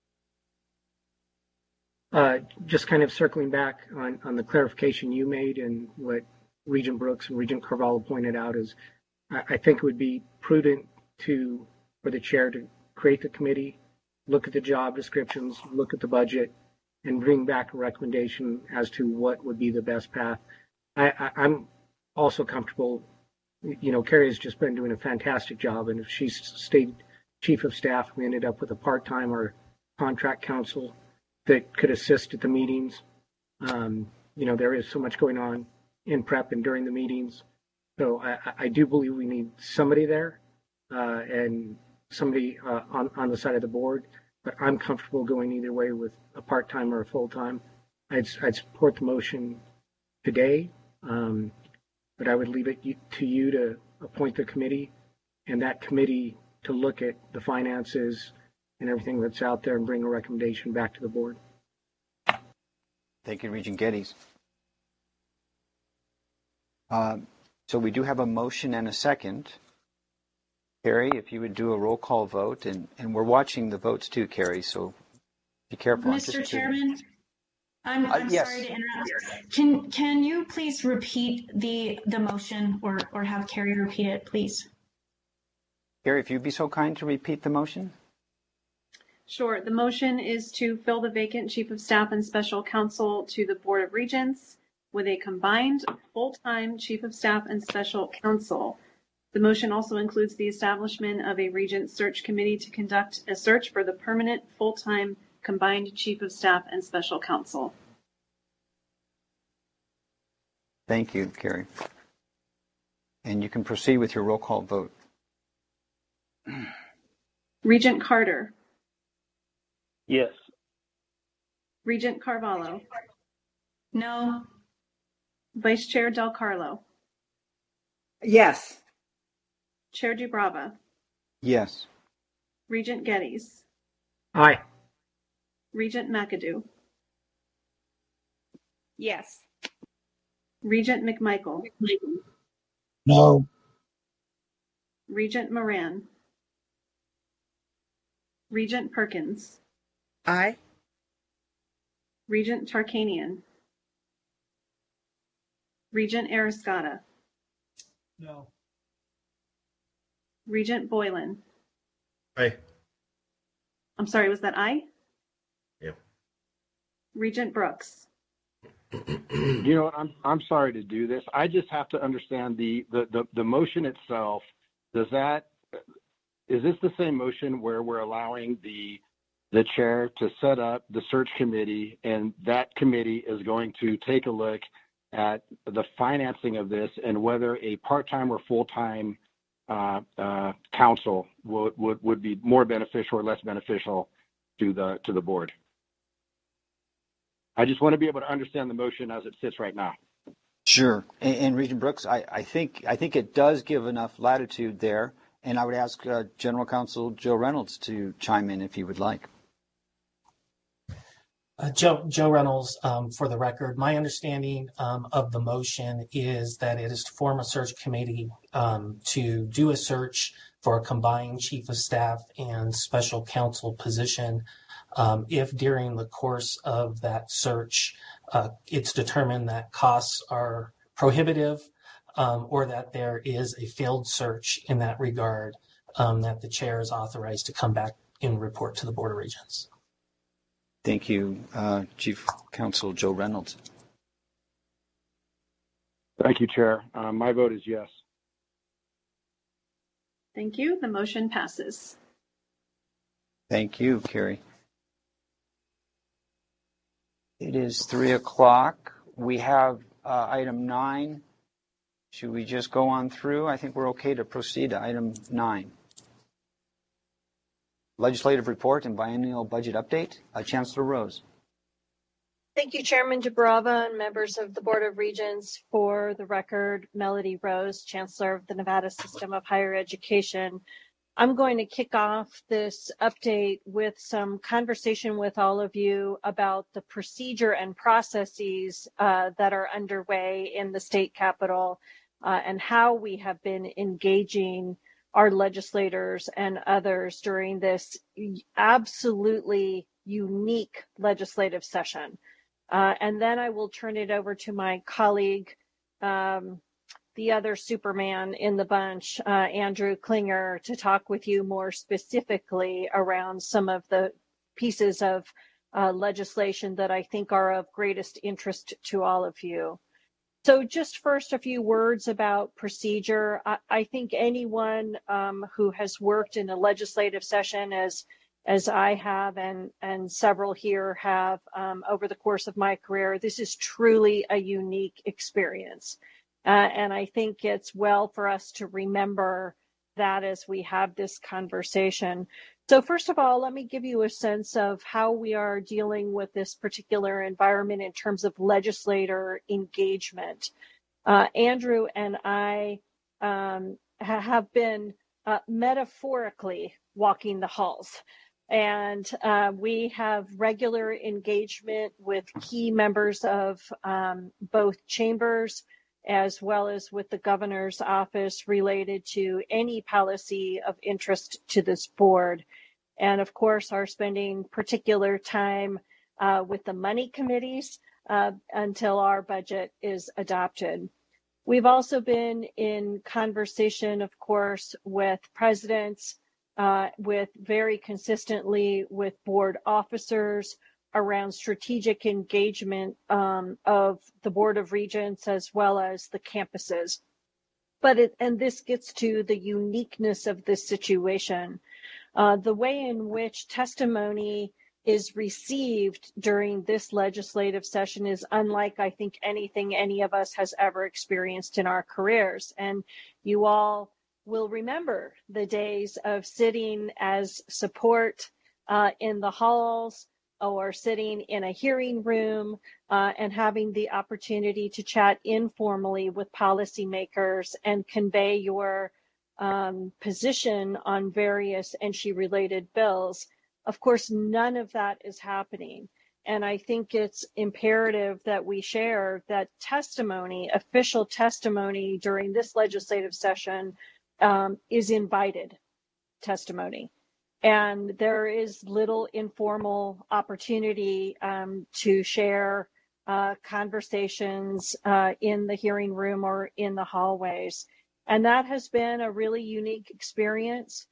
Just kind of circling back on the clarification you made and what Regent Brooks and Regent Carvalho pointed out is I think it would be prudent for the chair to create the committee, look at the job descriptions, look at the budget, and bring back a recommendation as to what would be the best path. I'm also comfortable, Carrie has just been doing a fantastic job, and if she stayed chief of staff, we ended up with a part-time or contract counsel that could assist at the meetings. There is so much going on in prep and during the meetings. So I do believe we need somebody there and somebody on the side of the board. but I'm comfortable going either way with a part-time or a full-time. I'd support the motion today, but I would leave it to you to appoint the committee and that committee to look at the finances and everything that's out there and bring a recommendation back to the board. Thank you, Regent Geddes. So we do have a motion and a second. Carrie, if you would do a roll call vote, and we're watching the votes too, Carrie, so be careful. Mr. Chairman, I'm yes. sorry to interrupt. Can you please repeat the motion or have Carrie repeat it, please? Carrie, if you'd be so kind to repeat the motion. Sure. The motion is to fill the vacant Chief of Staff and Special Counsel to the Board of Regents with a combined full-time Chief of Staff and Special Counsel. The motion also includes the establishment of a Regent Search Committee to conduct a search for the permanent full-time combined Chief of Staff and Special Counsel. Thank you, Carrie. And you can proceed with your roll call vote. Regent Carter. Yes. Regent Carvalho. No. Vice Chair Del Carlo. Yes. Chair Dubrava. Yes. Regent Geddes. Aye. Regent McAdoo. Yes. Regent McMichael. No. Regent Moran. Regent Perkins. Aye. Regent Tarkanian. Regent Ariscotta. No. Regent Boylan. Aye. I'm sorry, was that aye? Yeah. Regent Brooks. You know what? I'm sorry to do this. I just have to understand the motion itself. Is this the same motion where we're allowing the chair to set up the search committee, and that committee is going to take a look at the financing of this and whether a part-time or full-time counsel would be more beneficial or less beneficial to the board? I just want to be able to understand the motion as it sits right now. Sure. And Regent Brooks, I think it does give enough latitude there, and I would ask General Counsel Joe Reynolds to chime in if he would like. Joe Reynolds, for the record, my understanding of the motion is that it is to form a search committee to do a search for a combined chief of staff and special counsel position. If during the course of that search, it's determined that costs are prohibitive or that there is a failed search in that regard, that the chair is authorized to come back and report to the Board of Regents. Thank you, Chief Counsel Joe Reynolds. Thank you, Chair. My vote is yes. Thank you. The motion passes. Thank you, Carrie. It is 3 o'clock. We have item 9. Should we just go on through? I think we're okay to proceed to item 9. Legislative report and biennial budget update. Chancellor Rose. Thank you, Chairman Dubrava and members of the Board of Regents. For the record, Melody Rose, Chancellor of the Nevada System of Higher Education. I'm going to kick off this update with some conversation with all of you about the procedure and processes that are underway in the state capitol and how we have been engaging our legislators and others during this absolutely unique legislative session. And then I will turn it over to my colleague, the other Superman in the bunch, Andrew Klinger, to talk with you more specifically around some of the pieces of legislation that I think are of greatest interest to all of you. So just first, a few words about procedure. I think anyone who has worked in a legislative session as I have and several here have over the course of my career, this is truly a unique experience. And I think it's well for us to remember that as we have this conversation. So first of all, let me give you a sense of how we are dealing with this particular environment in terms of legislator engagement. Andrew and I have been metaphorically walking the halls. And we have regular engagement with key members of both chambers as well as with the governor's office related to any policy of interest to this board. And of course, are spending particular time with the money committees until our budget is adopted. We've also been in conversation, of course, with presidents, with very consistently with board officers around strategic engagement of the Board of Regents as well as the campuses. And this gets to the uniqueness of this situation. The way in which testimony is received during this legislative session is unlike, I think, anything any of us has ever experienced in our careers. And you all will remember the days of sitting as support in the halls or sitting in a hearing room and having the opportunity to chat informally with policymakers and convey your position on various NSHE-related bills. Of course, none of that is happening. And I think it's imperative that we share that testimony, official testimony during this legislative session is invited testimony. And there is little informal opportunity to share conversations in the hearing room or in the hallways. And that has been a really unique experience.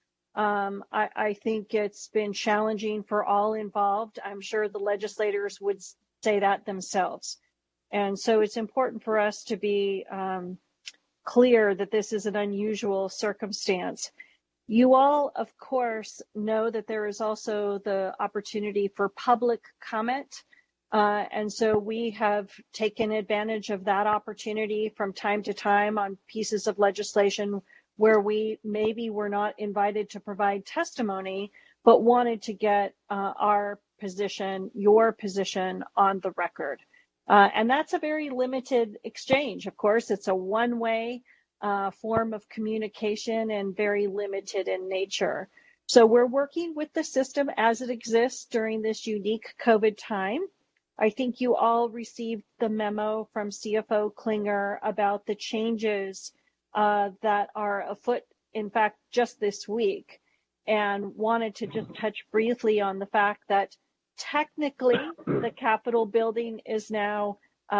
I think it's been challenging for all involved. I'm sure the legislators would say that themselves. And so it's important for us to be clear that this is an unusual circumstance. You all, of course, know that there is also the opportunity for public comment. And so we have taken advantage of that opportunity from time to time on pieces of legislation where we maybe were not invited to provide testimony, but wanted to get our position, your position on the record. And that's a very limited exchange. Of course, it's a one-way form of communication and very limited in nature. So we're working with the system as it exists during this unique COVID time. I think you all received the memo from CFO Klinger about the changes that are afoot, in fact, just this week, and wanted to just touch briefly on the fact that technically the Capitol building is now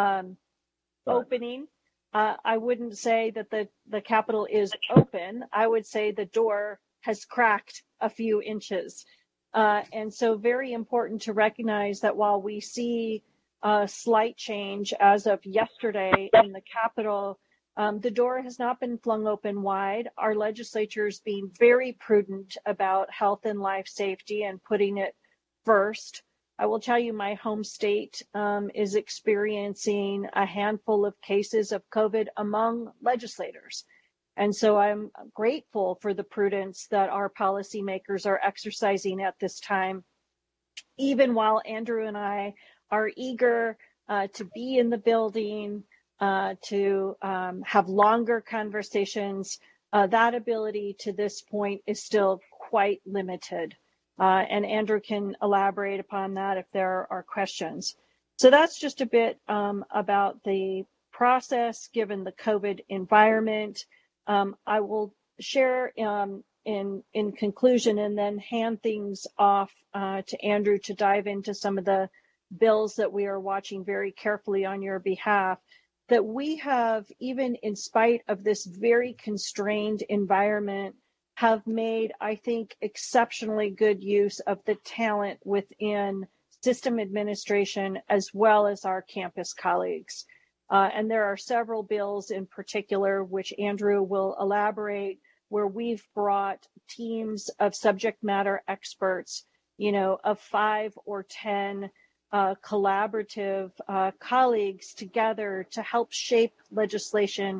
opening. I wouldn't say that the Capitol is open. I would say the door has cracked a few inches. And so very important to recognize that while we see a slight change as of yesterday in the Capitol, the door has not been flung open wide. Our legislature is being very prudent about health and life safety and putting it first. I will tell you my home state is experiencing a handful of cases of COVID among legislators. And so I'm grateful for the prudence that our policymakers are exercising at this time, even while Andrew and I are eager to be in the building, to have longer conversations. That ability to this point is still quite limited. And Andrew can elaborate upon that if there are questions. So that's just a bit about the process given the COVID environment. I will share in conclusion and then hand things off to Andrew to dive into some of the bills that we are watching very carefully on your behalf, that we have, even in spite of this very constrained environment, have made, I think, exceptionally good use of the talent within system administration as well as our campus colleagues. And there are several bills in particular, which Andrew will elaborate, where we've brought teams of subject matter experts, of 5 or 10 collaborative colleagues together to help shape legislation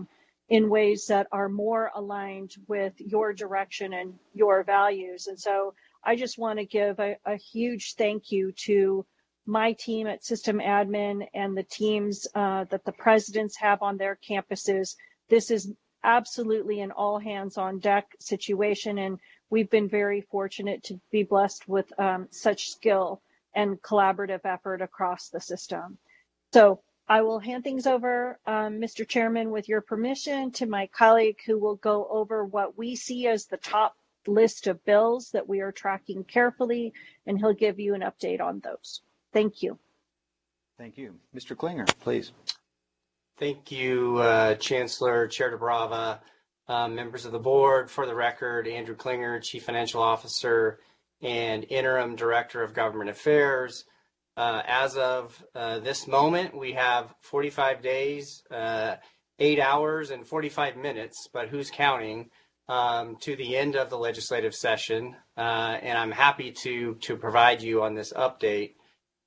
in ways that are more aligned with your direction and your values. And so I just want to give a huge thank you to my team at System Admin and the teams that the presidents have on their campuses. This is absolutely an all hands on deck situation, and we've been very fortunate to be blessed with such skill and collaborative effort across the system. So I will hand things over, Mr. Chairman, with your permission, to my colleague who will go over what we see as the top list of bills that we are tracking carefully, and he'll give you an update on those. Thank you. Thank you. Mr. Klinger, please. Thank you, Chancellor, Chair DeBrava, members of the board. For the record, Andrew Klinger, Chief Financial Officer and Interim Director of Government Affairs. As of this moment, we have 45 days, 8 hours and 45 minutes, but who's counting, to the end of the legislative session. And I'm happy to provide you on this update.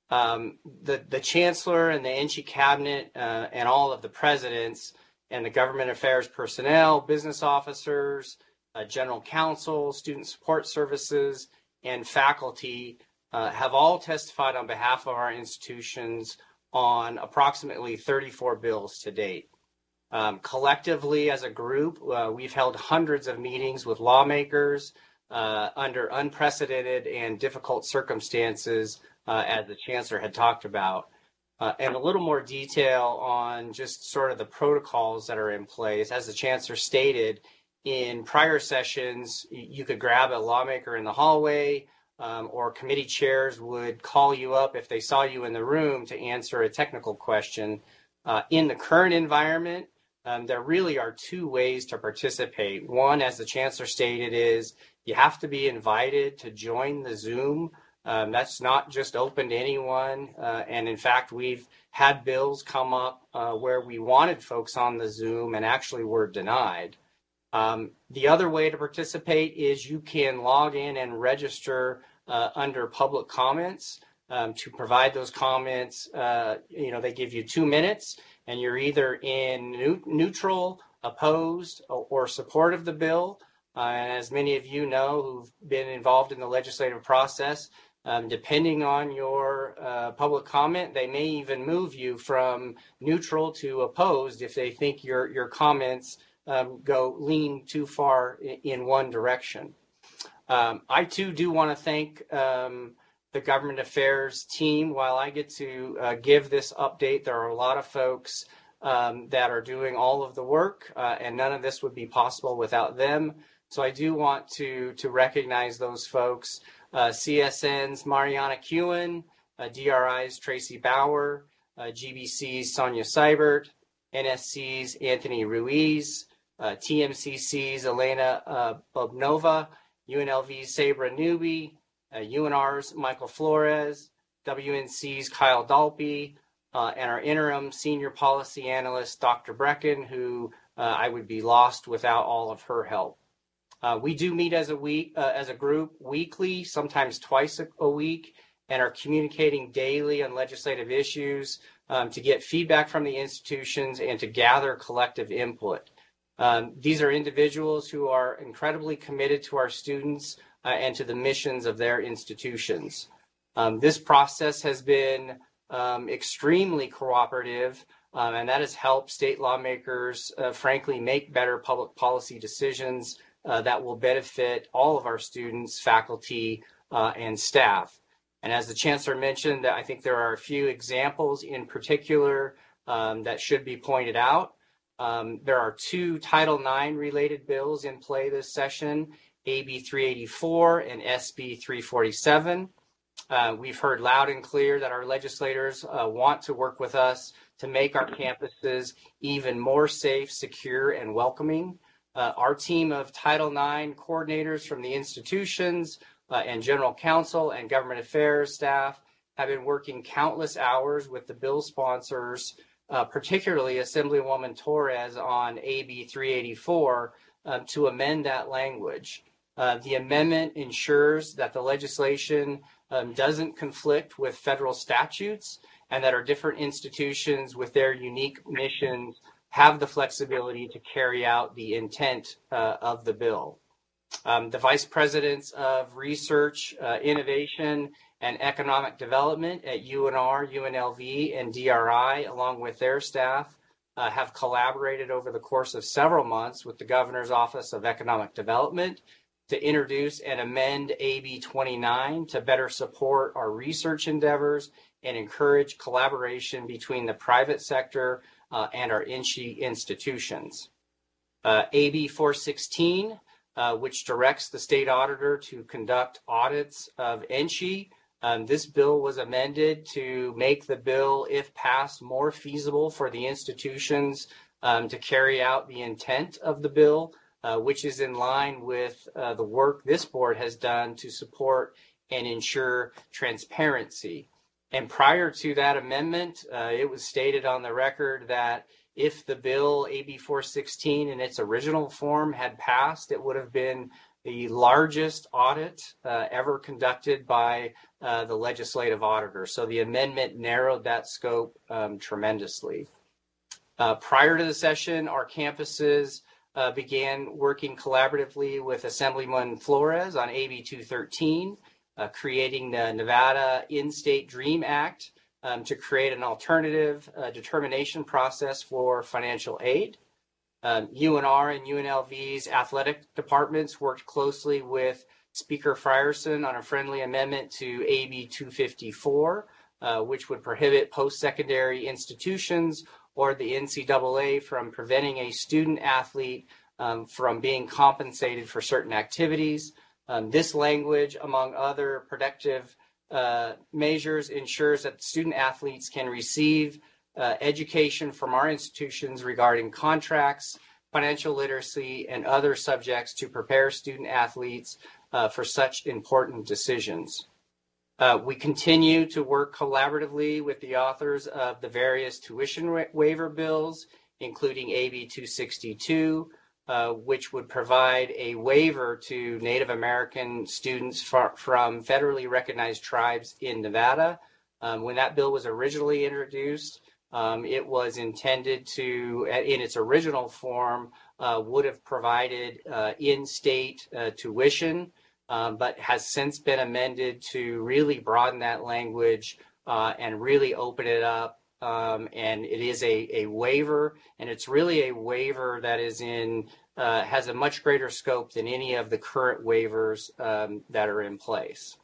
The Chancellor and the NSHE Cabinet and all of the presidents and the government affairs personnel, business officers, general counsel, student support services, and faculty have all testified on behalf of our institutions on approximately 34 bills to date. Collectively, as a group, we've held hundreds of meetings with lawmakers under unprecedented and difficult circumstances, as the Chancellor had talked about. And a little more detail on just sort of the protocols that are in place. As the Chancellor stated, in prior sessions, you could grab a lawmaker in the hallway, or committee chairs would call you up if they saw you in the room to answer a technical question. In the current environment, there really are two ways to participate. One, as the Chancellor stated, is you have to be invited to join the Zoom. That's not just open to anyone. And in fact, we've had bills come up where we wanted folks on the Zoom and actually were denied. The other way to participate is you can log in and register under public comments to provide those comments. They give you 2 minutes, and you're either in neutral, opposed, or support of the bill. And as many of you know who've been involved in the legislative process, depending on your public comment, they may even move you from neutral to opposed if they think your comments lean too far in one direction. I too do want to thank the government affairs team. While I get to give this update, there are a lot of folks that are doing all of the work, and none of this would be possible without them. So I do want to recognize those folks. CSN's Mariana Kewen, DRI's Tracy Bauer, GBC's Sonia Seibert, NSC's Anthony Ruiz, TMCC's Elena Bobnova, UNLV's Sabra Newby, UNR's Michael Flores, WNC's Kyle Dalpy, and our interim senior policy analyst, Dr. Brecken, who I would be lost without all of her help. We do meet as a group weekly, sometimes twice a week, and are communicating daily on legislative issues to get feedback from the institutions and to gather collective input. These are individuals who are incredibly committed to our students and to the missions of their institutions. This process has been extremely cooperative, and that has helped state lawmakers, frankly, make better public policy decisions that will benefit all of our students, faculty, and staff. And as the Chancellor mentioned, I think there are a few examples in particular that should be pointed out. There are 2 Title IX related bills in play this session, AB 384 and SB 347. We've heard loud and clear that our legislators want to work with us to make our campuses even more safe, secure, and welcoming. Our team of Title IX coordinators from the institutions and general counsel and government affairs staff have been working countless hours with the bill sponsors, particularly Assemblywoman Torres on AB 384, to amend that language. The amendment ensures that the legislation doesn't conflict with federal statutes and that our different institutions with their unique missions have the flexibility to carry out the intent of the bill. The vice presidents of research, innovation, and economic development at UNR, UNLV, and DRI, along with their staff, have collaborated over the course of several months with the Governor's Office of Economic Development to introduce and amend AB 29 to better support our research endeavors and encourage collaboration between the private sector and our INSHE institutions. AB 416, which directs the state auditor to conduct audits of INSHE. This bill was amended to make the bill, if passed, more feasible for the institutions to carry out the intent of the bill, which is in line with the work this board has done to support and ensure transparency. And prior to that amendment, it was stated on the record that if the bill AB 416 in its original form had passed, it would have been the largest audit ever conducted by the legislative auditor. So the amendment narrowed that scope tremendously. Prior to the session, our campuses began working collaboratively with Assemblyman Flores on AB 213, creating the Nevada In-State Dream Act to create an alternative determination process for financial aid. UNR and UNLV's athletic departments worked closely with Speaker Frierson on a friendly amendment to AB 254, which would prohibit post-secondary institutions or the NCAA from preventing a student athlete from being compensated for certain activities. This language, among other protective measures, ensures that student athletes can receive education from our institutions regarding contracts, financial literacy, and other subjects to prepare student athletes for such important decisions. We continue to work collaboratively with the authors of the various tuition waiver bills, including AB 262, which would provide a waiver to Native American students from federally recognized tribes in Nevada. When that bill was originally introduced, it was intended to, in its original form, would have provided in-state tuition, but has since been amended to really broaden that language and really open it up. And it is a waiver, and it's really a waiver that is has a much greater scope than any of the current waivers that are in place.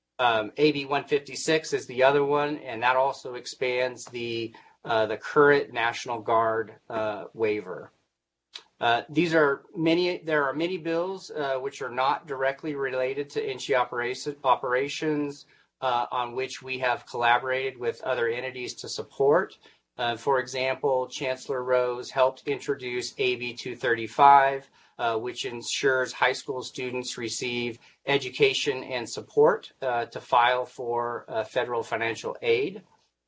AB 156 is the other one, and that also expands the current National Guard waiver. There are many bills which are not directly related to INSHE operations on which we have collaborated with other entities to support. For example, Chancellor Rose helped introduce AB 235, which ensures high school students receive education and support to file for federal financial aid.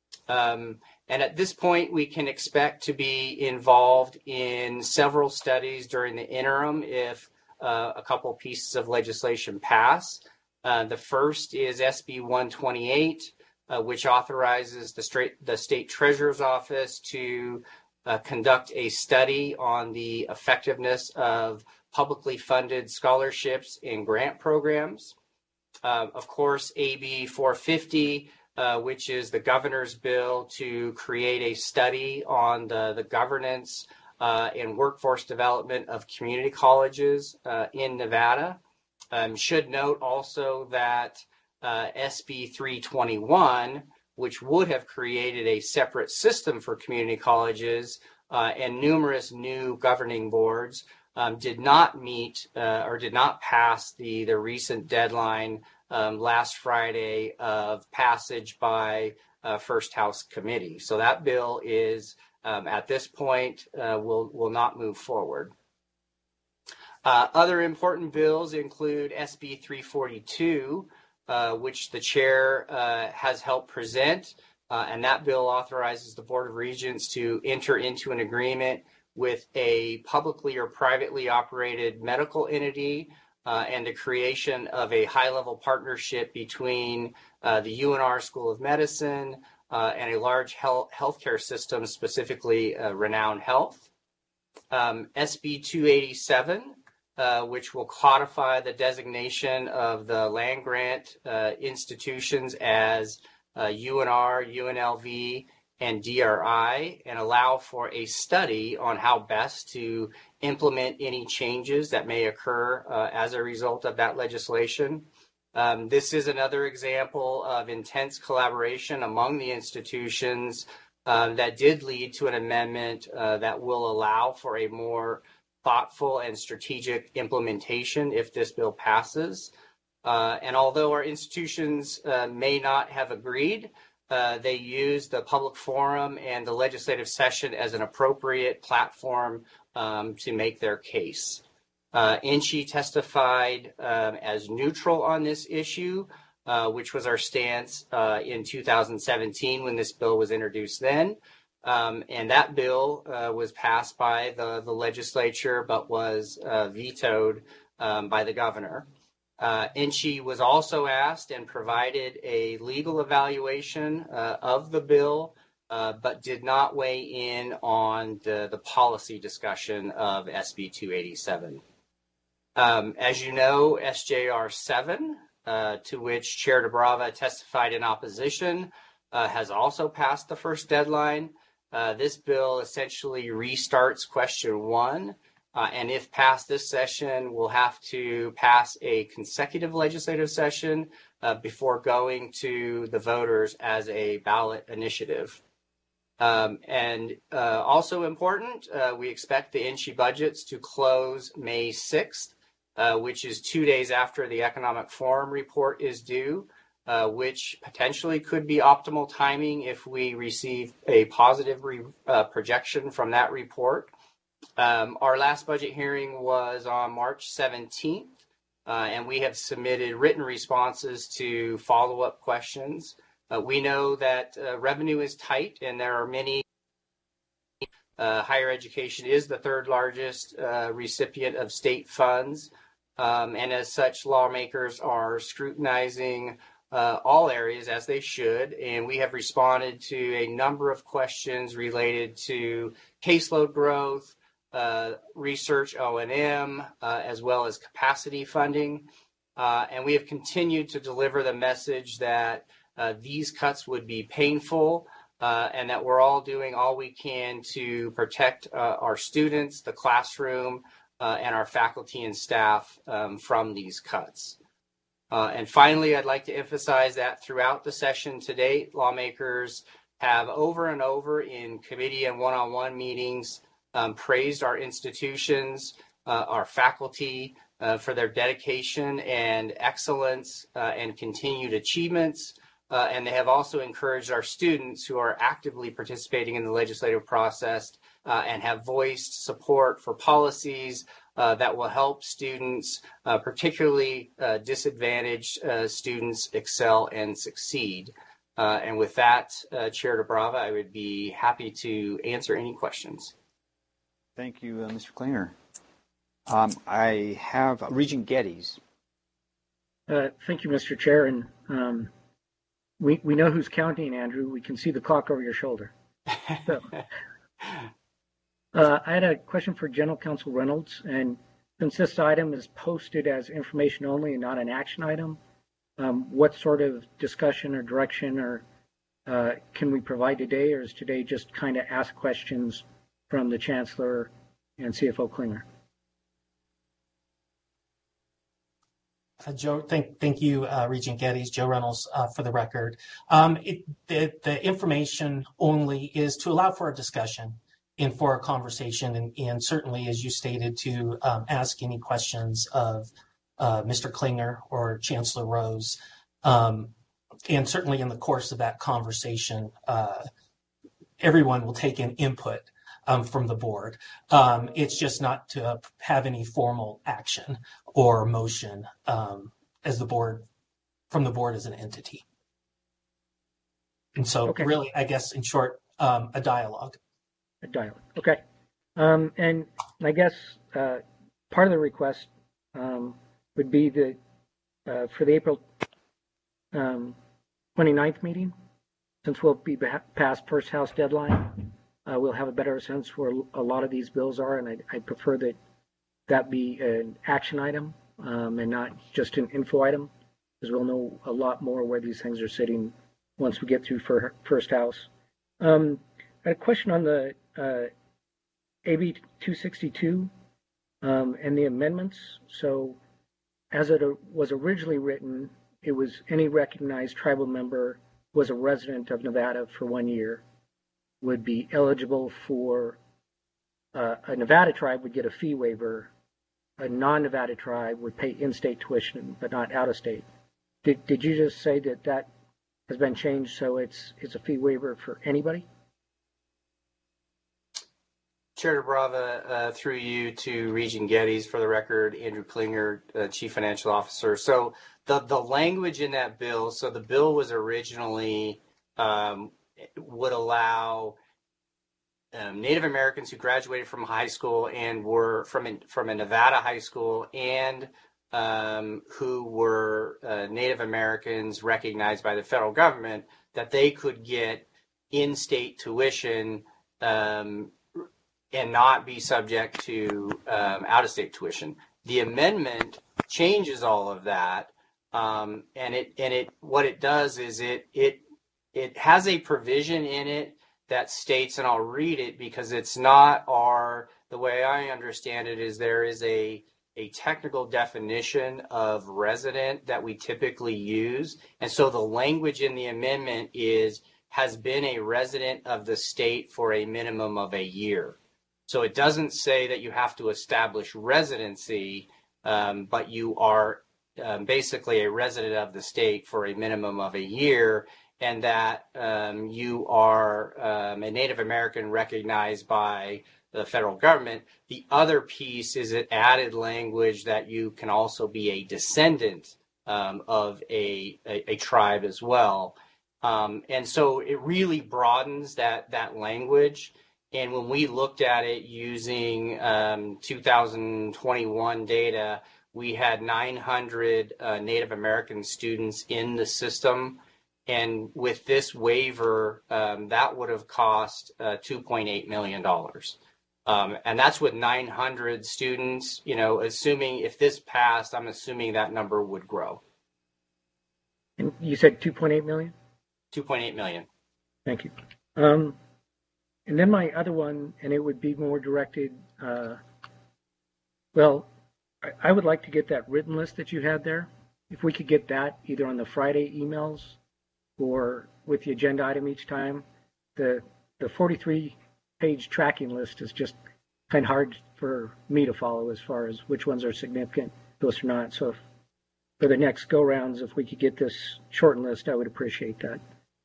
And at this point, we can expect to be involved in several studies during the interim if a couple pieces of legislation pass. The first is SB 128, which authorizes the state treasurer's office to conduct a study on the effectiveness of publicly funded scholarships and grant programs. Of course, AB 450, which is the governor's bill to create a study on the governance and workforce development of community colleges in Nevada. Should note also that SB 321, which would have created a separate system for community colleges and numerous new governing boards, did not meet or did not pass the recent deadline last Friday of passage by First House Committee. So that bill is, at this point, will not move forward. Other important bills include SB 342, which the chair has helped present, and that bill authorizes the Board of Regents to enter into an agreement with a publicly or privately operated medical entity and the creation of a high-level partnership between the UNR School of Medicine and a large healthcare system, specifically Renown Health. SB 287, which will codify the designation of the land grant institutions as UNR, UNLV, and DRI, and allow for a study on how best to implement any changes that may occur as a result of that legislation. This is another example of intense collaboration among the institutions that did lead to an amendment that will allow for a more thoughtful and strategic implementation if this bill passes. And although our institutions may not have agreed, they use the public forum and the legislative session as an appropriate platform to make their case. NSHE testified as neutral on this issue, which was our stance in 2017 when this bill was introduced then. And that bill was passed by the legislature, but was vetoed by the governor. NSHE was also asked and provided a legal evaluation of the bill, but did not weigh in on the policy discussion of SB 287. As you know, SJR 7, to which Chair DeBrava testified in opposition, has also passed the first deadline. This bill essentially restarts question 1, and if passed this session, we'll have to pass a consecutive legislative session before going to the voters as a ballot initiative. And also important, we expect the NSHE budgets to close May 6th, which is 2 days after the Economic Forum report is due, which potentially could be optimal timing if we receive a positive projection from that report. Our last budget hearing was on March 17th, and we have submitted written responses to follow-up questions. We know that revenue is tight, and there are many. Higher education is the third largest recipient of state funds, and as such, lawmakers are scrutinizing all areas as they should, and we have responded to a number of questions related to caseload growth, research O&M, as well as capacity funding. And we have continued to deliver the message that these cuts would be painful and that we're all doing all we can to protect our students, the classroom, and our faculty and staff from these cuts. And finally, I'd like to emphasize that throughout the session to date, lawmakers have over and over in committee and one-on-one meetings praised our institutions, our faculty for their dedication and excellence and continued achievements. And they have also encouraged our students who are actively participating in the legislative process and have voiced support for policies that will help students, particularly disadvantaged students, excel and succeed. And with that, Chair DeBrava, I would be happy to answer any questions. Thank you, Mr. Klinger. I have Regent Geddes. Thank you, Mr. Chair. And we know who's counting, Andrew. We can see the clock over your shoulder. So, I had a question for General Counsel Reynolds. And since this item is posted as information only and not an action item, what sort of discussion or direction or can we provide today, or is today just kind of ask questions from the Chancellor and CFO Klinger? Joe, thank you, Regent Geddes, Joe Reynolds, for the record. The information only is to allow for a discussion and for a conversation, and certainly, as you stated, to ask any questions of Mr. Klinger or Chancellor Rose. And certainly in the course of that conversation, everyone will take an input from the board. It's just not to have any formal action or motion as the board, from the board as an entity. And so really, I guess in short, a dialogue. A dialogue, okay. And I guess part of the request would be that for the April 29th meeting, since we'll be past first House deadline, we'll have a better sense where a lot of these bills are, and I prefer that be an action item and not just an info item, because we'll know a lot more where these things are sitting once we get through first house. I had a question on the AB 262 and the amendments. So as it was originally written, it was any recognized tribal member was a resident of Nevada for 1 year would be eligible for a Nevada tribe would get a fee waiver. A non-Nevada tribe would pay in-state tuition, but not out-of-state. Did you just say that has been changed so it's a fee waiver for anybody? Chair DeBrava, through you to Regent Geddes, for the record, Andrew Klinger, Chief Financial Officer. So the language in that bill, so the bill was originally would allow Native Americans who graduated from high school and were from a Nevada high school and who were Native Americans recognized by the federal government, that they could get in-state tuition and not be subject to out-of-state tuition. The amendment changes all of that, and it what it does is it has a provision in it that states, and I'll read it because it's not the way I understand it is there is a technical definition of resident that we typically use, and so the language in the amendment has been a resident of the state for a minimum of a year. So it doesn't say that you have to establish residency, but you are basically a resident of the state for a minimum of a year, and that you are a Native American recognized by the federal government. The other piece is it added language that you can also be a descendant of a tribe as well. And so it really broadens that language. And when we looked at it using 2021 data, we had 900 Native American students in the system. And with this waiver, that would have cost $2.8 million. And that's with 900 students, assuming if this passed, I'm assuming that number would grow. And you said 2.8 million? 2.8 million. Thank you. And then my other one, and it would be more directed, I would like to get that written list that you had there. If we could get that either on the Friday emails or with the agenda item each time. The 43-page tracking list is just kind of hard for me to follow as far as which ones are significant, those are not. So for the next go-rounds, if we could get this shortened list, I would appreciate that.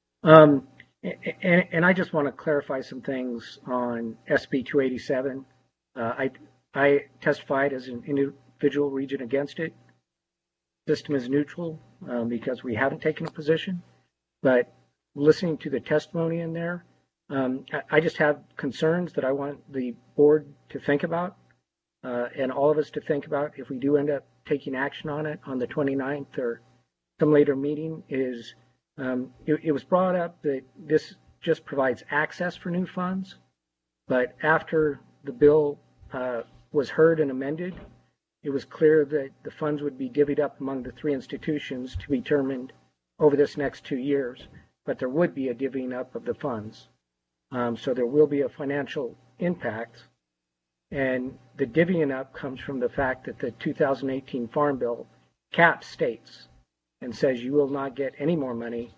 And I just want to clarify some things on SB 287. I testified as an individual regent against it. System is neutral because we haven't taken a position. But listening to the testimony in there, I just have concerns that I want the board to think about and all of us to think about if we do end up taking action on it on the 29th or some later meeting is it was brought up that this just provides access for new funds, but after the bill was heard and amended, it was clear that the funds would be divvied up among the three institutions to be determined over this next 2 years, but there would be a divvying up of the funds. So there will be a financial impact, and the divvying up comes from the fact that the 2018 Farm Bill caps states and says you will not get any more money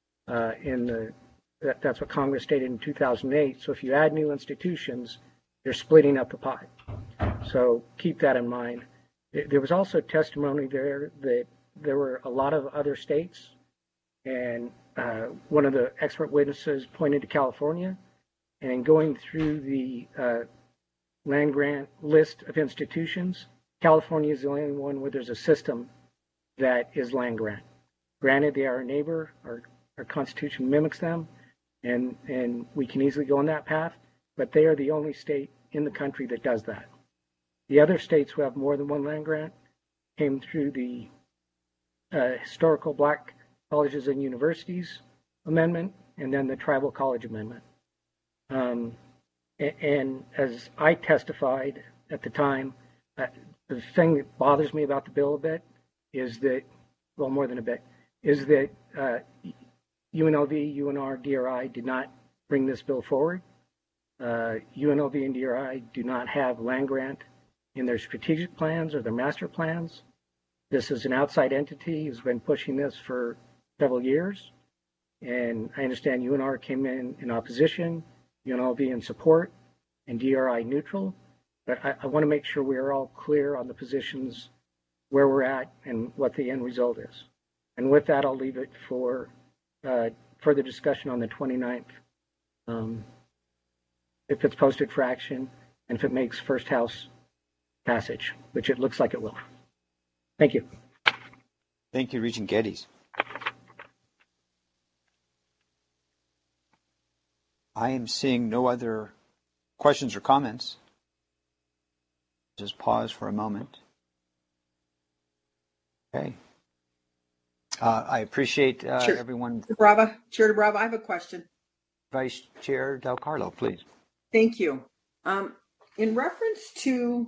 that's what Congress stated in 2008. So if you add new institutions, you're splitting up the pie. So keep that in mind. There was also testimony there that there were a lot of other states, and one of the expert witnesses pointed to California, and in going through the land grant list of institutions, California is the only one where there's a system that is land grant. Granted, they are a neighbor, our Constitution mimics them, and we can easily go on that path, but they are the only state in the country that does that. The other states who have more than one land grant came through the Historical Black Colleges and Universities Amendment and then the Tribal College Amendment. And as I testified at the time, the thing that bothers me about the bill a bit is that, well, more than a bit, is that UNLV, UNR, DRI did not bring this bill forward. UNLV and DRI do not have land grant in their strategic plans or their master plans. This is an outside entity who's been pushing this for several years. And I understand UNR came in opposition, UNLV in support, and DRI neutral. But I want to make sure we are all clear on the positions, where we're at, and what the end result is. And with that, I'll leave it for further discussion on the 29th. If it's posted for action, and if it makes first house passage, which it looks like it will. Thank you. Thank you, Regent Geddes. I am seeing no other questions or comments. Just pause for a moment. Okay. I appreciate everyone. Chair DeBrava, I have a question. Vice Chair Del Carlo, please. Thank you. In reference to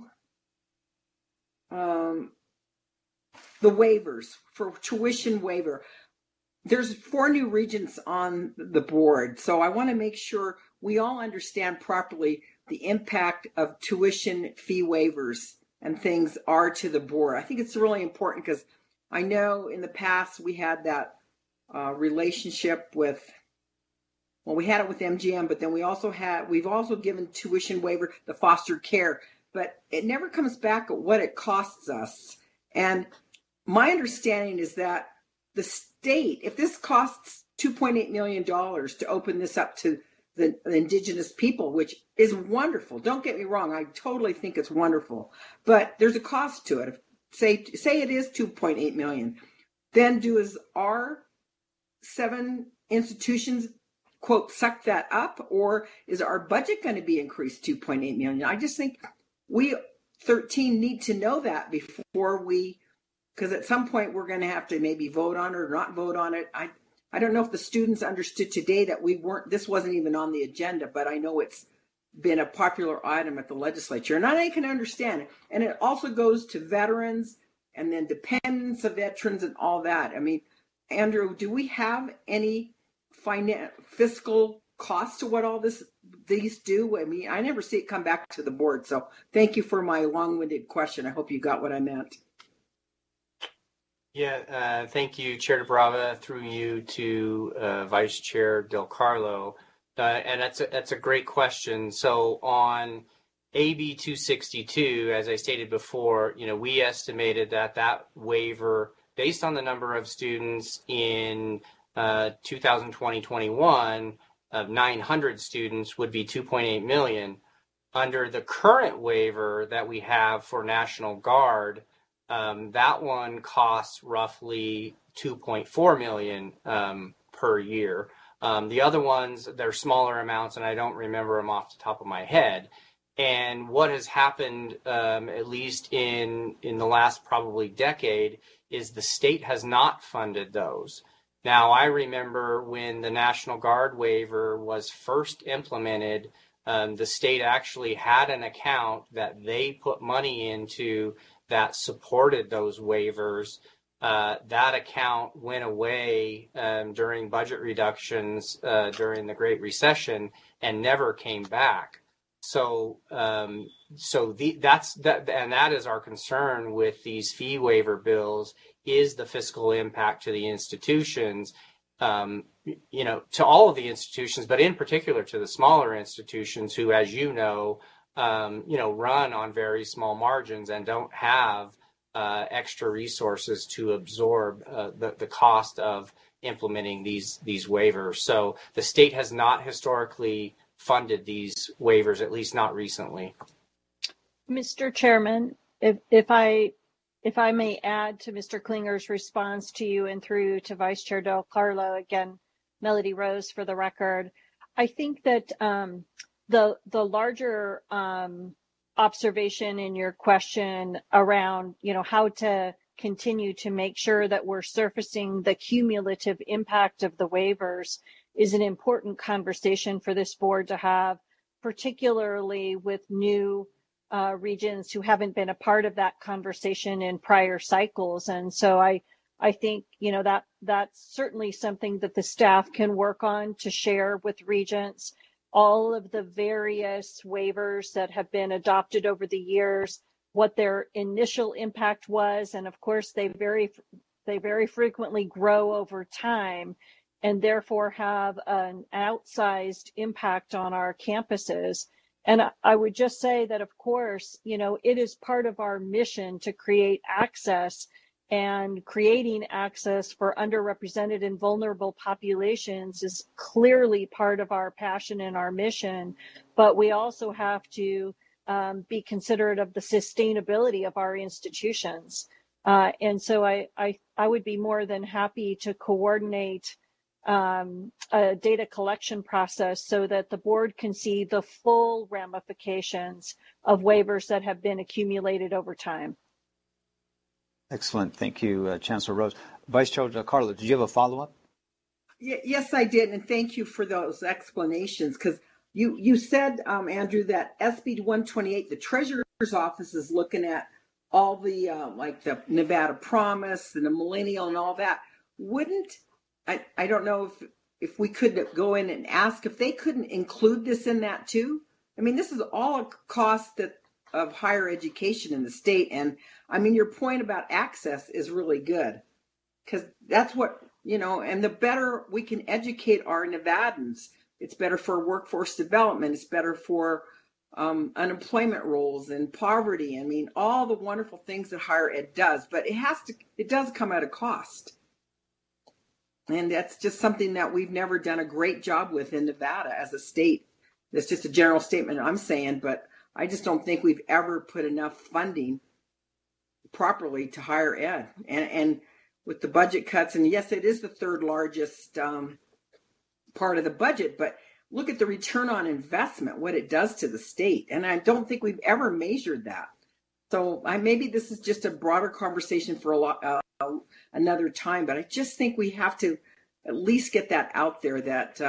the waivers for tuition waiver, there's 4 new regents on the board, so I want to make sure we all understand properly the impact of tuition fee waivers and things are to the board. I think it's really important because I know in the past we had that relationship with, well, we had it with MGM, but then we've also given tuition waiver, the foster care, but it never comes back at what it costs us. And my understanding is that the state, if this costs $2.8 million to open this up to the indigenous people, which is wonderful. Don't get me wrong. I totally think it's wonderful, but there's a cost to it. Say it is $2.8 million. Then does our 7 institutions, quote, suck that up, or is our budget going to be increased $2.8 million? I just think we 13 need to know that before because at some point we're going to have to maybe vote on it or not vote on it. I don't know if the students understood today that this wasn't even on the agenda, but I know it's been a popular item at the legislature, and I can understand it. And it also goes to veterans and then dependents of veterans and all that. I mean, Andrew, do we have any fiscal cost to what all these do? I mean, I never see it come back to the board. So thank you for my long-winded question. I hope you got what I meant. Yeah, thank you, Chair DeBrava, through you to Vice Chair Del Carlo. And that's a great question. So on AB 262, as I stated before, we estimated that waiver, based on the number of students in 2020-21 of 900 students, would be 2.8 million. Under the current waiver that we have for National Guard, that one costs roughly $2.4 million per year. The other ones, they're smaller amounts, and I don't remember them off the top of my head. And what has happened, at least in the last probably decade, is the state has not funded those. Now, I remember when the National Guard waiver was first implemented, the state actually had an account that they put money into that supported those waivers. That account went away during budget reductions during the Great Recession and never came back. So that is our concern with these fee waiver bills, is the fiscal impact to the institutions, to all of the institutions, but in particular to the smaller institutions who, as run on very small margins and don't have extra resources to absorb the cost of implementing these waivers. So the state has not historically funded these waivers, at least not recently. Mr. Chairman, if I may add to Mr. Klinger's response to you and through to Vice Chair Del Carlo, again, Melody Rose for the record, I think that the larger observation in your question around, how to continue to make sure that we're surfacing the cumulative impact of the waivers is an important conversation for this board to have particularly with new regions who haven't been a part of that conversation in prior cycles. And so I think, that's certainly something that the staff can work on to share with regents, all of the various waivers that have been adopted over the years, what their initial impact was. And of course, they very frequently grow over time and therefore have an outsized impact on our campuses. And I would just say that, of course, it is part of our mission to create access, and creating access for underrepresented and vulnerable populations is clearly part of our passion and our mission. But we also have to be considerate of the sustainability of our institutions. And so I would be more than happy to coordinate a data collection process so that the board can see the full ramifications of waivers that have been accumulated over time. Excellent. Thank you, Chancellor Rose. Vice Chair Carlo, did you have a follow-up? Yes, I did. And thank you for those explanations, because you said, Andrew, that SB 128, the Treasurer's Office is looking at all the, like the Nevada Promise and the Millennial and all that. I don't know if we could go in and ask if they couldn't include this in that too. I mean, this is all a cost of higher education in the state. And I mean, your point about access is really good, because that's what, and the better we can educate our Nevadans, it's better for workforce development. It's better for unemployment rolls and poverty. I mean, all the wonderful things that higher ed does, but it does come at a cost. And that's just something that we've never done a great job with in Nevada as a state. That's just a general statement I'm saying, but I just don't think we've ever put enough funding properly to higher ed. And with the budget cuts, and yes, it is the third largest part of the budget, but look at the return on investment, what it does to the state. And I don't think we've ever measured that. So maybe this is just a broader conversation for another time, but I just think we have to at least get that out there that,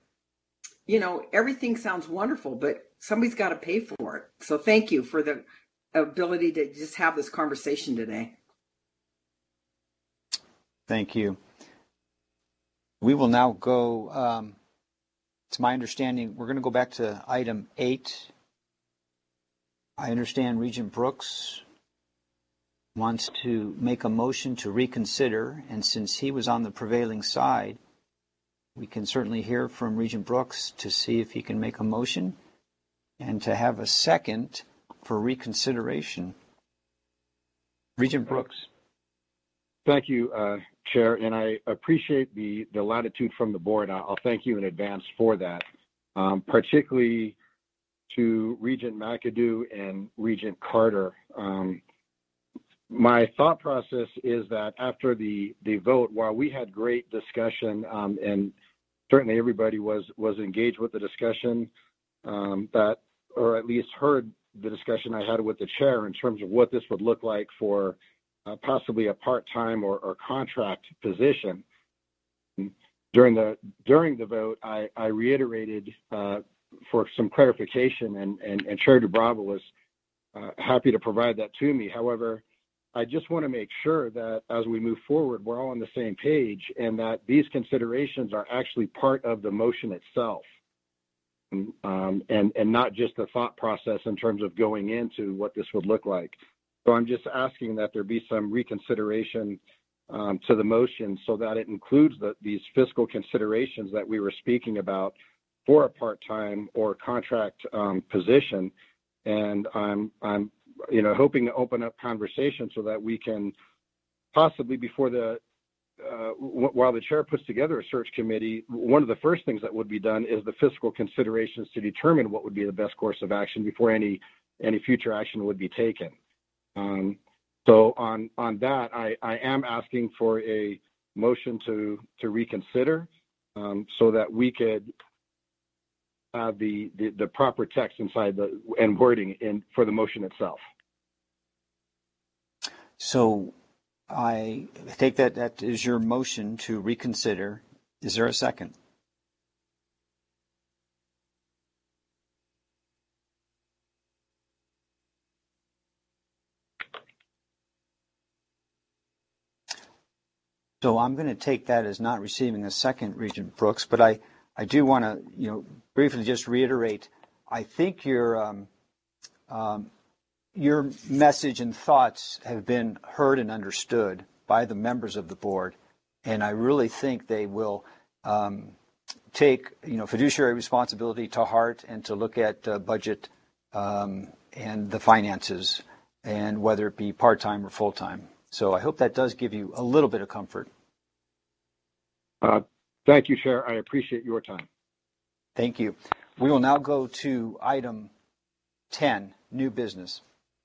everything sounds wonderful, but somebody's got to pay for it. So thank you for the ability to just have this conversation today. Thank you. We will now go, it's my understanding, we're going to go back to item 8. I understand Regent Brooks wants to make a motion to reconsider, and since he was on the prevailing side, we can certainly hear from Regent Brooks to see if he can make a motion and to have a second for reconsideration. Regent Brooks. Thank you, Chair, and I appreciate the latitude from the board. I'll thank you in advance for that, particularly to Regent McAdoo and Regent Carter. My thought process is that after the vote, while we had great discussion and certainly everybody was engaged with the discussion, or at least heard the discussion I had with the chair in terms of what this would look like for possibly a part-time or contract position. During the vote, I reiterated for some clarification, and Chair DuBrava was happy to provide that to me. However, I just want to make sure that as we move forward, we're all on the same page and that these considerations are actually part of the motion itself, and not just the thought process in terms of going into what this would look like. So I'm just asking that there be some reconsideration to the motion so that it includes these fiscal considerations that we were speaking about for a part-time or contract position. And I'm hoping to open up conversation so that we can possibly, before while the chair puts together a search committee, one of the first things that would be done is the fiscal considerations to determine what would be the best course of action before any future action would be taken. So on that, I am asking for a motion to reconsider so that we could have the proper text inside and wording for the motion itself. So I take that is your motion to reconsider. Is there a second? So I'm going to take that as not receiving a second, Regent Brooks, but I do want to, briefly just reiterate, I think your message and thoughts have been heard and understood by the members of the board, and I really think they will take, fiduciary responsibility to heart and to look at budget and the finances, and whether it be part-time or full-time. So I hope that does give you a little bit of comfort. Thank you, Chair. I appreciate your time. Thank you. We will now go to item 10, new business.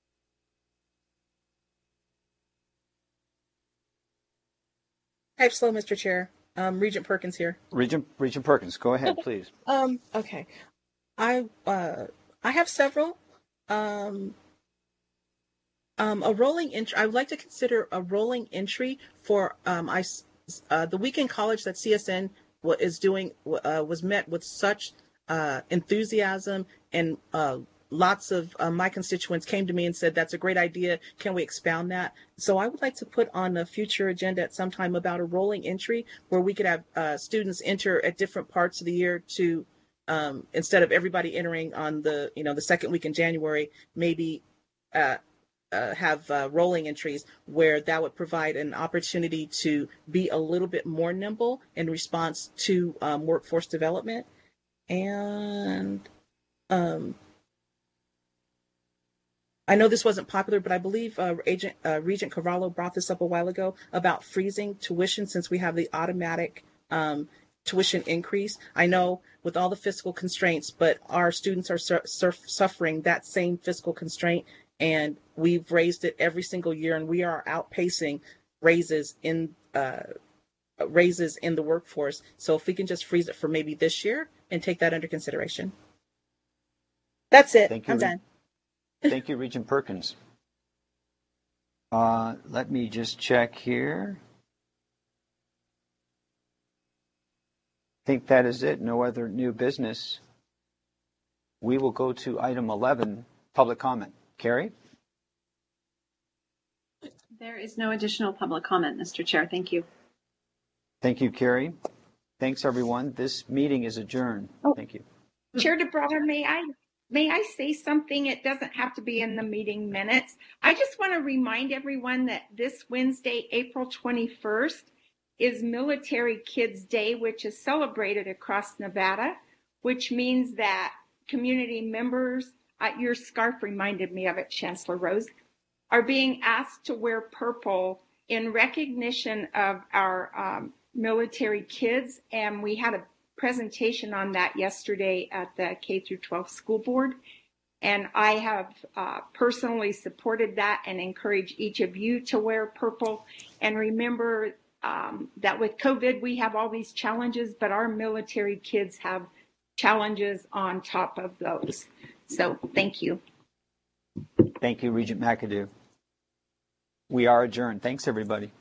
Type slow, Mr. Chair. Regent Perkins here. Regent Perkins, go ahead, please. Okay. I have several. A rolling entry. I would like to consider a rolling entry for the weekend college that CSN is doing was met with such enthusiasm, and lots of my constituents came to me and said, that's a great idea. Can we expound that? So I would like to put on a future agenda at some time about a rolling entry where we could have students enter at different parts of the year to, instead of everybody entering on the second week in January, maybe have rolling entries where that would provide an opportunity to be a little bit more nimble in response to workforce development. And I know this wasn't popular, but I believe Regent Carvalho brought this up a while ago about freezing tuition since we have the automatic tuition increase. I know with all the fiscal constraints, but our students are suffering that same fiscal constraint, and we've raised it every single year, and we are outpacing raises in the workforce. So if we can just freeze it for maybe this year and take that under consideration. That's it. Thank you, I'm done. Thank you, Regent Perkins. Let me just check here. I think that is it. No other new business. We will go to item 11, public comment. Carrie? There is no additional public comment, Mr. Chair. Thank you. Thank you, Carrie. Thanks, everyone. This meeting is adjourned. Thank you. Chair DeBrava, may I say something? It doesn't have to be in the meeting minutes. I just want to remind everyone that this Wednesday, April 21st, is Military Kids Day, which is celebrated across Nevada, which means that community members, your scarf reminded me of it, Chancellor Rose, are being asked to wear purple in recognition of our military kids. And we had a presentation on that yesterday at the K through 12 school board. And I have personally supported that and encourage each of you to wear purple. And remember that with COVID, we have all these challenges, but our military kids have challenges on top of those. So thank you. Thank you, Regent McAdoo. We are adjourned. Thanks, everybody.